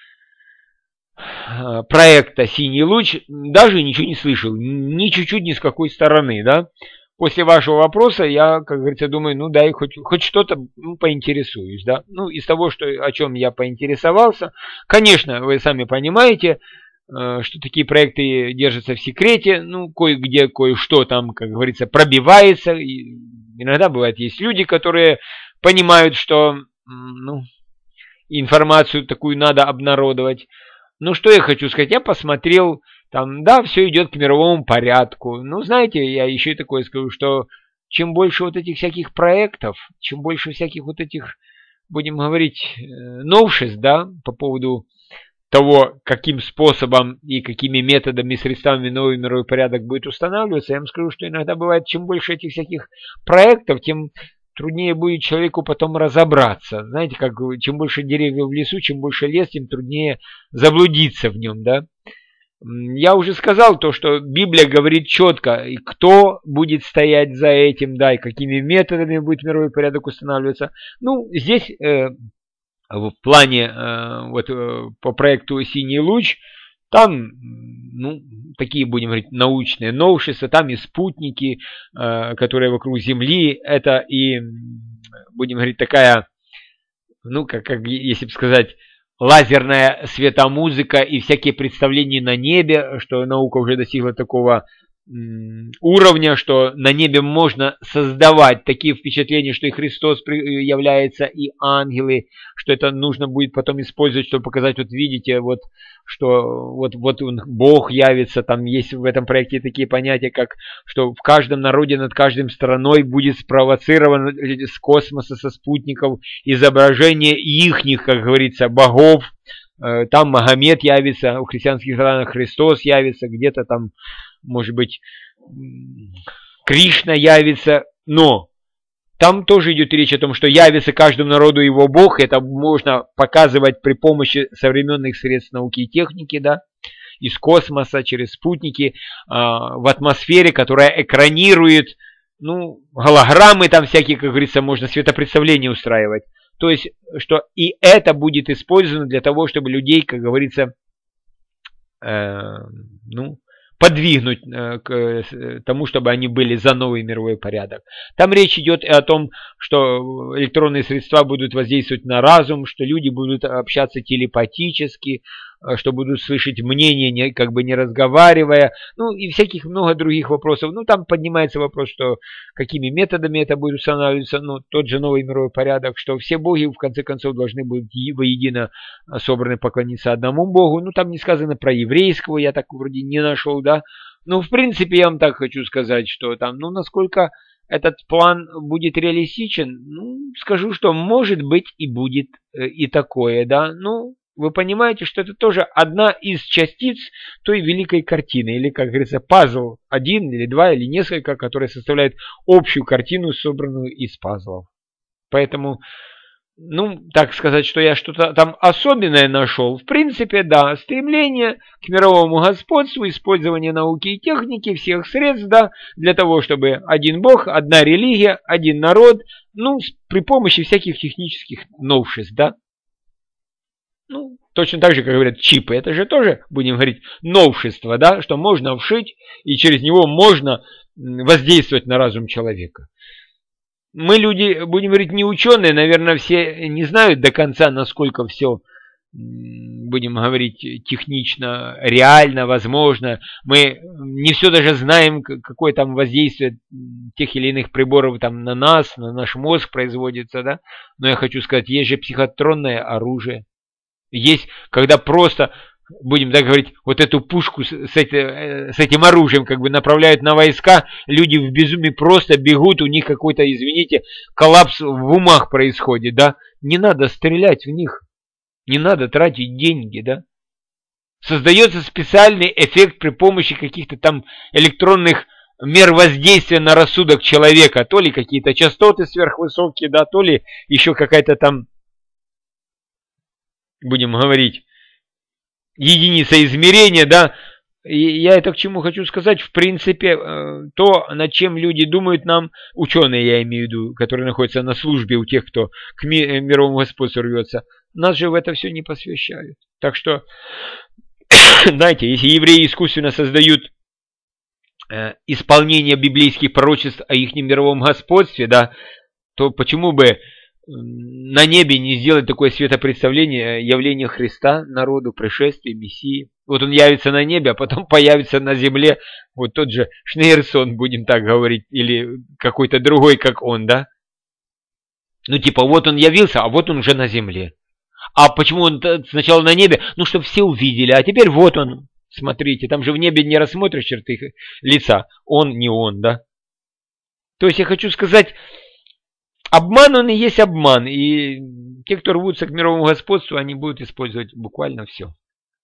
проекта «Синий луч», даже ничего не слышал. Ни чуть-чуть, ни с какой стороны, да? После вашего вопроса я, как говорится, думаю, ну да, и хоть что-то поинтересуюсь, да. Ну, из того, о чем я поинтересовался, конечно, вы сами понимаете, что такие проекты держатся в секрете, ну, кое-где, кое-что там, как говорится, пробивается. И иногда бывает, есть люди, которые понимают, что, ну, информацию такую надо обнародовать. Ну, что я хочу сказать, я посмотрел, там, да, все идет к мировому порядку. Ну, знаете, я еще и такое скажу, что чем больше вот этих всяких проектов, чем больше всяких вот этих, будем говорить, новшеств, да, по поводу того, каким способом и какими методами, средствами новый мировой порядок будет устанавливаться, я вам скажу, что иногда бывает, чем больше этих всяких проектов, тем труднее будет человеку потом разобраться. Знаете, как чем больше деревьев в лесу, чем больше лес, тем труднее заблудиться в нем, да. Я уже сказал то, что Библия говорит четко, и кто будет стоять за этим, да, и какими методами будет мировой порядок устанавливаться. Ну, здесь в плане вот по проекту «Синий луч», там, ну, такие, будем говорить, научные новшества, там и спутники, которые вокруг Земли, это и, будем говорить, такая, ну, как если бы сказать, лазерная светомузыка и всякие представления на небе, что наука уже достигла такого уровня, что на небе можно создавать такие впечатления, что и Христос является, и ангелы, что это нужно будет потом использовать, чтобы показать, вот видите, вот что вот он, Бог явится, там есть в этом проекте такие понятия, как что в каждом народе над каждой страной будет спровоцировано с космоса, со спутников изображение ихних, как говорится, богов. Там Магомед явится, в христианских странах Христос явится, где-то там, может быть, Кришна явится, но там тоже идет речь о том, что явится каждому народу его Бог. Это можно показывать при помощи современных средств науки и техники, да, из космоса, через спутники, в атмосфере, которая экранирует, ну, голограммы там всякие, как говорится, можно светопредставления устраивать. То есть, что и это будет использовано для того, чтобы людей, как говорится, ну, подвигнуть к тому, чтобы они были за новый мировой порядок. Там речь идет и о том, что электронные средства будут воздействовать на разум, что люди будут общаться телепатически, что будут слышать мнение, как бы не разговаривая, ну и всяких много других вопросов. Ну там поднимается вопрос, что какими методами это будет устанавливаться, ну тот же новый мировой порядок, что все боги в конце концов должны будут воедино собраны поклониться одному богу. Ну там не сказано про еврейского, я так вроде не нашел, да. Ну в принципе я вам так хочу сказать, что там, ну насколько этот план будет реалистичен, ну скажу, что может быть и будет и такое, да, ну. Вы понимаете, что это тоже одна из частиц той великой картины, или, как говорится, пазл, один или два или несколько, которые составляют общую картину, собранную из пазлов. Поэтому, ну, так сказать, что я что-то там особенное нашел, в принципе, да, стремление к мировому господству, использование науки и техники, всех средств, да, для того, чтобы один бог, одна религия, один народ, ну, при помощи всяких технических новшеств, да. Ну, Точно так же, как говорят чипы. Это же тоже, будем говорить, новшество, да, что можно вшить, и через него можно воздействовать на разум человека. Мы люди, будем говорить, не ученые, наверное, все не знают до конца, насколько все, будем говорить, технично, реально, возможно. Мы не все даже знаем, какое там воздействие тех или иных приборов там на нас, на наш мозг производится, да. Но я хочу сказать, есть же психотронное оружие. Есть, когда просто, будем так говорить, вот эту пушку с этим оружием как бы направляют на войска, люди в безумии просто бегут, у них какой-то, извините, коллапс в умах происходит, да. Не надо стрелять в них, не надо тратить деньги, да. Создается специальный эффект при помощи каких-то там электронных мер воздействия на рассудок человека, то ли какие-то частоты сверхвысокие, да, то ли еще какая-то там, будем говорить, единица измерения, да. И я это к чему хочу сказать, в принципе, то, над чем люди думают нам, ученые я имею в виду, которые находятся на службе у тех, кто к мировому господству рвется, нас же в это все не посвящают. Так что, знаете, если евреи искусственно создают исполнение библейских пророчеств о их мировом господстве, да, то почему бы на небе не сделать такое светопредставление явления Христа народу, пришествия, Мессии. Вот он явится на небе, а потом появится на земле вот тот же Шнейрсон, будем так говорить, или какой-то другой, как он, да? Ну типа вот он явился, а вот он уже на земле. А почему он сначала на небе? Ну чтобы все увидели, а теперь вот он, смотрите, там же в небе не рассмотришь черты лица, он не он, да? То есть я хочу сказать, обман он и есть обман, и те, кто рвутся к мировому господству, они будут использовать буквально все.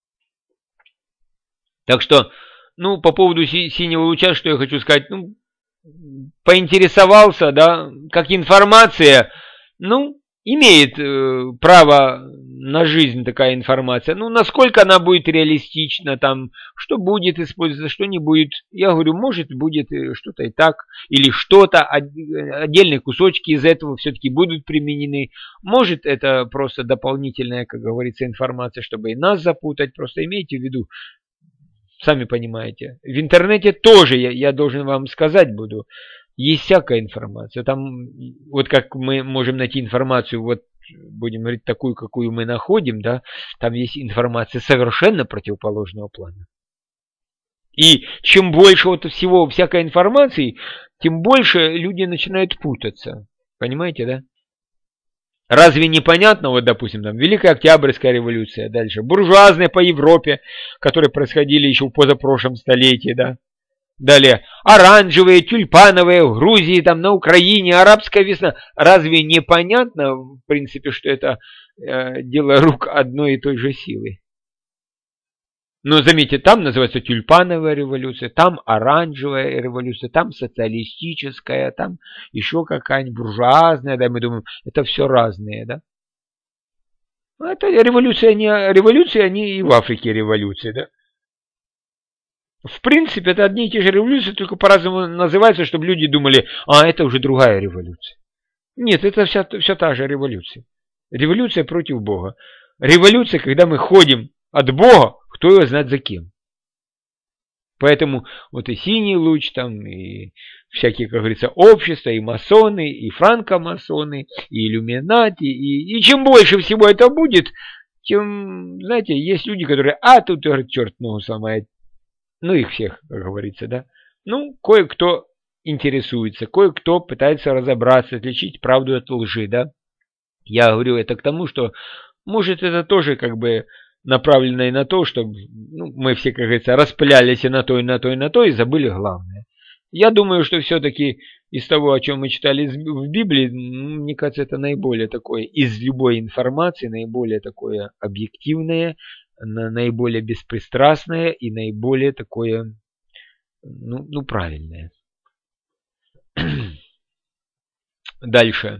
Так что, ну, по поводу синего луча, что я хочу сказать, ну, поинтересовался, да, как информация, ну, имеет право на жизнь такая информация. Ну, насколько она будет реалистична, там, что будет использоваться, что не будет. Я говорю, может, будет что-то и так, или что-то, отдельные кусочки из этого все-таки будут применены. Может, это просто дополнительная, как говорится, информация, чтобы и нас запутать. Просто имейте в виду, сами понимаете, в интернете тоже, я должен вам сказать буду, есть всякая информация. Там, вот как мы можем найти информацию, вот будем говорить, такую, какую мы находим, да, там есть информация совершенно противоположного плана. И чем больше вот всего, всякой информации, тем больше люди начинают путаться. Понимаете, да? Разве непонятно, вот, допустим, там, Великая Октябрьская революция, дальше, буржуазная по Европе, которые происходили еще в позапрошлом столетии, да? Далее, оранжевые, тюльпановые в Грузии, там на Украине, арабская весна. Разве не понятно, в принципе, что это дело рук одной и той же силы? Но заметьте, там называется тюльпановая революция, там оранжевая революция, там социалистическая, там еще какая-нибудь буржуазная, да, мы думаем, это все разные, да? Это революция, не революция, они и в Африке революции, да? В принципе, это одни и те же революции, только по-разному называются, чтобы люди думали, а это уже другая революция. Нет, это вся та же революция. Революция против Бога. Революция, когда мы ходим от Бога, кто его знает за кем. Поэтому вот и синий луч, там, и всякие, как говорится, общества, и масоны, и франкомасоны, и иллюминати, и чем больше всего это будет, тем, знаете, есть люди, которые, тут, говорит, черт ногу сломает. Ну, их всех, как говорится, да. Ну, кое-кто интересуется, кое-кто пытается разобраться, отличить правду от лжи, да. Я говорю это к тому, что, может, это тоже как бы направлено и на то, чтобы мы все, как говорится, распылялись и на то, и на то, и на то, и забыли главное. Я думаю, что все-таки из того, о чем мы читали в Библии, мне кажется, это наиболее такое, из любой информации, наиболее такое объективное, наиболее беспристрастное и наиболее такое, ну правильное. Дальше.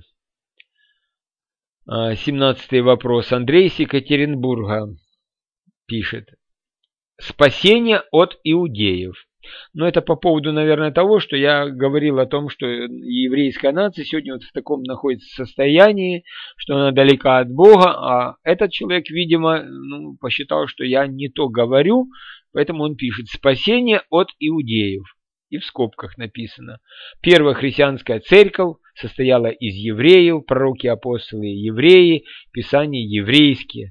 17-й вопрос. Андрей из Екатеринбурга пишет. спасение от иудеев. Но это по поводу, наверное, того, что я говорил о том, что еврейская нация сегодня вот в таком находится состоянии, что она далека от Бога, а этот человек, видимо, посчитал, что я не то говорю, поэтому он пишет «спасение от иудеев». И в скобках написано. Первая христианская церковь состояла из евреев, пророки, апостолы, евреи, писания еврейские.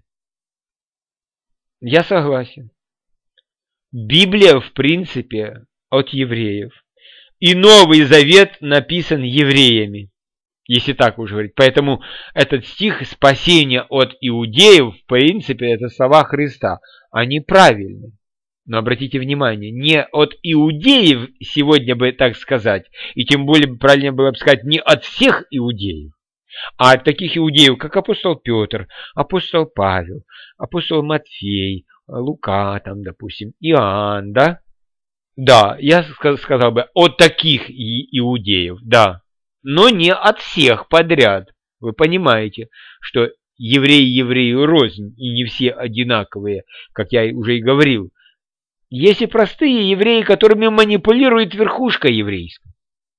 Я согласен. Библия, в принципе, от евреев. И Новый Завет написан евреями, если так уж говорить. Поэтому этот стих «спасение от иудеев», в принципе, это слова Христа. Они правильны. Но обратите внимание, не от иудеев сегодня бы так сказать, и тем более правильно было бы сказать не от всех иудеев, а от таких иудеев, как апостол Петр, апостол Павел, апостол Матфей, Лука, там, допустим, Иоанн, да? Да, я сказал бы от таких иудеев, да, но не от всех подряд. Вы понимаете, что евреи еврею рознь, и не все одинаковые, как я уже и говорил. Есть и простые евреи, которыми манипулирует верхушка еврейская.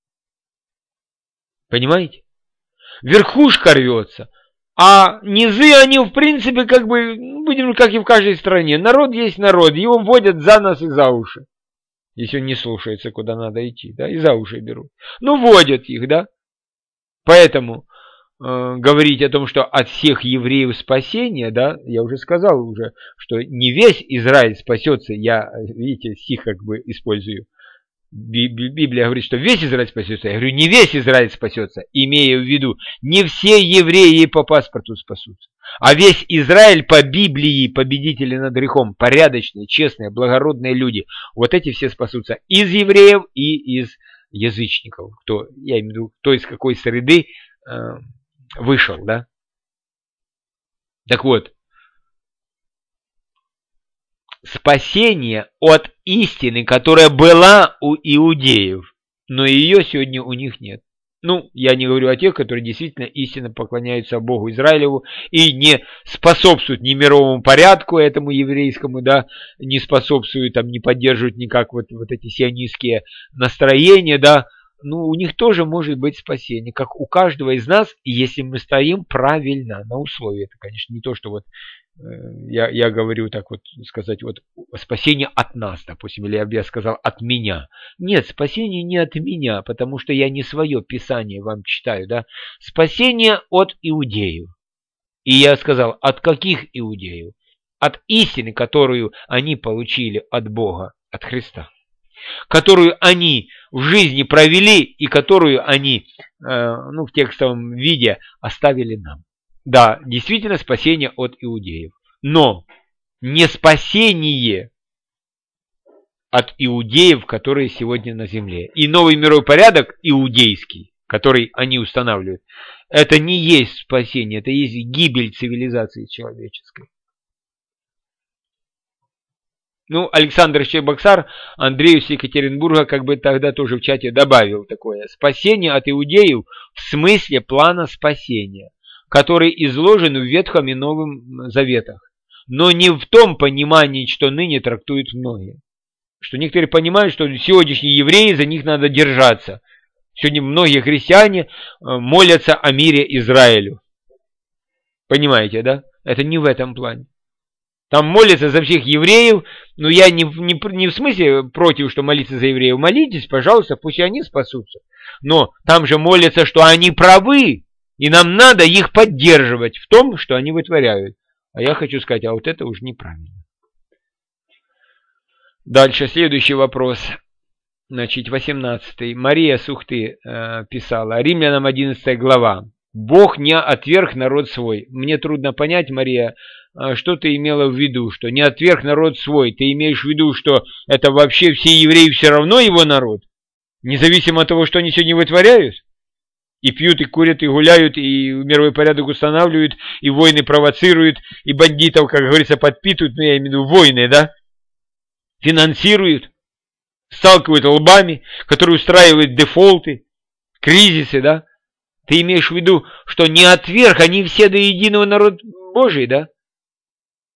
Понимаете? Верхушка рвется, а низы, они в принципе как бы, будем как и в каждой стране. Народ есть народ, его вводят за нос и за уши. Если он не слушается, куда надо идти, да, и за уши берут. Ну, вводят их, да. Поэтому говорить о том, что от всех евреев спасение, да, я уже сказал уже, что не весь Израиль спасется, я, видите, стих как бы использую. Библия говорит, что весь Израиль спасется. Я говорю, не весь Израиль спасется, имея в виду, не все евреи по паспорту спасутся, а весь Израиль по Библии, победители над грехом, порядочные, честные, благородные люди. Вот эти все спасутся из евреев и из язычников. Кто, я имею в виду, кто из какой среды вышел, да? Так вот, спасение от истины, которая была у иудеев, но ее сегодня у них нет. Ну, я не говорю о тех, которые действительно истинно поклоняются Богу Израилеву и не способствуют ни мировому порядку этому еврейскому, да, не способствуют, там, не поддерживают никак вот эти сионистские настроения, да. Ну, у них тоже может быть спасение, как у каждого из нас, если мы стоим правильно на условии. Это, конечно, не то, что вот я говорю так вот сказать, вот спасение от нас, допустим, или я бы сказал от меня. Нет, спасение не от меня, потому что я не свое писание вам читаю, да. Спасение от иудеев. И я сказал, от каких иудеев? От истины, которую они получили от Бога, от Христа, которую они в жизни провели и которую они в текстовом виде оставили нам. Да, действительно спасение от иудеев, но не спасение от иудеев, которые сегодня на земле. И новый мировой порядок иудейский, который они устанавливают, это не есть спасение, это есть гибель цивилизации человеческой. Ну, Александр Щебоксар, Андрею с Екатеринбурга, как бы тогда тоже в чате добавил такое. Спасение от иудеев в смысле плана спасения, который изложен в Ветхом и Новом Заветах, но не в том понимании, что ныне трактуют многие. Что некоторые понимают, что сегодняшние евреи, за них надо держаться. Сегодня многие христиане молятся о мире Израилю. Понимаете, да? Это не в этом плане. Там молятся за всех евреев, но я не в смысле против, что молиться за евреев. Молитесь, пожалуйста, пусть и они спасутся. Но там же молятся, что они правы, и нам надо их поддерживать в том, что они вытворяют. А я хочу сказать, а вот это уже неправильно. Дальше, следующий вопрос. Значит, 18. Мария Сухты писала. Римлянам 11 глава. Бог не отверг народ свой. Мне трудно понять, Мария, что ты имела в виду, что не отверг народ свой. Ты имеешь в виду, что это вообще все евреи все равно его народ? Независимо от того, что они сегодня вытворяют? И пьют, и курят, и гуляют, и мировой порядок устанавливают, и войны провоцируют, и бандитов, как говорится, подпитывают, ну я имею в виду войны, да? Финансируют, сталкивают лбами, которые устраивают дефолты, кризисы, да? Ты имеешь в виду, что не отверг, они все до единого народ Божий, да?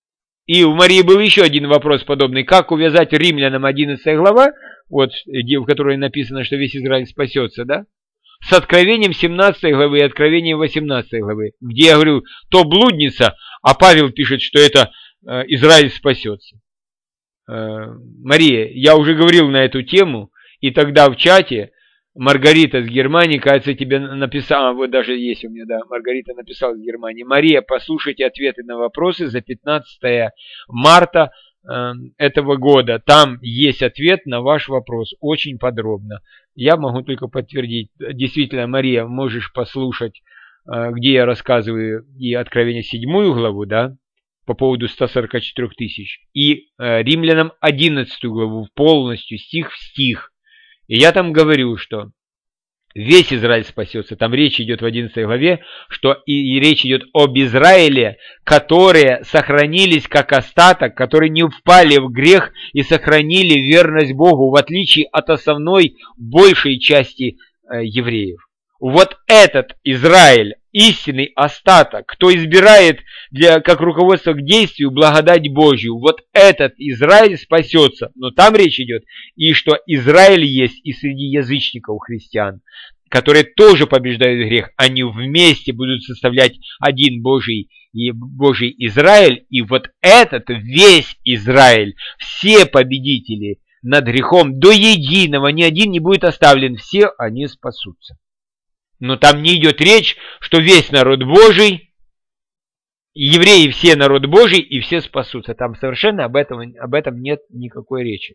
И у Марии был еще один вопрос подобный. Как увязать Римлянам 11 глава, вот, в которой написано, что весь Израиль спасется, да? С Откровением 17 главы и Откровением 18 главы, где я говорю, то блудница, а Павел пишет, что это Израиль спасется. Мария, я уже говорил на эту тему, и тогда в чате Маргарита с Германии, кажется, тебе написала, вот даже есть у меня, да, Маргарита написала с Германии. Мария, послушайте ответы на вопросы за 15 марта этого года. Там есть ответ на ваш вопрос, очень подробно. Я могу только подтвердить. Действительно, Мария, можешь послушать, где я рассказываю и Откровение 7 главу, да, по поводу 144 тысяч, и Римлянам 11 главу полностью, стих в стих. И я там говорю, что весь Израиль спасется. Там речь идет в 11 главе, что и речь идет об Израиле, которые сохранились как остаток, которые не впали в грех и сохранили верность Богу, в отличие от основной большей части евреев. Вот этот Израиль, истинный остаток, кто избирает как руководство к действию благодать Божью, вот этот Израиль спасется. Но там речь идет и что Израиль есть и среди язычников христиан, которые тоже побеждают грех. Они вместе будут составлять один Божий Израиль. И вот этот весь Израиль, все победители над грехом до единого, ни один не будет оставлен, все они спасутся. Но там не идет речь, что весь народ Божий, евреи все народ Божий и все спасутся. Там совершенно об этом нет никакой речи.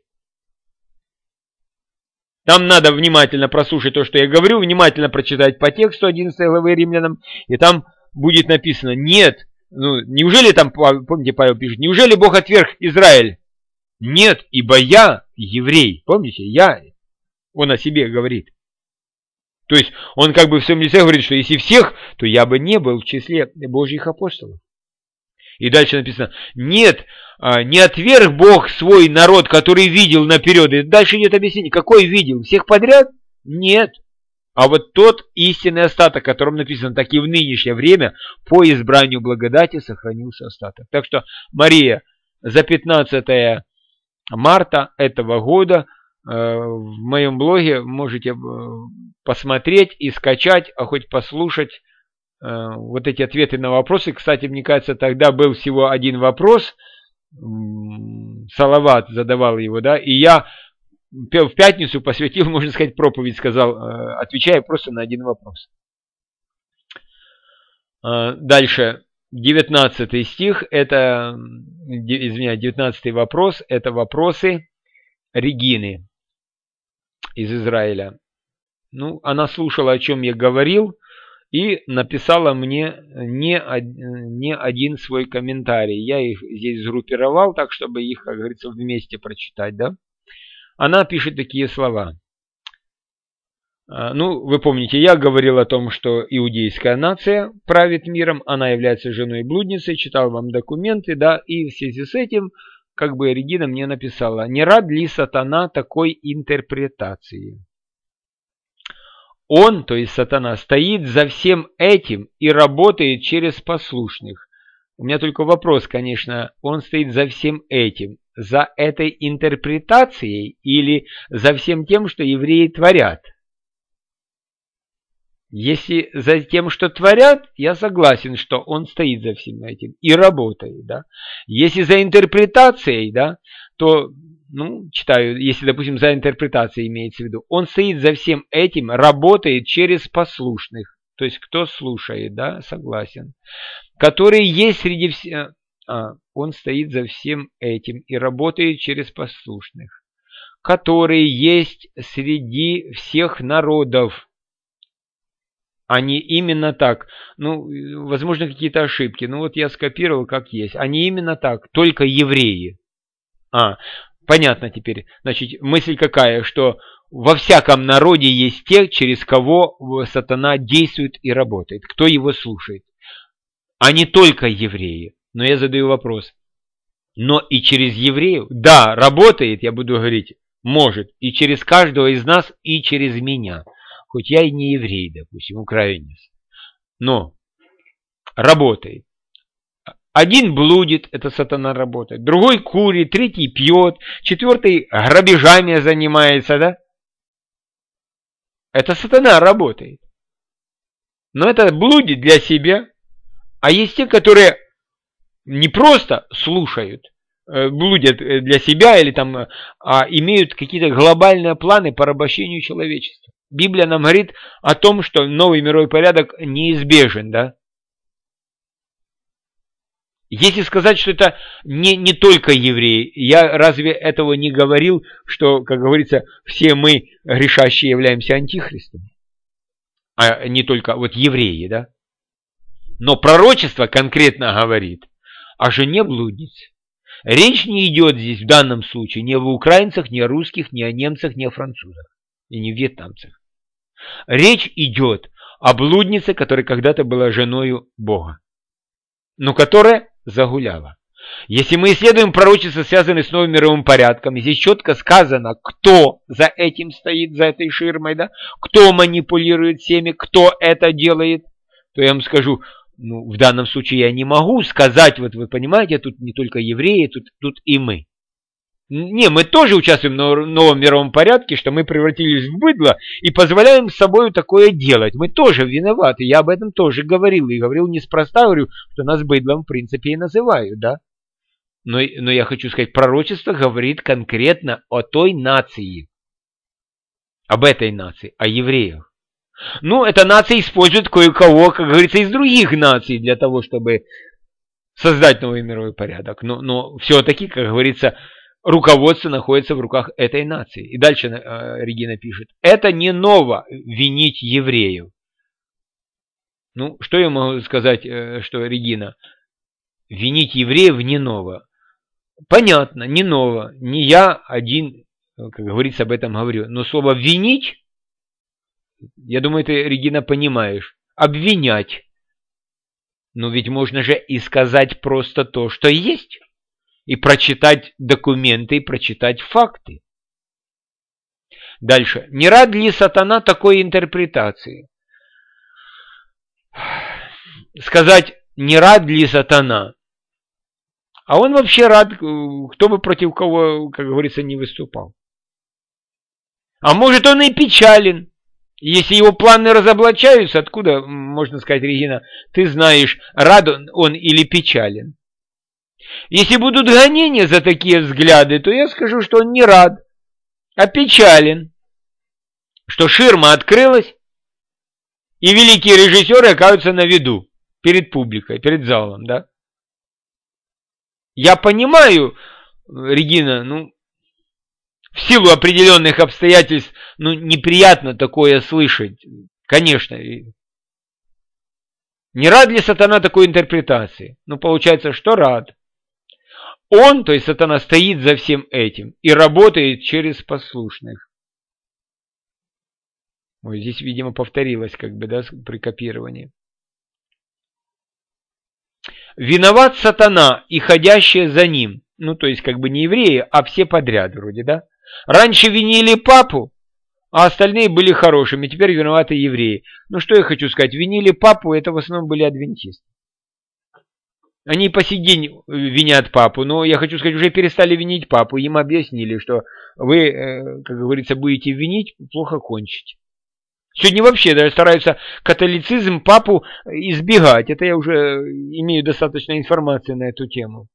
Там надо внимательно прослушать то, что я говорю, внимательно прочитать по тексту 11 главы Римлянам, и там будет написано, нет, неужели там, помните, Павел пишет, неужели Бог отверг Израиль? Нет, ибо я еврей, помните, он о себе говорит. То есть он как бы в своем лице говорит, что если всех, то я бы не был в числе Божьих апостолов. И дальше написано, нет, не отверг Бог свой народ, который видел наперед. И дальше идет объяснение, какой видел? Всех подряд? Нет. А вот тот истинный остаток, о котором написано, так и в нынешнее время по избранию благодати сохранился остаток. Так что, Мария, за 15 марта этого года в моем блоге можете посмотреть и скачать, а хоть послушать вот эти ответы на вопросы. Кстати, мне кажется, тогда был всего один вопрос, Салават задавал его, да, и я в пятницу посвятил, можно сказать, проповедь, сказал, отвечая просто на один вопрос. Дальше, 19 стих, это, 19 вопрос, это вопросы Регины из Израиля. Ну, она слушала, о чем я говорил, и написала мне не один свой комментарий. Я их здесь сгруппировал, так, чтобы их, как говорится, вместе прочитать, да? Она пишет такие слова. Ну, вы помните, я говорил о том, что иудейская нация правит миром, она является женой блудницы, читал вам документы, да, и в связи с этим, как бы Регина мне написала, не рад ли сатана такой интерпретации? Он, то есть сатана, стоит за всем этим и работает через послушных. У меня только вопрос, конечно, он стоит за всем этим, за этой интерпретацией или за всем тем, что евреи творят? Если за тем, что творят, я согласен, что он стоит за всем этим и работает, да. Если за интерпретацией, да, то, ну, читаю, если, допустим, за интерпретацией имеется в виду, он стоит за всем этим, работает через послушных, то есть кто слушает, да, согласен, которые есть среди всех, он стоит за всем этим и работает через послушных, которые есть среди всех народов. Они именно так, ну, возможно, какие-то ошибки, но вот я скопировал как есть. Они именно так, только евреи. Понятно теперь. Значит, мысль какая, что во всяком народе есть те, через кого сатана действует и работает, кто его слушает. А не только евреи. Но я задаю вопрос. Но и через евреев, да, работает, я буду говорить, может, и через каждого из нас, и через меня. Хоть я и не еврей, допустим, украинец, но работает. Один блудит, это сатана работает, другой курит, третий пьет, четвертый грабежами занимается, да? Это сатана работает. Но это блудит для себя. А есть те, которые не просто слушают, блудят для себя или там, а имеют какие-то глобальные планы по порабощению человечества. Библия нам говорит о том, что новый мировой порядок неизбежен, да? Если сказать, что это не только евреи, я разве этого не говорил, что, как говорится, все мы, грешащие, являемся антихристами, а не только вот евреи, да? Но пророчество конкретно говорит о жене блудницы. Речь не идет здесь в данном случае ни об украинцах, ни о русских, ни о немцах, ни о французах, и ни о вьетнамцах. Речь идет о блуднице, которая когда-то была женою Бога, но которая загуляла. Если мы исследуем пророчества, связанные с новым мировым порядком, здесь четко сказано, кто за этим стоит, за этой ширмой, да? Кто манипулирует всеми, кто это делает, то я вам скажу, ну, в данном случае я не могу сказать, вот вы понимаете, тут не только евреи, тут и мы. Не, мы тоже участвуем в новом мировом порядке, что мы превратились в быдло и позволяем с собой такое делать. Мы тоже виноваты, я об этом тоже говорил, и говорил неспроста, говорю, что нас быдлом в принципе и называют, да. Но я хочу сказать, пророчество говорит конкретно о той нации, об этой нации, о евреях. Ну, эта нация использует кое-кого, как говорится, из других наций для того, чтобы создать новый мировой порядок. Но все-таки, как говорится, руководство находится в руках этой нации. И дальше Регина пишет, это не ново винить евреев. Ну, что я могу сказать, что Регина, винить евреев не ново. Понятно, не ново, не я один, как говорится, об этом говорю. Но слово «винить», я думаю, ты, Регина, понимаешь, обвинять. Но ведь можно же и сказать просто то, что есть. И прочитать документы, и прочитать факты. Дальше. Не рад ли сатана такой интерпретации? Сказать, не рад ли сатана? А он вообще рад, кто бы против кого, как говорится, не выступал. А может, он и печален. Если его планы разоблачаются, откуда, можно сказать, Регина, ты знаешь, рад он или печален? Если будут гонения за такие взгляды, то я скажу, что он не рад, а печален. Что ширма открылась, и великие режиссеры оказываются на виду, перед публикой, перед залом, да? Я понимаю, Регина, ну, в силу определенных обстоятельств, ну, неприятно такое слышать, конечно. Не рад ли сатана такой интерпретации? Ну, получается, что рад. Он, то есть сатана, стоит за всем этим и работает через послушных. Ой, здесь, видимо, повторилось, как бы, да, при копировании. Виноват сатана и ходящие за ним. Ну, то есть, как бы не евреи, а все подряд вроде, да? Раньше винили папу, а остальные были хорошими, теперь виноваты евреи. Ну, что я хочу сказать, винили папу, это в основном были адвентисты. Они по сей день винят папу, но я хочу сказать, уже перестали винить папу. Им объяснили, что вы, как говорится, будете винить, плохо кончите. Сегодня вообще даже стараются католицизм, папу избегать. Это я уже имею достаточно информации на эту тему.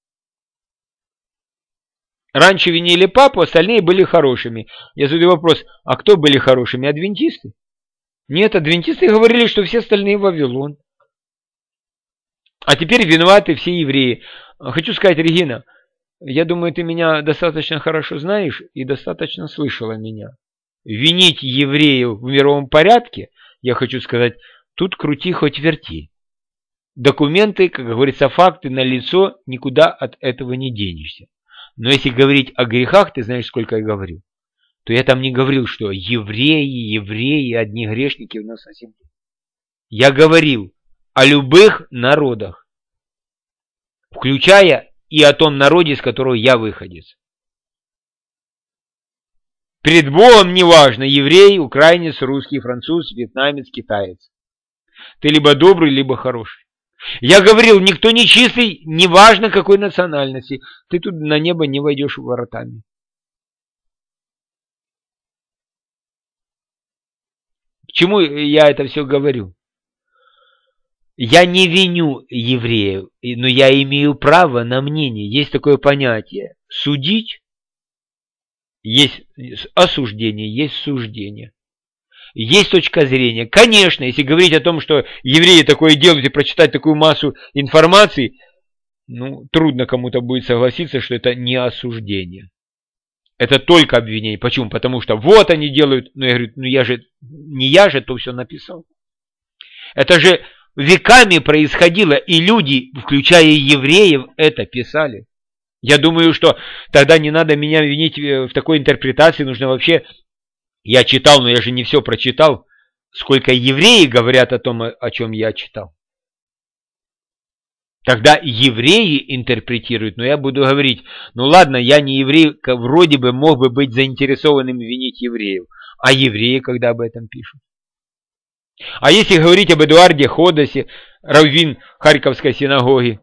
Раньше винили папу, остальные были хорошими. Я задаю вопрос, а кто были хорошими? Адвентисты? Нет, адвентисты говорили, что все остальные Вавилон. А теперь виноваты все евреи. Хочу сказать, Регина, я думаю, ты меня достаточно хорошо знаешь и достаточно слышала меня. Винить евреев в мировом порядке, я хочу сказать, тут крути хоть верти. Документы, как говорится, факты налицо, никуда от этого не денешься. Но если говорить о грехах, ты знаешь, сколько я говорю, то я там не говорил, что евреи, одни грешники у нас на земле. Я говорил о любых народах, включая и о том народе, из которого я выходец. Перед Богом неважно, еврей, украинец, русский, француз, вьетнамец, китаец. Ты либо добрый, либо хороший. Я говорил, никто не чистый, неважно какой национальности. Ты тут на небо не войдешь воротами. К чему я это все говорю? Я не виню евреев, но я имею право на мнение. Есть такое понятие. Судить, есть осуждение, есть суждение. Есть точка зрения. Конечно, если говорить о том, что евреи такое делают и прочитать такую массу информации, ну, трудно кому-то будет согласиться, что это не осуждение. Это только обвинение. Почему? Потому что вот они делают. Ну, я говорю, ну не я же то все написал. Это же веками происходило, и люди, включая евреев, это писали. Я думаю, что тогда не надо меня винить в такой интерпретации, нужно вообще... Я читал, но я же не все прочитал. Сколько евреи говорят о том, о чем я читал. Тогда евреи интерпретируют, но я буду говорить, ну ладно, я не еврей, вроде бы мог бы быть заинтересованным винить евреев. А евреи когда об этом пишут? А если говорить об Эдуарде Ходосе, раввин Харьковской синагоги,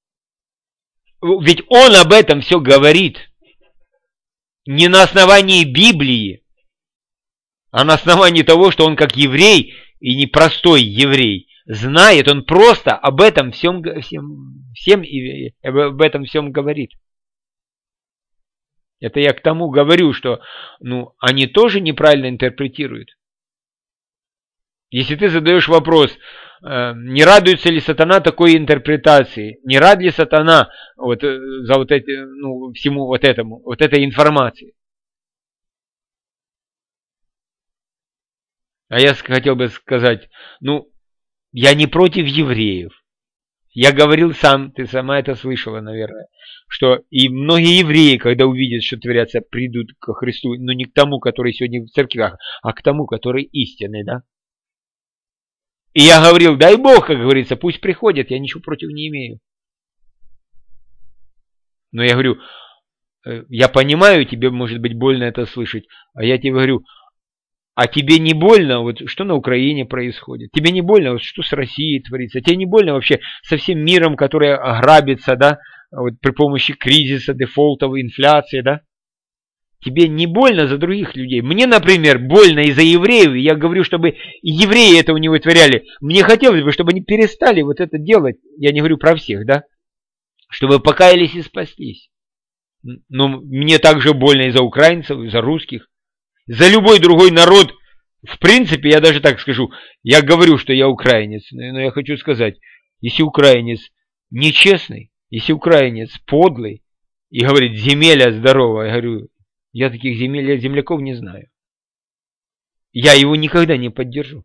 ведь он об этом все говорит не на основании Библии, а на основании того, что он как еврей, и не простой еврей, знает, он просто об этом всем об этом всем говорит. Это я к тому говорю, что ну, они тоже неправильно интерпретируют. Если ты задаешь вопрос, не радуется ли сатана такой интерпретации, не рад ли сатана вот, за вот эти, ну, всему вот этому, вот этой информации. А я хотел бы сказать, ну, я не против евреев. Я говорил сам, ты сама это слышала, наверное, что и многие евреи, когда увидят, что творятся, придут ко Христу, но не к тому, который сегодня в церквях, а к тому, который истинный, да? И я говорил, дай Бог, как говорится, пусть приходят, я ничего против не имею. Но я говорю, я понимаю, тебе может быть больно это слышать, а я тебе говорю, а тебе не больно, вот что на Украине происходит? Тебе не больно, вот что с Россией творится? Тебе не больно вообще со всем миром, который грабится, да, вот при помощи кризиса, дефолтов, инфляции, да? Тебе не больно за других людей. Мне, например, больно из-за евреев, и я говорю, чтобы евреи этого не вытворяли. Мне хотелось бы, чтобы они перестали вот это делать. Я не говорю про всех, да? Чтобы покаялись и спаслись. Но мне также больно и за украинцев, и за русских. За любой другой народ, в принципе, я даже так скажу, я говорю, что я украинец, но я хочу сказать, если украинец нечестный, если украинец подлый и говорит, земля здоровая, я говорю, я таких земляков не знаю. Я его никогда не поддержу.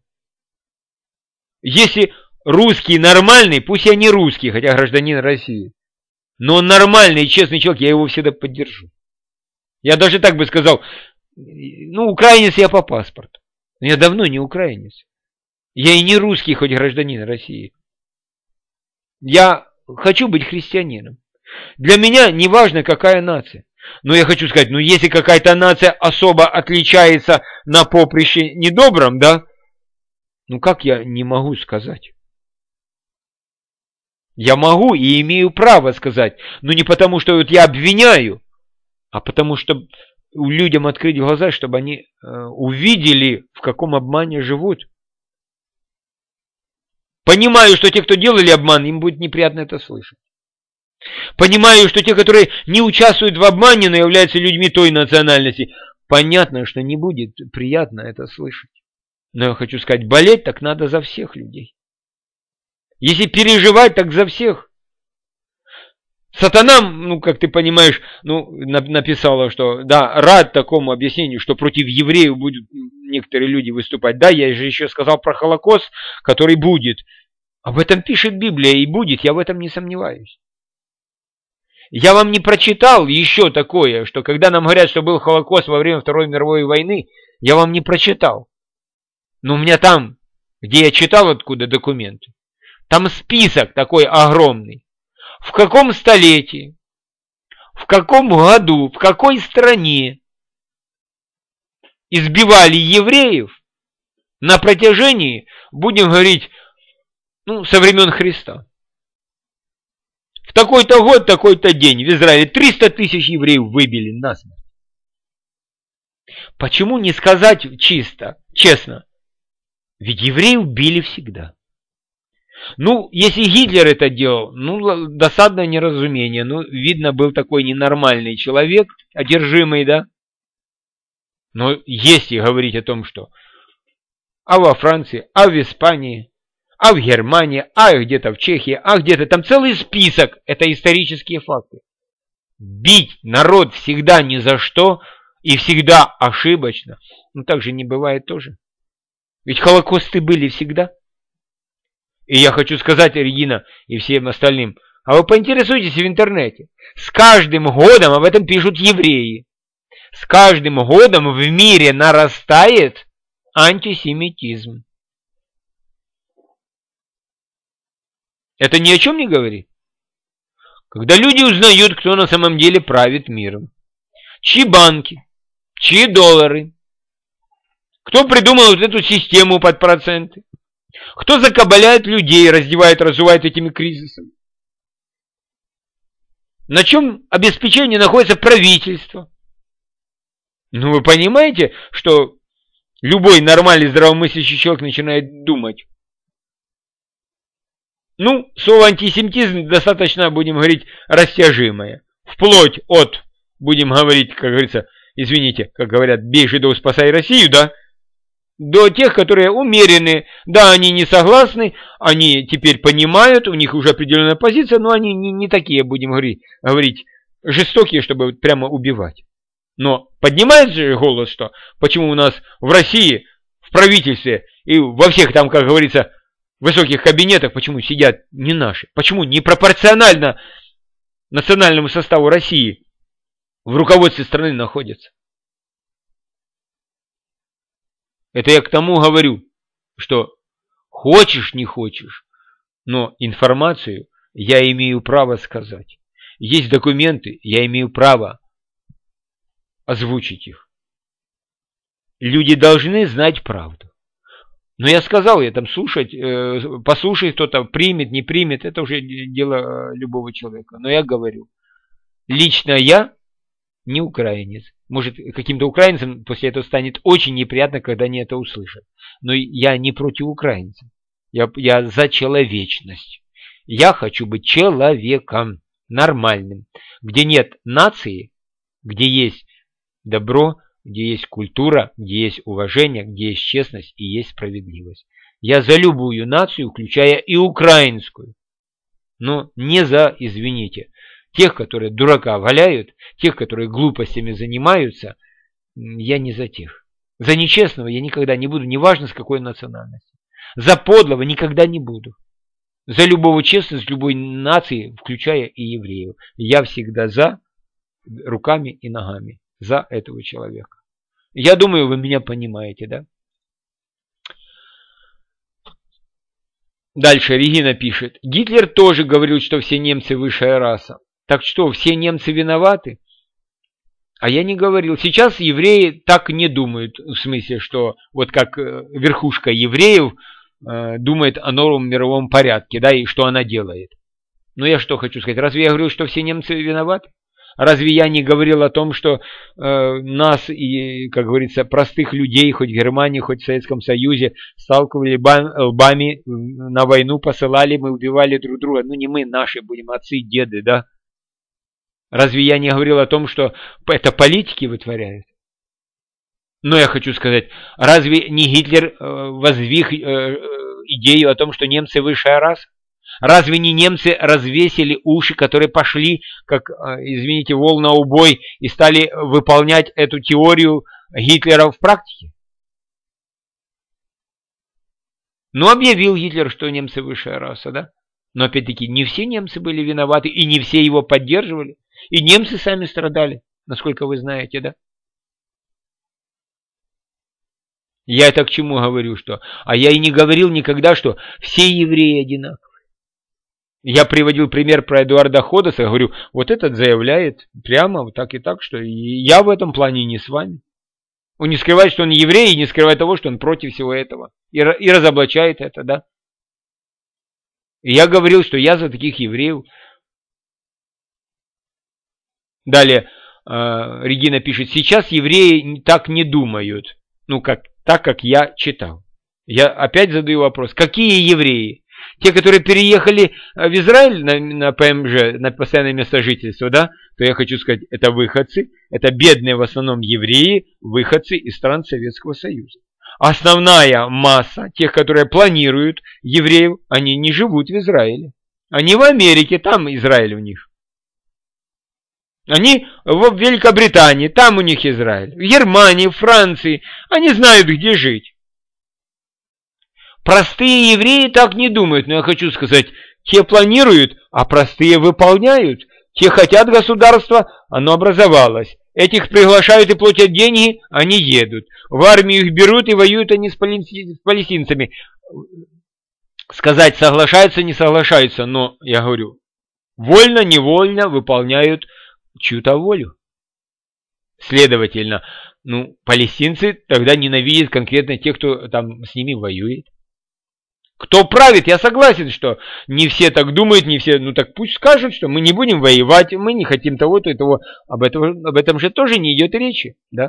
Если русский нормальный, пусть я не русский, хотя гражданин России, но он нормальный и честный человек, я его всегда поддержу. Я даже так бы сказал, ну, украинец я по паспорту. Но я давно не украинец. Я и не русский, хоть гражданин России. Я хочу быть христианином. Для меня не важно, какая нация. Но я хочу сказать, ну, если какая-то нация особо отличается на поприще недобром, да, ну, как я не могу сказать? Я могу и имею право сказать, но не потому, что вот я обвиняю, а потому что людям открыть глаза, чтобы они увидели, в каком обмане живут. Понимаю, что те, кто делали обман, им будет неприятно это слышать. Понимаю, что те, которые не участвуют в обмане, но являются людьми той национальности, понятно, что не будет приятно это слышать. Но я хочу сказать, болеть так надо за всех людей. Если переживать, так за всех. Сатана, ну, как ты понимаешь, ну, написала, что, да, рад такому объяснению, что против евреев будут некоторые люди выступать. Да, я же еще сказал про Холокост, который будет. Об этом пишет Библия и будет, я в этом не сомневаюсь. Я вам не прочитал еще такое, что когда нам говорят, что был Холокост во время Второй мировой войны, я вам не прочитал. Но у меня там, где я читал откуда документы, там список такой огромный. В каком столетии, в каком году, в какой стране избивали евреев на протяжении, будем говорить, ну, со времен Христа. такой-то год, такой-то день в Израиле 300 тысяч евреев выбили насмерть. Почему не сказать чисто, честно? Ведь евреев били всегда. Ну, если Гитлер это делал, ну, досадное неразумение. Ну, видно, был такой ненормальный человек, одержимый, да? Но если говорить о том, что а во Франции, а в Испании, а в Германии, а где-то в Чехии, а где-то там целый список, это исторические факты. Бить народ всегда ни за что и всегда ошибочно. Ну, так же не бывает тоже. Ведь холокосты были всегда. И я хочу сказать, Регина, и всем остальным, а вы поинтересуйтесь в интернете. С каждым годом об этом пишут евреи. С каждым годом в мире нарастает антисемитизм. Это ни о чем не говорит. Когда люди узнают, кто на самом деле правит миром. Чьи банки, чьи доллары. Кто придумал вот эту систему под проценты. Кто закабаляет людей, раздевает, разувает этими кризисами. На чем обеспечение находится правительство. Ну вы понимаете, что любой нормальный здравомыслящий человек начинает думать. Ну, слово антисемитизм достаточно, будем говорить, растяжимое. Вплоть от, будем говорить, как говорится, извините, как говорят, бей жидов, спасай Россию, да? До тех, которые умеренные, да, они не согласны, они теперь понимают, у них уже определенная позиция, но они не такие, будем говорить, жестокие, чтобы прямо убивать. Но поднимает же голос, что почему у нас в России, в правительстве и во всех там, как говорится, высоких кабинетах, почему сидят не наши, почему непропорционально национальному составу России в руководстве страны находятся. Это я к тому говорю, что хочешь, не хочешь, но информацию я имею право сказать. Есть документы, я имею право озвучить их. Люди должны знать правду. Но я сказал, я там слушать, послушать кто-то примет, не примет, это уже дело любого человека. Но я говорю, лично я не украинец. Может, каким-то украинцам после этого станет очень неприятно, когда они это услышат. Но я не против украинцев. Я за человечность. Я хочу быть человеком нормальным, где нет нации, где есть добро, где есть культура, где есть уважение, где есть честность и есть справедливость. Я за любую нацию, включая и украинскую. Но не за, извините, тех, которые дурака валяют, тех, которые глупостями занимаются, я не за тех. За нечестного я никогда не буду, неважно с какой национальности. За подлого никогда не буду. За любого честного, с любой нации, включая и евреев. Я всегда за, руками и ногами, за этого человека. Я думаю, вы меня понимаете, да? Дальше Регина пишет. Гитлер тоже говорил, что все немцы высшая раса. Так что, все немцы виноваты? А я не говорил. Сейчас евреи так не думают. В смысле, что вот как верхушка евреев думает о новом мировом порядке, да, и что она делает. Но я что хочу сказать? Разве я говорил, что все немцы виноваты? Разве я не говорил о том, что нас, и, как говорится, простых людей, хоть в Германии, хоть в Советском Союзе, сталкивали лбами, на войну посылали, мы убивали друг друга. Ну не мы, наши будем, отцы, деды, да? Разве я не говорил о том, что это политики вытворяют? Но я хочу сказать, разве не Гитлер воздвиг идею о том, что немцы высшая раса? Разве не немцы развесили уши, которые пошли, как, извините, вол на убой, и стали выполнять эту теорию Гитлера в практике? Ну, объявил Гитлер, что немцы высшая раса, да? Но опять-таки не все немцы были виноваты, и не все его поддерживали. И немцы сами страдали, насколько вы знаете, да? Я это к чему говорю, что? А я и не говорил никогда, что все евреи одинаковые. Я приводил пример про Эдуарда Ходеса, говорю, вот этот заявляет прямо вот так и так, что я в этом плане не с вами. Он не скрывает, что он еврей, и не скрывает того, что он против всего этого. И разоблачает это, да. И я говорил, что я за таких евреев Далее Регина пишет, сейчас евреи так не думают, ну, так как я читал. Я опять задаю вопрос, какие евреи? Те, которые переехали в Израиль на ПМЖ, на постоянное место жительства, да, то я хочу сказать, это выходцы, это бедные в основном евреи, выходцы из стран Советского Союза. Основная масса тех, которые планируют евреев, они не живут в Израиле. Они в Америке, там Израиль у них. Они в Великобритании, там у них Израиль. В Германии, в Франции. Они знают, где жить. Простые евреи так не думают, но я хочу сказать, те планируют, а простые выполняют. Те хотят государства, оно образовалось. Этих приглашают и платят деньги, они едут. В армию их берут и воюют они с палестинцами. Сказать, соглашаются, не соглашаются, но, я говорю, вольно-невольно выполняют чью-то волю. Следовательно, палестинцы тогда ненавидят конкретно тех, кто там с ними воюет. Кто правит, я согласен, что не все так думают, не все, так пусть скажут, что мы не будем воевать, мы не хотим того-то и того. Об этом же тоже не идет речи, да?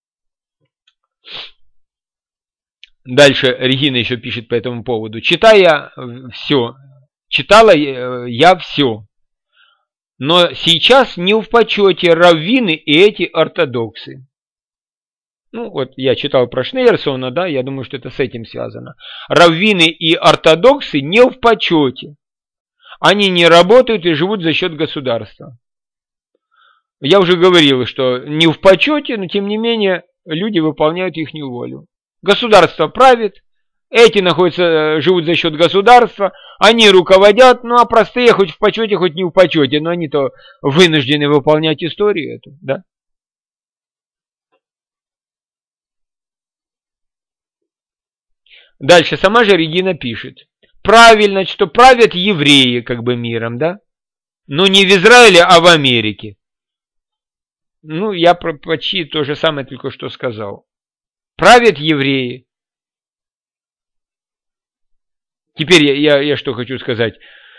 Дальше Регина еще пишет по этому поводу. Читала я все. Но сейчас не в почете раввины и эти ортодоксы. Вот я читал про Шнейерсона, да, я думаю, что это с этим связано. Раввины и ортодоксы не в почете. Они не работают и живут за счет государства. Я уже говорил, что не в почете, но тем не менее люди выполняют их волю. Государство правит, эти живут за счет государства, они руководят, а простые хоть в почете, хоть не в почете, но они-то вынуждены выполнять историю эту, да. Дальше сама же Регина пишет. Правильно, что правят евреи миром, да? Но не в Израиле, а в Америке. Я почти то же самое только что сказал. Правят евреи. Теперь я что хочу сказать.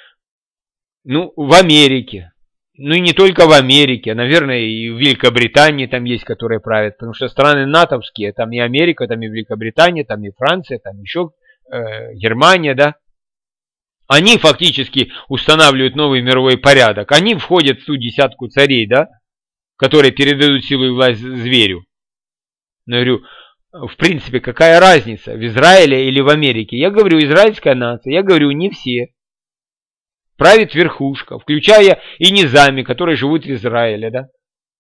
В Америке. И не только в Америке, наверное, и в Великобритании там есть, которые правят, потому что страны натовские, там и Америка, там и Великобритания, там и Франция, там еще Германия, да. Они фактически устанавливают новый мировой порядок. Они входят в ту десятку царей, да, которые передают силу и власть зверю. Но я говорю, в принципе, какая разница, в Израиле или в Америке? Я говорю, израильская нация, я говорю, не все. Правит верхушка, включая и низами, которые живут в Израиле, да?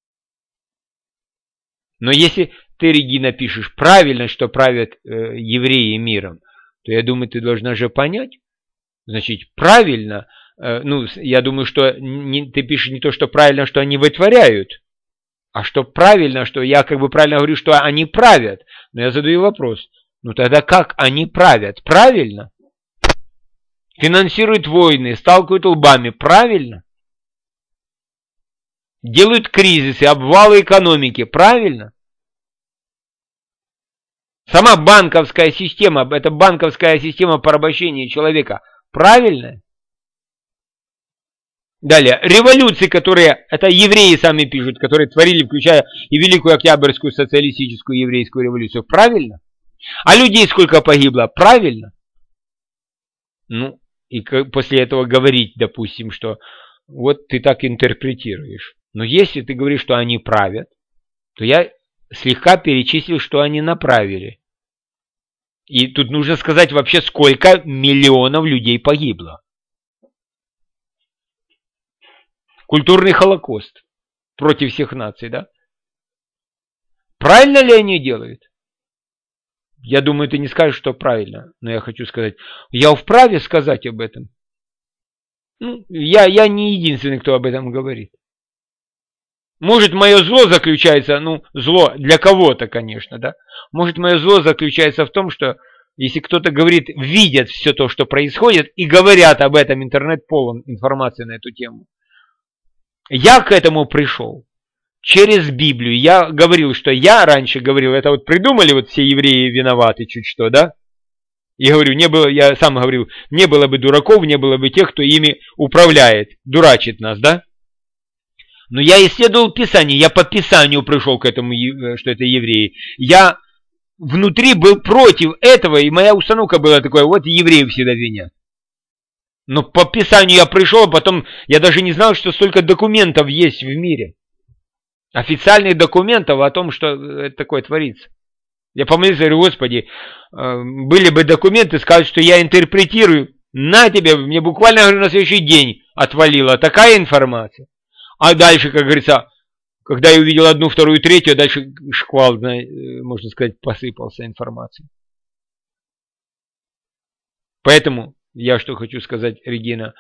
Но если ты, Регина, пишешь правильно, что правят евреи миром, то я думаю, ты должна же понять. Значит, правильно, я думаю, что ты пишешь не то, что правильно, что они вытворяют, а что правильно, что я правильно говорю, что они правят. Но я задаю вопрос, тогда как они правят? Правильно? Финансируют войны, сталкивают лбами. Правильно? Делают кризисы, обвалы экономики. Правильно? Сама банковская система, это банковская система порабощения человека. Правильно? Далее. Революции, которые, это евреи сами пишут, которые творили, включая и Великую Октябрьскую социалистическую еврейскую революцию. Правильно? А людей сколько погибло? Правильно? И после этого говорить, допустим, что вот ты так интерпретируешь. Но если ты говоришь, что они правят, то я слегка перечислил, что они направили. И тут нужно сказать вообще, сколько миллионов людей погибло. Культурный холокост против всех наций, да? Правильно ли они делают? Я думаю, ты не скажешь, что правильно, но я хочу сказать, я вправе сказать об этом. Я не единственный, кто об этом говорит. Может, мое зло заключается, зло для кого-то, конечно, да. Может, мое зло заключается в том, что если кто-то говорит, видят все то, что происходит, и говорят об этом, интернет полон информации на эту тему. Я к этому пришел через Библию. Я говорил, что я раньше говорил, это придумали все евреи виноваты чуть что, да? Я говорю, я сам говорил, не было бы дураков, не было бы тех, кто ими управляет, дурачит нас, да? Но я исследовал Писание, я по Писанию пришел к этому, что это евреи. Я внутри был против этого, и моя установка была такая, вот евреи всегда винят. Но по Писанию я пришел, а потом я даже не знал, что столько документов есть в мире. Официальных документов о том, что это такое творится. Я помолился, говорю, Господи, были бы документы, сказать, что я интерпретирую. На тебе, мне буквально, говорю, на следующий день отвалила такая информация. А дальше, как говорится, когда я увидел одну, вторую, третью, дальше шквал, можно сказать, посыпался информацией. Поэтому я что хочу сказать, Регина,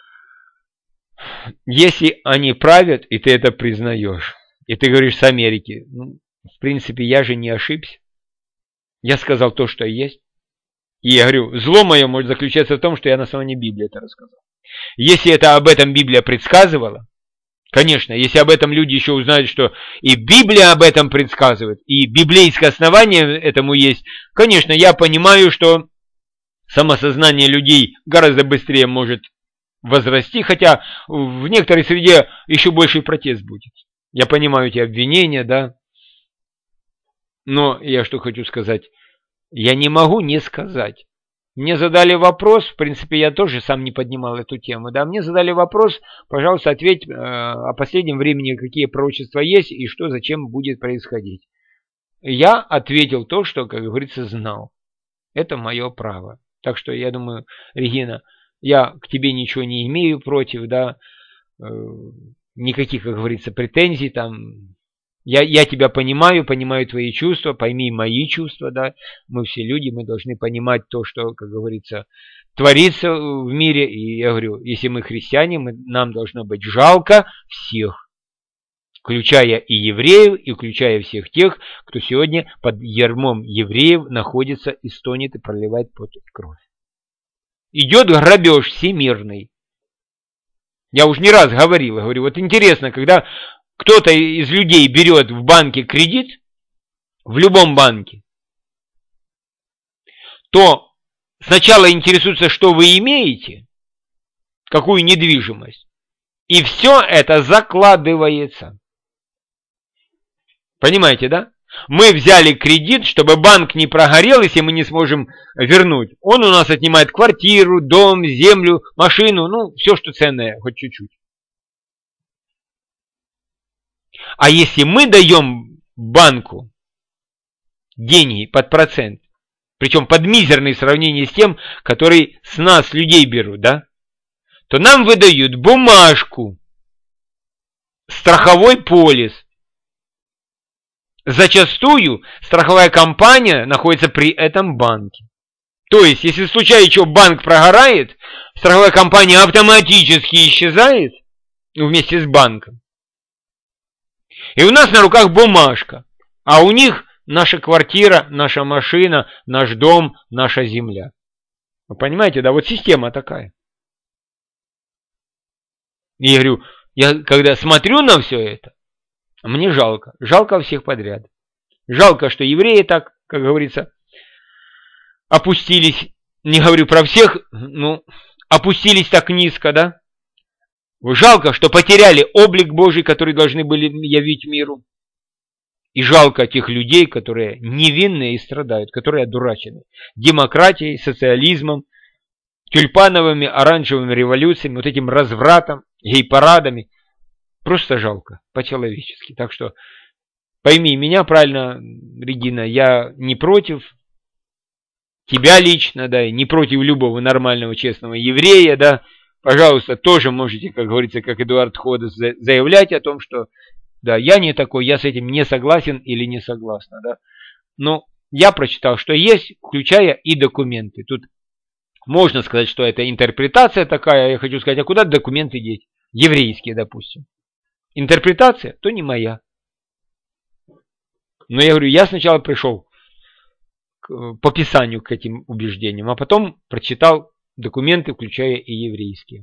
если они правят, и ты это признаешь, и ты говоришь с Америки, ну, в принципе, я же не ошибся. Я сказал то, что есть. И я говорю, зло мое может заключаться в том, что я на основании Библии это рассказал. Если это об этом Библия предсказывала, конечно, если об этом люди еще узнают, что и Библия об этом предсказывает, и библейское основание этому есть, конечно, я понимаю, что самосознание людей гораздо быстрее может возрасти, хотя в некоторой среде еще больший протест будет. Я понимаю эти обвинения, да. Но я что хочу сказать, я не могу не сказать. Мне задали вопрос, в принципе, я тоже сам не поднимал эту тему, да, мне задали вопрос, пожалуйста, ответь о последнем времени, какие пророчества есть и что, зачем будет происходить. Я ответил то, что, как говорится, знал. Это мое право. Так что я думаю, Регина, я к тебе ничего не имею против, да, никаких, как говорится, претензий там. Я тебя понимаю твои чувства, пойми мои чувства, да. Мы все люди, мы должны понимать то, что, как говорится, творится в мире. И я говорю, если мы христиане, нам должно быть жалко всех, включая и евреев, и включая всех тех, кто сегодня под ярмом евреев находится и стонет, и проливает пот и кровь. Идет грабеж всемирный. Я уже не раз говорил, вот интересно, когда кто-то из людей берет в банке кредит, в любом банке, то сначала интересуется, что вы имеете, какую недвижимость, и все это закладывается. Понимаете, да? Мы взяли кредит, чтобы банк не прогорел, если мы не сможем вернуть. Он у нас отнимает квартиру, дом, землю, машину, ну, все, что ценное, хоть чуть-чуть. А если мы даем банку деньги под процент, причем под мизерное сравнение с тем, который с нас, людей, берут, да, то нам выдают бумажку, страховой полис. Зачастую страховая компания находится при этом банке. То есть, если случайно что, банк прогорает, страховая компания автоматически исчезает вместе с банком. И у нас на руках бумажка, а у них наша квартира, наша машина, наш дом, наша земля. Вы понимаете, да, вот система такая. И я говорю, я когда смотрю на все это, мне жалко. Жалко всех подряд. Жалко, что евреи так, как говорится, опустились. Не говорю про всех, но опустились так низко, да? Жалко, что потеряли облик Божий, который должны были явить миру. И жалко тех людей, которые невинные и страдают, которые одурачены демократией, социализмом, тюльпановыми, оранжевыми революциями, вот этим развратом, гей-парадами. Просто жалко, по-человечески. Так что пойми меня правильно, Регина, я не против тебя лично, да, и не против любого нормального, честного еврея, да. Пожалуйста, тоже можете, как говорится, как Эдуард Ходос, заявлять о том, что да, я не такой, я с этим не согласен или не согласна, да. Но я прочитал, что есть, включая и документы. Тут можно сказать, что это интерпретация такая, я хочу сказать, а куда документы деть? Еврейские, допустим. Интерпретация, то не моя. Но я говорю, я сначала пришел по Писанию к этим убеждениям, а потом прочитал документы, включая и еврейские.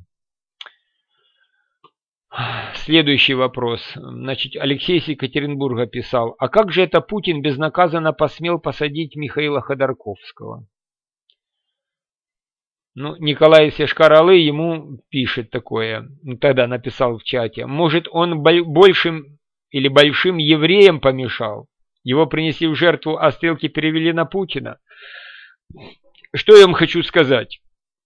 Следующий вопрос. Значит, Алексей из Екатеринбурга писал, а как же это Путин безнаказанно посмел посадить Михаила Ходорковского? Ну, Николай Сешкар-Олы ему пишет такое, ну, тогда написал в чате. Может, он большим или большим евреям помешал? Его принесли в жертву, а стрелки перевели на Путина. Что я вам хочу сказать?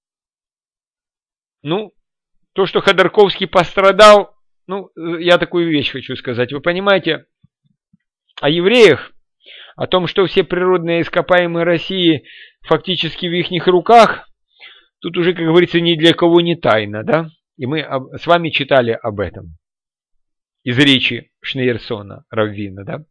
Ну, то, что Ходорковский пострадал, ну, я такую вещь хочу сказать. Вы понимаете, о евреях, о том, что все природные ископаемые России фактически в их руках, тут уже, как говорится, ни для кого не тайна, да? И мы с вами читали об этом из речи Шнейерсона, раввина, да?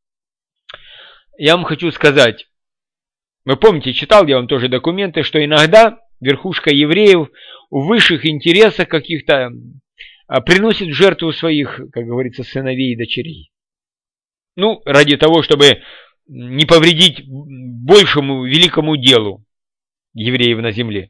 Я вам хочу сказать, вы помните, читал я вам тоже документы, что иногда верхушка евреев в высших интересах каких-то приносит в жертву своих, как говорится, сыновей и дочерей. Ну, ради того, чтобы не повредить большему великому делу евреев на земле.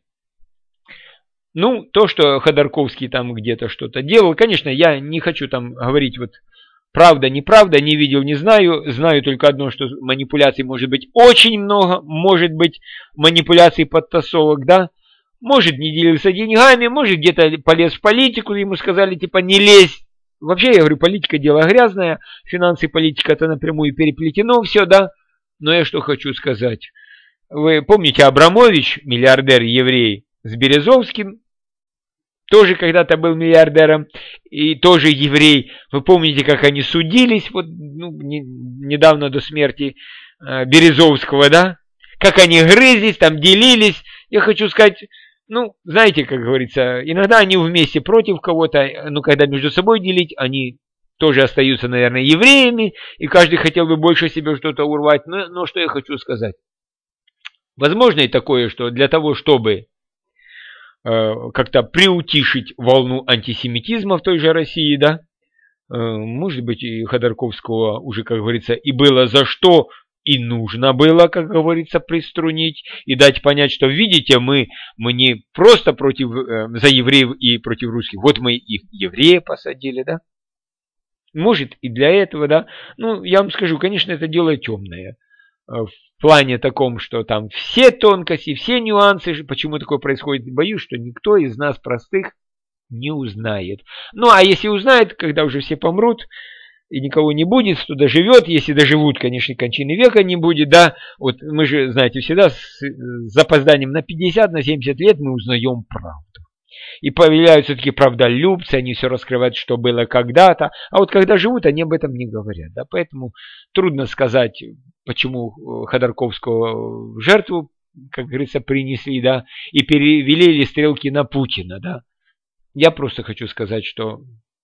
Ну, то, что Ходорковский там где-то что-то делал, конечно, я не хочу там говорить вот правда, неправда, не видел, не знаю. Знаю только одно, что манипуляций может быть очень много, может быть манипуляций подтасовок, да. Может, не делился деньгами, может, где-то полез в политику, ему сказали, типа, не лезь. Вообще, я говорю, политика дело грязное, финансы и политика это напрямую переплетено все, да. Но я что хочу сказать. Вы помните Абрамович, миллиардер еврей, с Березовским, тоже когда-то был миллиардером, и тоже еврей. Вы помните, как они судились, вот, ну, недавно до смерти Березовского, да? Как они грызлись, там делились. Я хочу сказать, ну, знаете, как говорится, иногда они вместе против кого-то, но когда между собой делить, они тоже остаются, наверное, евреями, и каждый хотел бы больше себе что-то урвать. Но что я хочу сказать? Возможно и такое, что для того, чтобы как-то приутишить волну антисемитизма в той же России, да, может быть, и Ходорковского уже, как говорится, и было за что, и нужно было, как говорится, приструнить и дать понять, что, видите, мы не просто против, за евреев и против русских, вот мы их евреи посадили, да. Может, и для этого, да. Ну, я вам скажу, конечно, это дело темное. В плане таком, что там все тонкости, все нюансы, почему такое происходит, боюсь, что никто из нас простых не узнает. Ну, а если узнает, когда уже все помрут, и никого не будет, кто доживет, если доживут, конечно, кончины века не будет, да, вот мы же, знаете, всегда с запозданием на 50, на 70 лет мы узнаем правду. И появляются такие правдолюбцы, они все раскрывают, что было когда-то, а вот когда живут, они об этом не говорят, да, поэтому трудно сказать, почему Ходорковского в жертву, как говорится, принесли, да, и перевели ли стрелки на Путина, да. Я просто хочу сказать, что,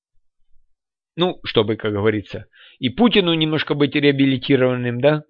ну, чтобы, как говорится, и Путину немножко быть реабилитированным, да.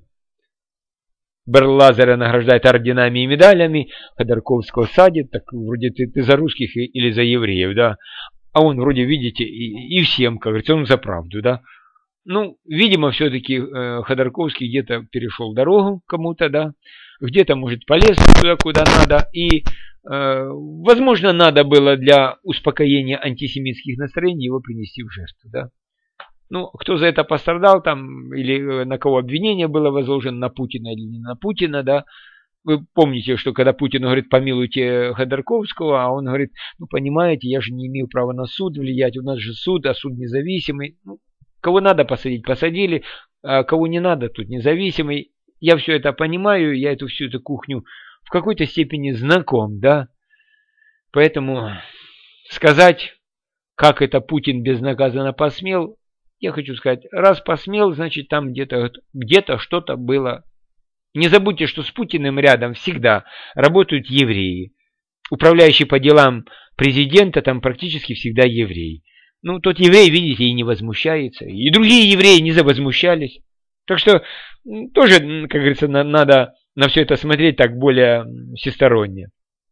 Берлазера награждает орденами и медалями, Ходорковского садит, так вроде ты за русских или за евреев, да. А он вроде, видите, и всем, как говорится, он за правду, да. Ну, видимо, все-таки Ходорковский где-то перешел дорогу кому-то, да, где-то, может, полез туда, куда надо, и, возможно, надо было для успокоения антисемитских настроений его принести в жертву, да. Ну, кто за это пострадал там, или на кого обвинение было возложено, на Путина или не на Путина, да. Вы помните, что когда Путин говорит, помилуйте Ходорковского, а он говорит, ну, понимаете, я же не имею права на суд влиять, у нас же суд, а суд независимый. Ну, кого надо посадить, посадили, а кого не надо, тут независимый. Я все это понимаю, я всю эту кухню в какой-то степени знаком, да. Поэтому сказать, как это Путин безнаказанно посмел, я хочу сказать, раз посмел, значит там где-то что-то было. Не забудьте, что с Путиным рядом всегда работают евреи. Управляющий по делам президента там практически всегда еврей. Ну, тот еврей, видите, и не возмущается. И другие евреи не возмущались. Так что тоже, как говорится, надо на все это смотреть так более всесторонне.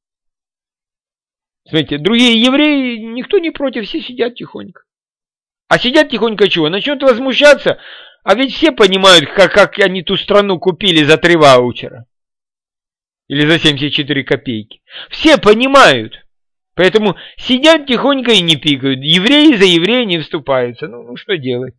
Смотрите, другие евреи, никто не против, все сидят тихонько. А сидят тихонько чего? Начнут возмущаться, а ведь все понимают, как они ту страну купили за 3 ваучера. Или за 74 копейки. Все понимают. Поэтому сидят тихонько и не пикают. Евреи за еврея не вступаются. Ну что делать?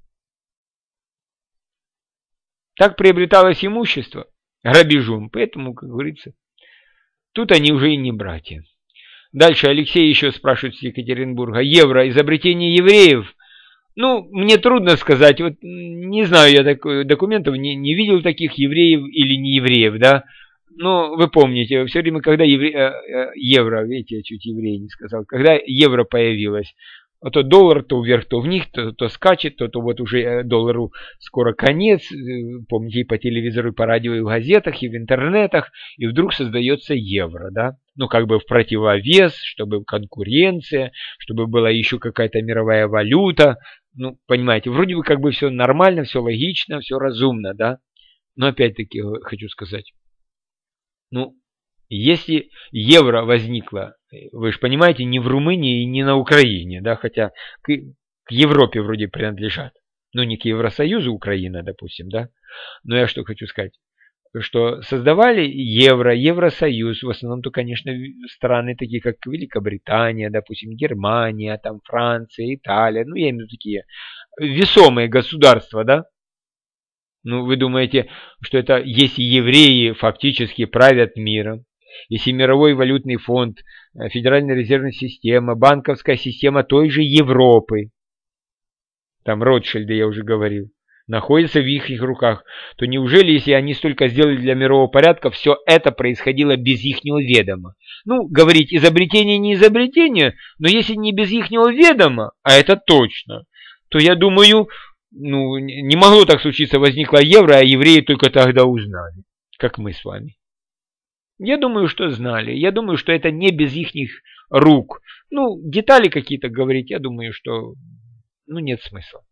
Так приобреталось имущество грабежом. Поэтому, как говорится, тут они уже и не братья. Дальше Алексей еще спрашивает с Екатеринбурга. Евро, изобретение евреев? Ну, мне трудно сказать. Вот не знаю, я документов не видел таких евреев или не евреев, да. Но вы помните, все время, когда евро, видите, я чуть еврей не сказал, когда евро появилось, то доллар то вверх, то вниз, то скачет, то вот уже доллару скоро конец. Помните, и по телевизору, и по радио, и в газетах, и в интернетах. И вдруг создается евро, да? Ну, как бы в противовес, чтобы конкуренция, чтобы была еще какая-то мировая валюта. Ну, понимаете, вроде бы как бы все нормально, все логично, все разумно, да? Но опять-таки хочу сказать, ну, если евро возникло, вы же понимаете, не в Румынии и не на Украине, да, хотя к Европе вроде принадлежат, но не к Евросоюзу Украина, допустим, да. Но я что хочу сказать, что создавали евро, Евросоюз, в основном-то, конечно, страны такие, как Великобритания, допустим, Германия, там Франция, Италия, ну, я имею в виду такие весомые государства, да. Ну, вы думаете, что это если евреи фактически правят миром, если мировой валютный фонд, Федеральная резервная система, банковская система той же Европы, там Ротшильды, я уже говорил, находится в их руках, то неужели, если они столько сделали для мирового порядка, все это происходило без ихнего ведома? Ну, говорить изобретение не изобретение, но если не без ихнего ведома, а это точно, то я думаю, ну, не могло так случиться, возникло евро, а евреи только тогда узнали, как мы с вами. Я думаю, что знали. Я думаю, что это не без ихних рук. Ну, детали какие-то говорить, я думаю, что ну, нет смысла.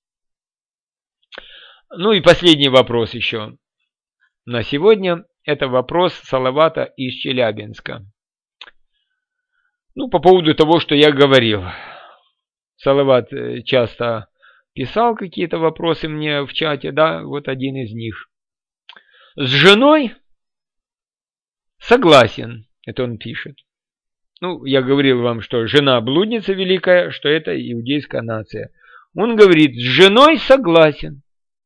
Ну и последний вопрос еще на сегодня. Это вопрос Салавата из Челябинска. Ну, по поводу того, что я говорил. Салават часто писал какие-то вопросы мне в чате, да, вот один из них. С женой согласен, это он пишет. Ну, я говорил вам, что жена блудница великая, что это иудейская нация. Он говорит, с женой согласен.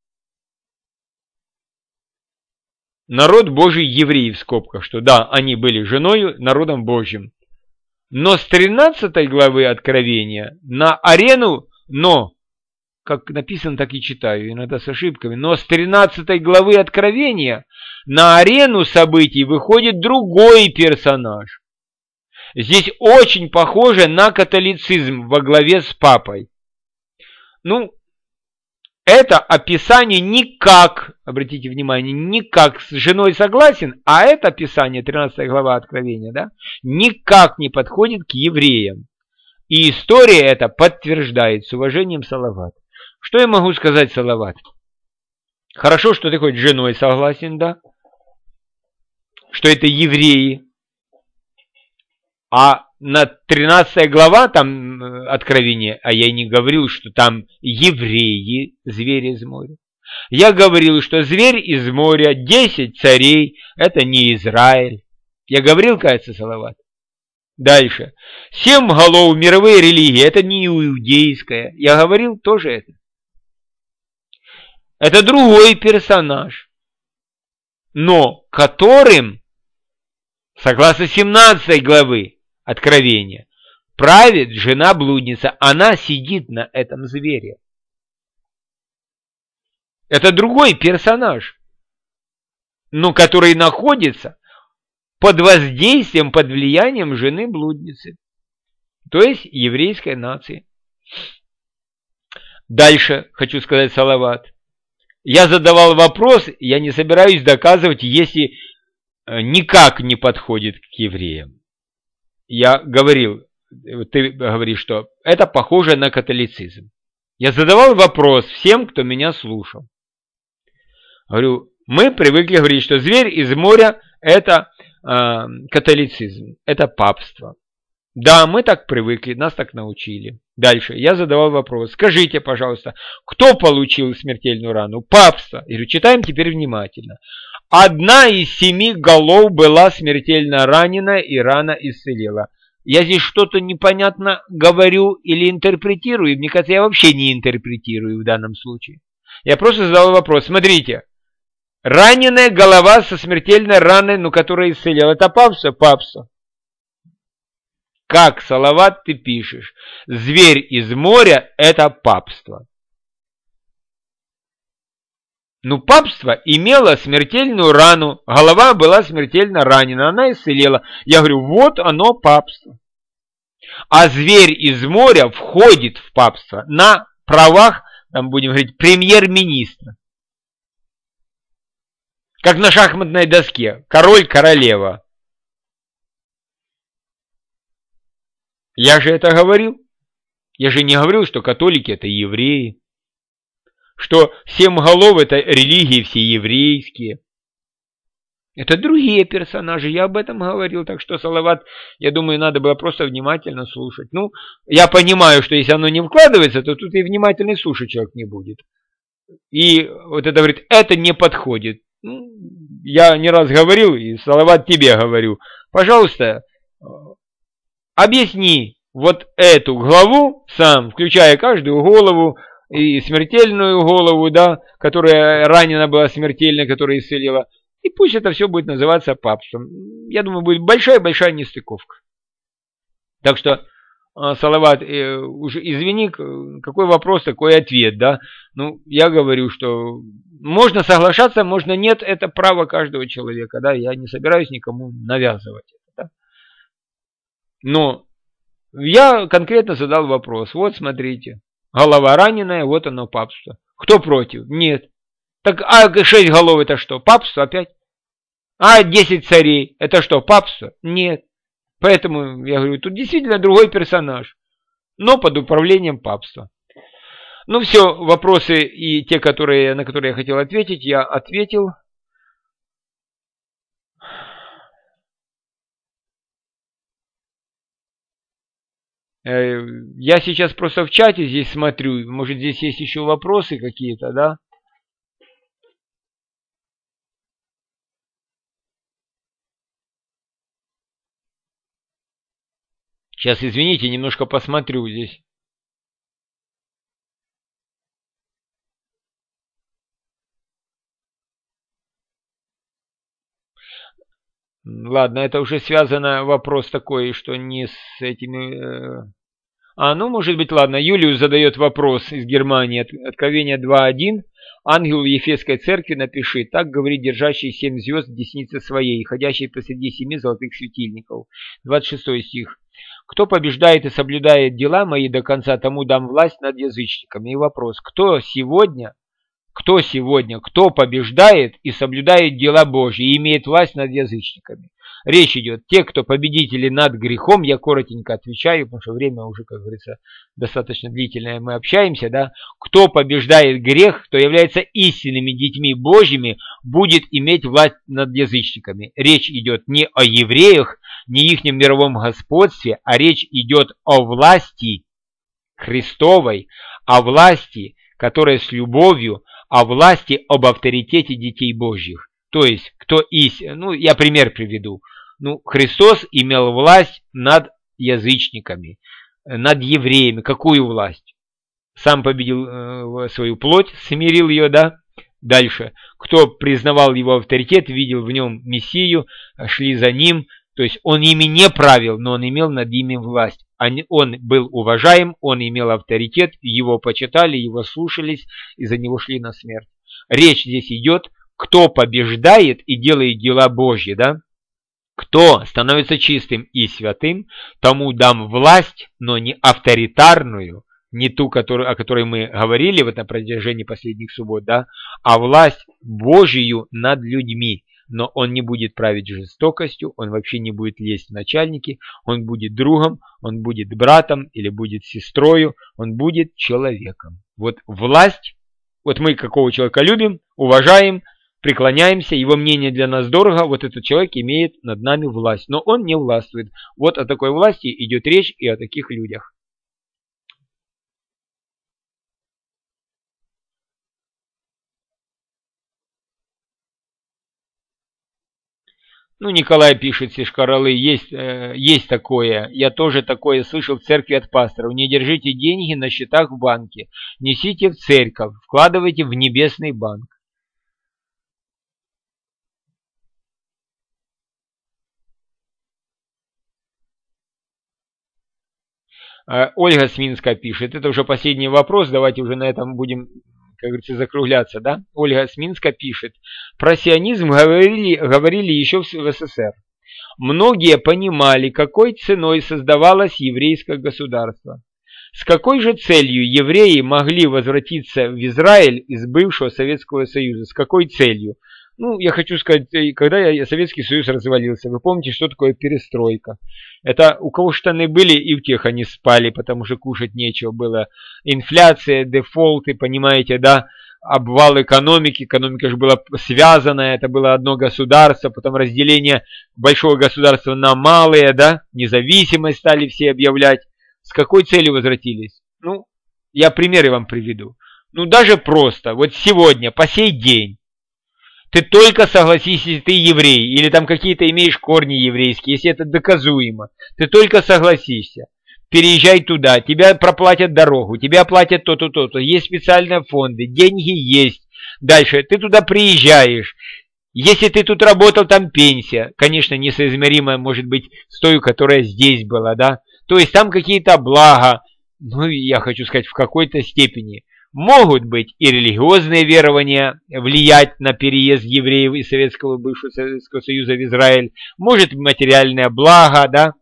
Народ Божий евреи в скобках, что да, они были женою, народом Божьим. Но с 13 главы Откровения на арену, но, как написано, так и читаю, иногда с ошибками, но с 13 главы Откровения на арену событий выходит другой персонаж. Здесь очень похоже на католицизм во главе с папой. Ну, это описание никак, обратите внимание, никак с женой согласен, а это описание, 13 глава Откровения, да, никак не подходит к евреям. И история это подтверждает с уважением, Салават. Что я могу сказать, Салават? Хорошо, что ты хоть с женой согласен, да? Что это евреи. А на 13 глава там Откровения, а я не говорил, что там евреи, звери из моря. Я говорил, что зверь из моря, 10 царей, это не Израиль. Я говорил, кажется, Салават. Дальше. 7 голов мировые религии, это не иудейская. Я говорил тоже это. Это другой персонаж. Но которым, согласно 17 главы Откровения, правит жена-блудница. Она сидит на этом звере. Это другой персонаж, но который находится под воздействием, под влиянием жены-блудницы. То есть еврейской нации. Дальше хочу сказать, Салават. Я задавал вопрос, я не собираюсь доказывать, если никак не подходит к евреям. Я говорил, ты говоришь, что это похоже на католицизм. Я задавал вопрос всем, кто меня слушал. Говорю, мы привыкли говорить, что зверь из моря это католицизм, это папство. Да, мы так привыкли, нас так научили. Дальше я задавал вопрос, скажите, пожалуйста, кто получил смертельную рану? Папство. Я говорю, читаем теперь внимательно. 1 из 7 голов была смертельно ранена, и рана исцелела. Я здесь что-то непонятно говорю или интерпретирую. Мне кажется, я вообще не интерпретирую в данном случае. Я просто задал вопрос. Смотрите. Раненая голова со смертельной раной, но которая исцелела. Это папство? Папство. как, Салават, ты пишешь, зверь из моря – это папство. Ну, папство имело смертельную рану, голова была смертельно ранена, она исцелела. Я говорю, вот оно папство. А зверь из моря входит в папство на правах, там будем говорить, премьер-министра. Как на шахматной доске. Король-королева. Я же это говорил. Я же не говорил, что католики это евреи. Что 7 голов это религии все еврейские. Это другие персонажи, я об этом говорил, так что, Салават, я думаю, надо было просто внимательно слушать. Ну, я понимаю, что если оно не вкладывается, то тут и внимательный слушать человек не будет. И вот это говорит, это не подходит. Ну, я не раз говорил, и, Салават, тебе говорю, пожалуйста, объясни вот эту главу сам, включая каждую голову, и смертельную голову, да, которая ранена была смертельно, которая исцелила. И пусть это все будет называться папством. Я думаю, будет большая-большая нестыковка. Так что, Салават, уже извини, какой вопрос, такой ответ, да. Ну, я говорю, что можно соглашаться, можно нет, это право каждого человека, да. Я не собираюсь никому навязывать это, да. Но я конкретно задал вопрос. Вот, смотрите, голова раненая, вот оно папство. Кто против? Нет. Так, а 6 голов это что? Папство опять? А 10 царей это что? Папство? Нет. Поэтому, я говорю, тут действительно другой персонаж, но под управлением папства. Ну все, вопросы и те, на которые я хотел ответить, я ответил. Я сейчас просто в чате здесь смотрю, может здесь есть еще вопросы какие-то, да? Сейчас, извините, немножко посмотрю здесь. Ладно, это уже связано вопрос такой, что не с этими... ну, может быть, ладно. Юлиус задает вопрос из Германии. Откровение 2.1. Ангел Ефесской церкви напиши. Так говорит держащий 7 звезд в деснице своей, ходящий посреди 7 золотых светильников. 26 стих. Кто побеждает и соблюдает дела мои до конца, тому дам власть над язычниками. И вопрос. Кто сегодня, кто побеждает и соблюдает дела Божьи и имеет власть над язычниками? Речь идет те, кто победители над грехом, я коротенько отвечаю, потому что время уже, как говорится, достаточно длительное, мы общаемся, да. Кто побеждает грех, кто является истинными детьми Божьими, будет иметь власть над язычниками. Речь идет не о евреях, не ихнем мировом господстве, а речь идет о власти Христовой, о власти, которая с любовью, о власти, об авторитете детей Божьих. То есть, я пример приведу. Христос имел власть над язычниками, над евреями. Какую власть? Сам победил свою плоть, смирил ее, да? Дальше. Кто признавал его авторитет, видел в нем Мессию, шли за ним. То есть, он ими не правил, но он имел над ними власть. Он был уважаем, он имел авторитет, его почитали, его слушались, и за него шли на смерть. Речь здесь идет, кто побеждает и делает дела Божьи, да? Кто становится чистым и святым, тому дам власть, но не авторитарную, не ту, о которой мы говорили на протяжении последних суббот, да, а власть Божию над людьми. Но он не будет править жестокостью, он вообще не будет лезть в начальники, он будет другом, он будет братом или будет сестрою, он будет человеком. Вот власть, вот мы какого человека любим, уважаем, преклоняемся, его мнение для нас дорого, вот этот человек имеет над нами власть, но он не властвует. Вот о такой власти идет речь и о таких людях. Николай пишет, Сишкаралы, есть такое, я тоже такое слышал в церкви от пасторов. Не держите деньги на счетах в банке, несите в церковь, вкладывайте в небесный банк. Ольга с Минска пишет. Это уже последний вопрос. Давайте уже на этом будем, как говорится, закругляться. Да? Ольга с Минска пишет. Про сионизм говорили еще в СССР. Многие понимали, какой ценой создавалось еврейское государство. С какой же целью евреи могли возвратиться в Израиль из бывшего Советского Союза? С какой целью? Ну, я хочу сказать, когда Советский Союз развалился, вы помните, что такое перестройка? Это у кого штаны были, и у тех они спали, потому что кушать нечего было. Инфляция, дефолты, понимаете, да? Обвал экономики, экономика же была связана, это было одно государство, потом разделение большого государства на малые, да? Независимость стали все объявлять. С какой целью возвратились? Ну, я примеры вам приведу. Ну, даже просто, вот сегодня, по сей день, ты только согласись, если ты еврей, или там какие-то имеешь корни еврейские, если это доказуемо, ты только согласишься, переезжай туда, тебя проплатят дорогу, тебя оплатят то-то, то-то, есть специальные фонды, деньги есть. Дальше, ты туда приезжаешь, если ты тут работал, там пенсия, конечно, несоизмеримая может быть с той, которая здесь была, да, то есть там какие-то блага, ну, я хочу сказать, в какой-то степени. Могут быть и религиозные верования влиять на переезд евреев из Советского бывшего Советского Союза в Израиль, может материальное благо, да,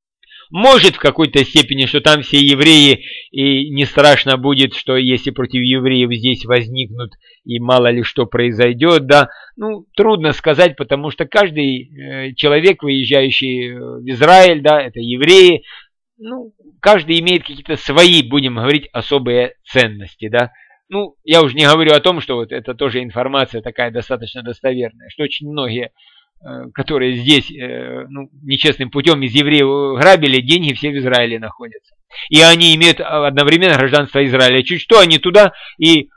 может в какой-то степени, что там все евреи, и не страшно будет, что если против евреев здесь возникнут, и мало ли что произойдет, да, ну, трудно сказать, потому что каждый человек, выезжающий в Израиль, да, это евреи, ну, каждый имеет какие-то свои, будем говорить, особые ценности, да. Ну, я уже не говорю о том, что вот это тоже информация такая достаточно достоверная, что очень многие, которые здесь, ну, нечестным путем из евреев грабили, деньги все в Израиле находятся. И они имеют одновременно гражданство Израиля. Чуть что, они туда, и,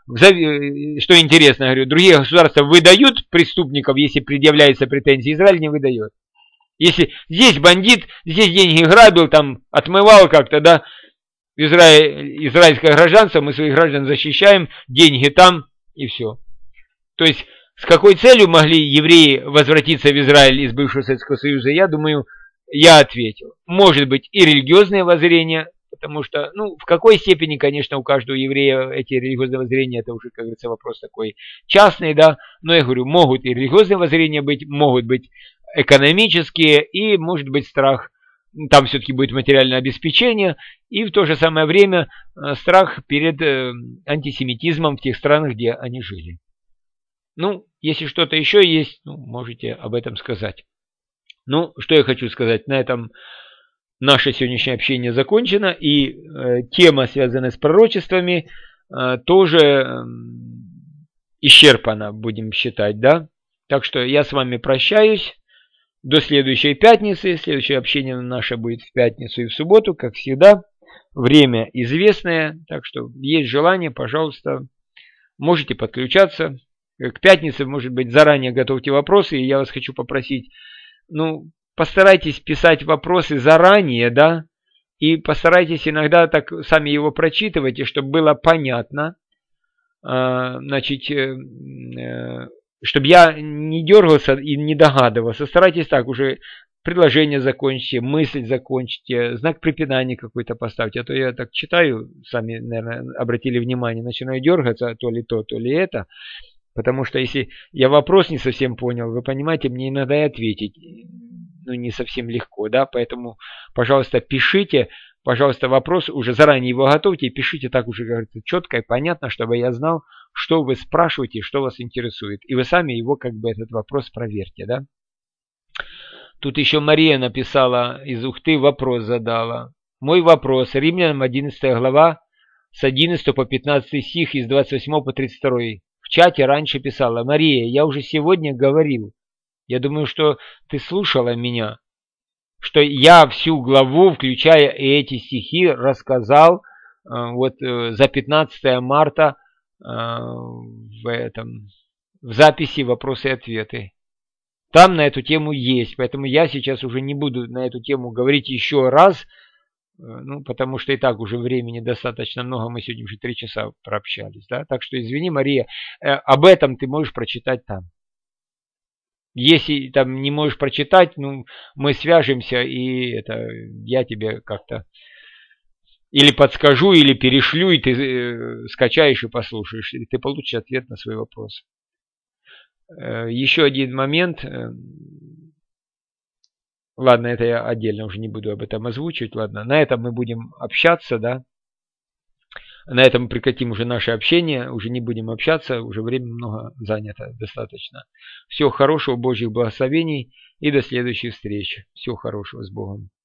что интересно, говорю, другие государства выдают преступников, если предъявляются претензии, Израиль не выдает. Если здесь бандит, здесь деньги грабил, там отмывал как-то, да, израильское гражданство, мы своих граждан защищаем, деньги там и все. То есть с какой целью могли евреи возвратиться в Израиль из бывшего Советского Союза, я думаю, я ответил. Может быть и религиозные воззрения, потому что, ну, в какой степени, конечно, у каждого еврея эти религиозные воззрения, это уже, как говорится, вопрос такой частный, да, но я говорю, могут и религиозные воззрения быть, могут быть экономические и, может быть, страх, там все-таки будет материальное обеспечение, и в то же самое время страх перед антисемитизмом в тех странах, где они жили. Ну, если что-то еще есть, ну, можете об этом сказать. Ну, что я хочу сказать, на этом наше сегодняшнее общение закончено, и тема, связанная с пророчествами, тоже исчерпана, будем считать, да. Так что я с вами прощаюсь. До следующей пятницы. Следующее общение наше будет в пятницу и в субботу, как всегда. Время известное, так что есть желание, пожалуйста, можете подключаться. К пятнице, может быть, заранее готовьте вопросы, и я вас хочу попросить, ну, постарайтесь писать вопросы заранее, да, и постарайтесь иногда так сами его прочитывайте, чтобы было понятно, значит, чтобы я не дергался и не догадывался. Старайтесь так уже предложение закончите, мысль закончите, знак препинания какой-то поставьте. А то я так читаю, сами, наверное, обратили внимание, начинаю дергаться, то ли то, то ли это. Потому что если я вопрос не совсем понял, вы понимаете, мне иногда и ответить, ну, не совсем легко, да. Поэтому, пожалуйста, пишите. Пожалуйста, вопрос, уже заранее его готовьте и пишите так уже, говорится, четко и понятно, чтобы я знал, что вы спрашиваете, что вас интересует. И вы сами его, как бы, этот вопрос проверьте, да. Тут еще Мария написала, из Ухты вопрос задала. Мой вопрос, Римлянам 11 глава, с 11 по 15 стих, из 28 по 32. В чате раньше писала, Мария, я уже сегодня говорил, я думаю, что ты слушала меня, что я всю главу, включая и эти стихи, рассказал вот за 15 марта в записи «Вопросы и ответы». Там на эту тему есть, поэтому я сейчас уже не буду на эту тему говорить еще раз, ну, потому что и так уже времени достаточно много, мы сегодня уже 3 часа прообщались, да? Так что извини, Мария, об этом ты можешь прочитать там. Если там не можешь прочитать, ну, мы свяжемся, и это я тебе как-то Или подскажу, или перешлю, и ты скачаешь и послушаешь, и ты получишь ответ на свой вопрос. Еще один момент. Ладно, это я отдельно уже не буду об этом озвучивать. Ладно, на этом мы будем общаться, да. На этом прекратим уже наше общение, уже не будем общаться, уже время много занято достаточно. Всего хорошего, Божьих благословений и до следующих встреч. Всего хорошего, с Богом.